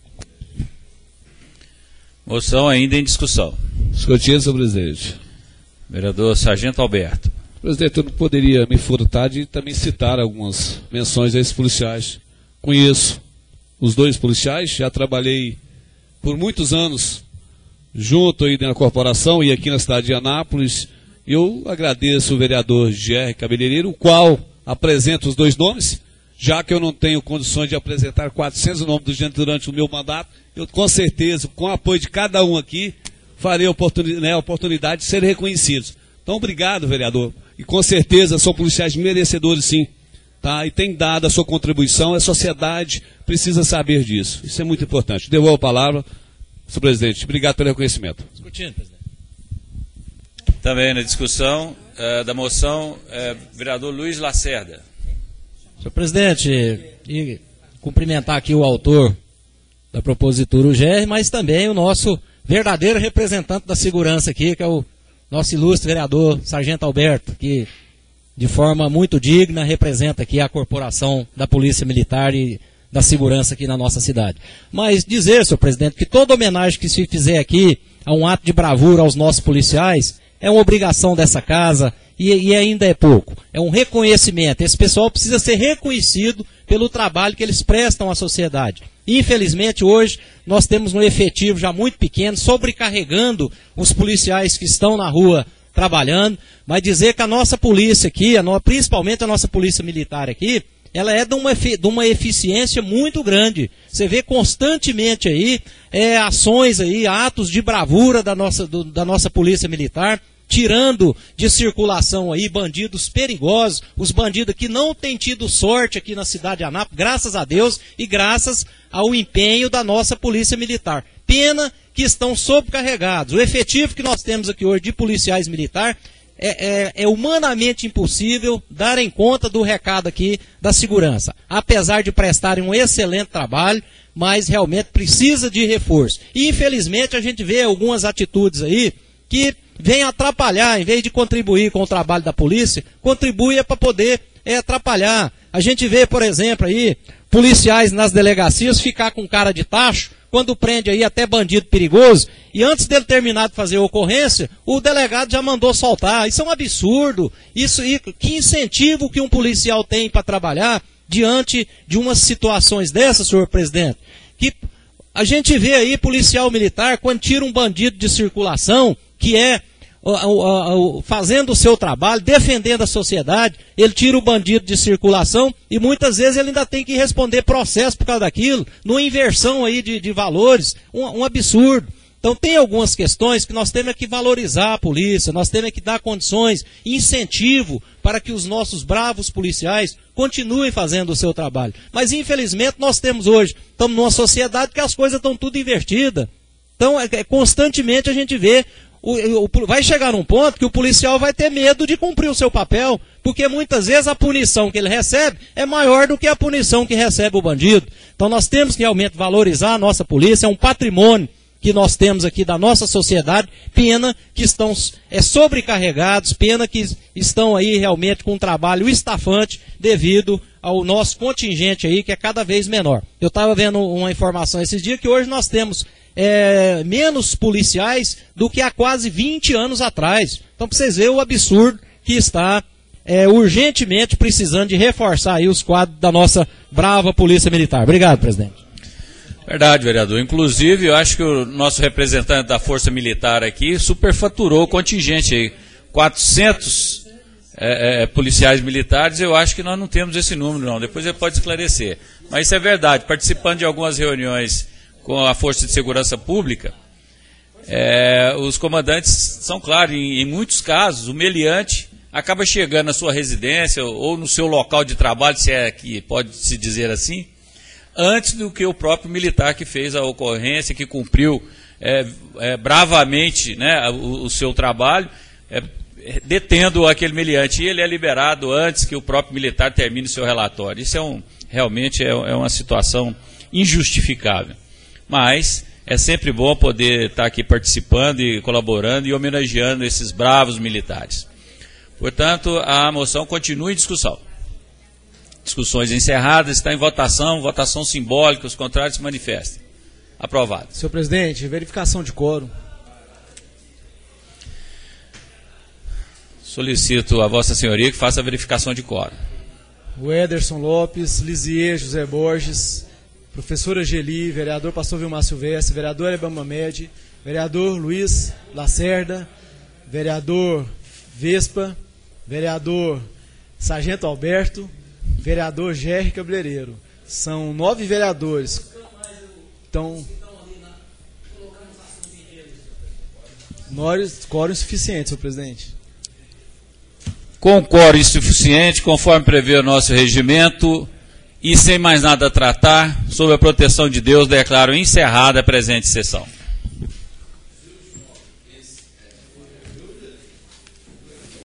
A: Moção ainda em discussão.
P: Discutindo, senhor presidente.
A: Vereador Sargento Alberto.
P: Presidente, eu não poderia me furtar de também citar algumas menções a esses policiais. Conheço os dois policiais, já trabalhei por muitos anos junto aí na corporação e aqui na cidade de Anápolis. Eu agradeço o vereador G.R. Cabeleireiro, o qual apresenta os dois nomes, já que eu não tenho condições de apresentar 400 nomes do gente durante o meu mandato. Eu, com certeza, com o apoio de cada um aqui, farei a oportunidade de serem reconhecidos. Então, obrigado, vereador. E com certeza são policiais merecedores, sim. Tá? E tem dado a sua contribuição, a sociedade precisa saber disso. Isso é muito importante. Devolvo a palavra, senhor presidente. Obrigado pelo reconhecimento.
J: Discutindo, presidente.
A: Também na discussão da moção, vereador Luiz Lacerda.
J: Senhor presidente, e cumprimentar aqui o autor da propositura, o GR, mas também o nosso verdadeiro representante da segurança aqui, que é o nosso ilustre vereador Sargento Alberto, que de forma muito digna representa aqui a corporação da Polícia Militar e da segurança aqui na nossa cidade. Mas dizer, senhor presidente, que toda homenagem que se fizer aqui a um ato de bravura aos nossos policiais é uma obrigação dessa casa e ainda é pouco. É um reconhecimento. Esse pessoal precisa ser reconhecido pelo trabalho que eles prestam à sociedade. Infelizmente, hoje, nós temos um efetivo já muito pequeno, sobrecarregando os policiais que estão na rua trabalhando, mas dizer que a nossa polícia aqui, principalmente a nossa polícia militar aqui, ela é de uma eficiência muito grande. Você vê constantemente aí ações aí, atos de bravura da nossa polícia militar, tirando de circulação aí bandidos perigosos, os bandidos que não têm tido sorte aqui na cidade de Anápolis, graças a Deus e graças ao empenho da nossa polícia militar. Pena que estão sobrecarregados. O efetivo que nós temos aqui hoje de policiais militares é humanamente impossível darem conta do recado aqui da segurança. Apesar de prestarem um excelente trabalho, mas realmente precisa de reforço. E infelizmente a gente vê algumas atitudes aí que vem atrapalhar, em vez de contribuir com o trabalho da polícia, contribui para poder atrapalhar. A gente vê, por exemplo, aí, policiais nas delegacias ficar com cara de tacho, quando prende aí até bandido perigoso, e antes dele terminar de fazer a ocorrência, o delegado já mandou soltar. Isso é um absurdo. Que incentivo que um policial tem para trabalhar diante de umas situações dessas, senhor presidente? Que a gente vê aí policial militar, quando tira um bandido de circulação, que fazendo o seu trabalho, defendendo a sociedade, ele tira o bandido de circulação e muitas vezes ele ainda tem que responder processo por causa daquilo, numa inversão aí de valores, um absurdo. Então tem algumas questões que nós temos que valorizar a polícia, nós temos que dar condições, incentivo para que os nossos bravos policiais continuem fazendo o seu trabalho. Mas infelizmente nós temos hoje, estamos numa sociedade que as coisas estão tudo invertidas. Então constantemente a gente vê, vai chegar num ponto que o policial vai ter medo de cumprir o seu papel, porque muitas vezes a punição que ele recebe é maior do que a punição que recebe o bandido. Então nós temos que realmente valorizar a nossa polícia, é um patrimônio que nós temos aqui da nossa sociedade, pena que estão sobrecarregados, pena que estão aí realmente com um trabalho estafante devido ao nosso contingente aí, que é cada vez menor. Eu estava vendo uma informação esses dias que hoje nós temos menos policiais do que há quase 20 anos atrás. Então, para vocês verem o absurdo que está urgentemente precisando de reforçar aí os quadros da nossa brava Polícia Militar. Obrigado, presidente.
A: Verdade, vereador. Inclusive, eu acho que o nosso representante da Força Militar aqui superfaturou o contingente aí. 400 policiais militares, eu acho que nós não temos esse número, não. Depois ele pode esclarecer. Mas isso é verdade. Participando de algumas reuniões com a Força de Segurança Pública, os comandantes são claros, em muitos casos, o meliante acaba chegando na sua residência ou no seu local de trabalho, se é que pode se dizer assim, antes do que o próprio militar que fez a ocorrência, que cumpriu bravamente, né, o seu trabalho, detendo aquele meliante. E ele é liberado antes que o próprio militar termine o seu relatório. Isso realmente é uma situação injustificável. Mas é sempre bom poder estar aqui participando e colaborando e homenageando esses bravos militares. Portanto, a moção continua em discussão. Discussões encerradas, está em votação, votação simbólica, os contrários se manifestem. Aprovado.
D: Senhor presidente, verificação de quórum.
A: Solicito a Vossa Senhoria que faça a verificação de quórum.
D: O Ederson Lopes, Lisier José Borges, professora Geli, vereador Pastor Vilmar Silvestre, vereador Eban Mamed, vereador Luiz Lacerda, vereador Vespa, vereador Sargento Alberto, vereador Gerry Cabeleireiro. São 9 vereadores. Então, quórum suficiente, senhor presidente.
A: Com quórum insuficiente, conforme prevê o nosso regimento, e sem mais nada a tratar, sob a proteção de Deus, declaro encerrada a presente sessão.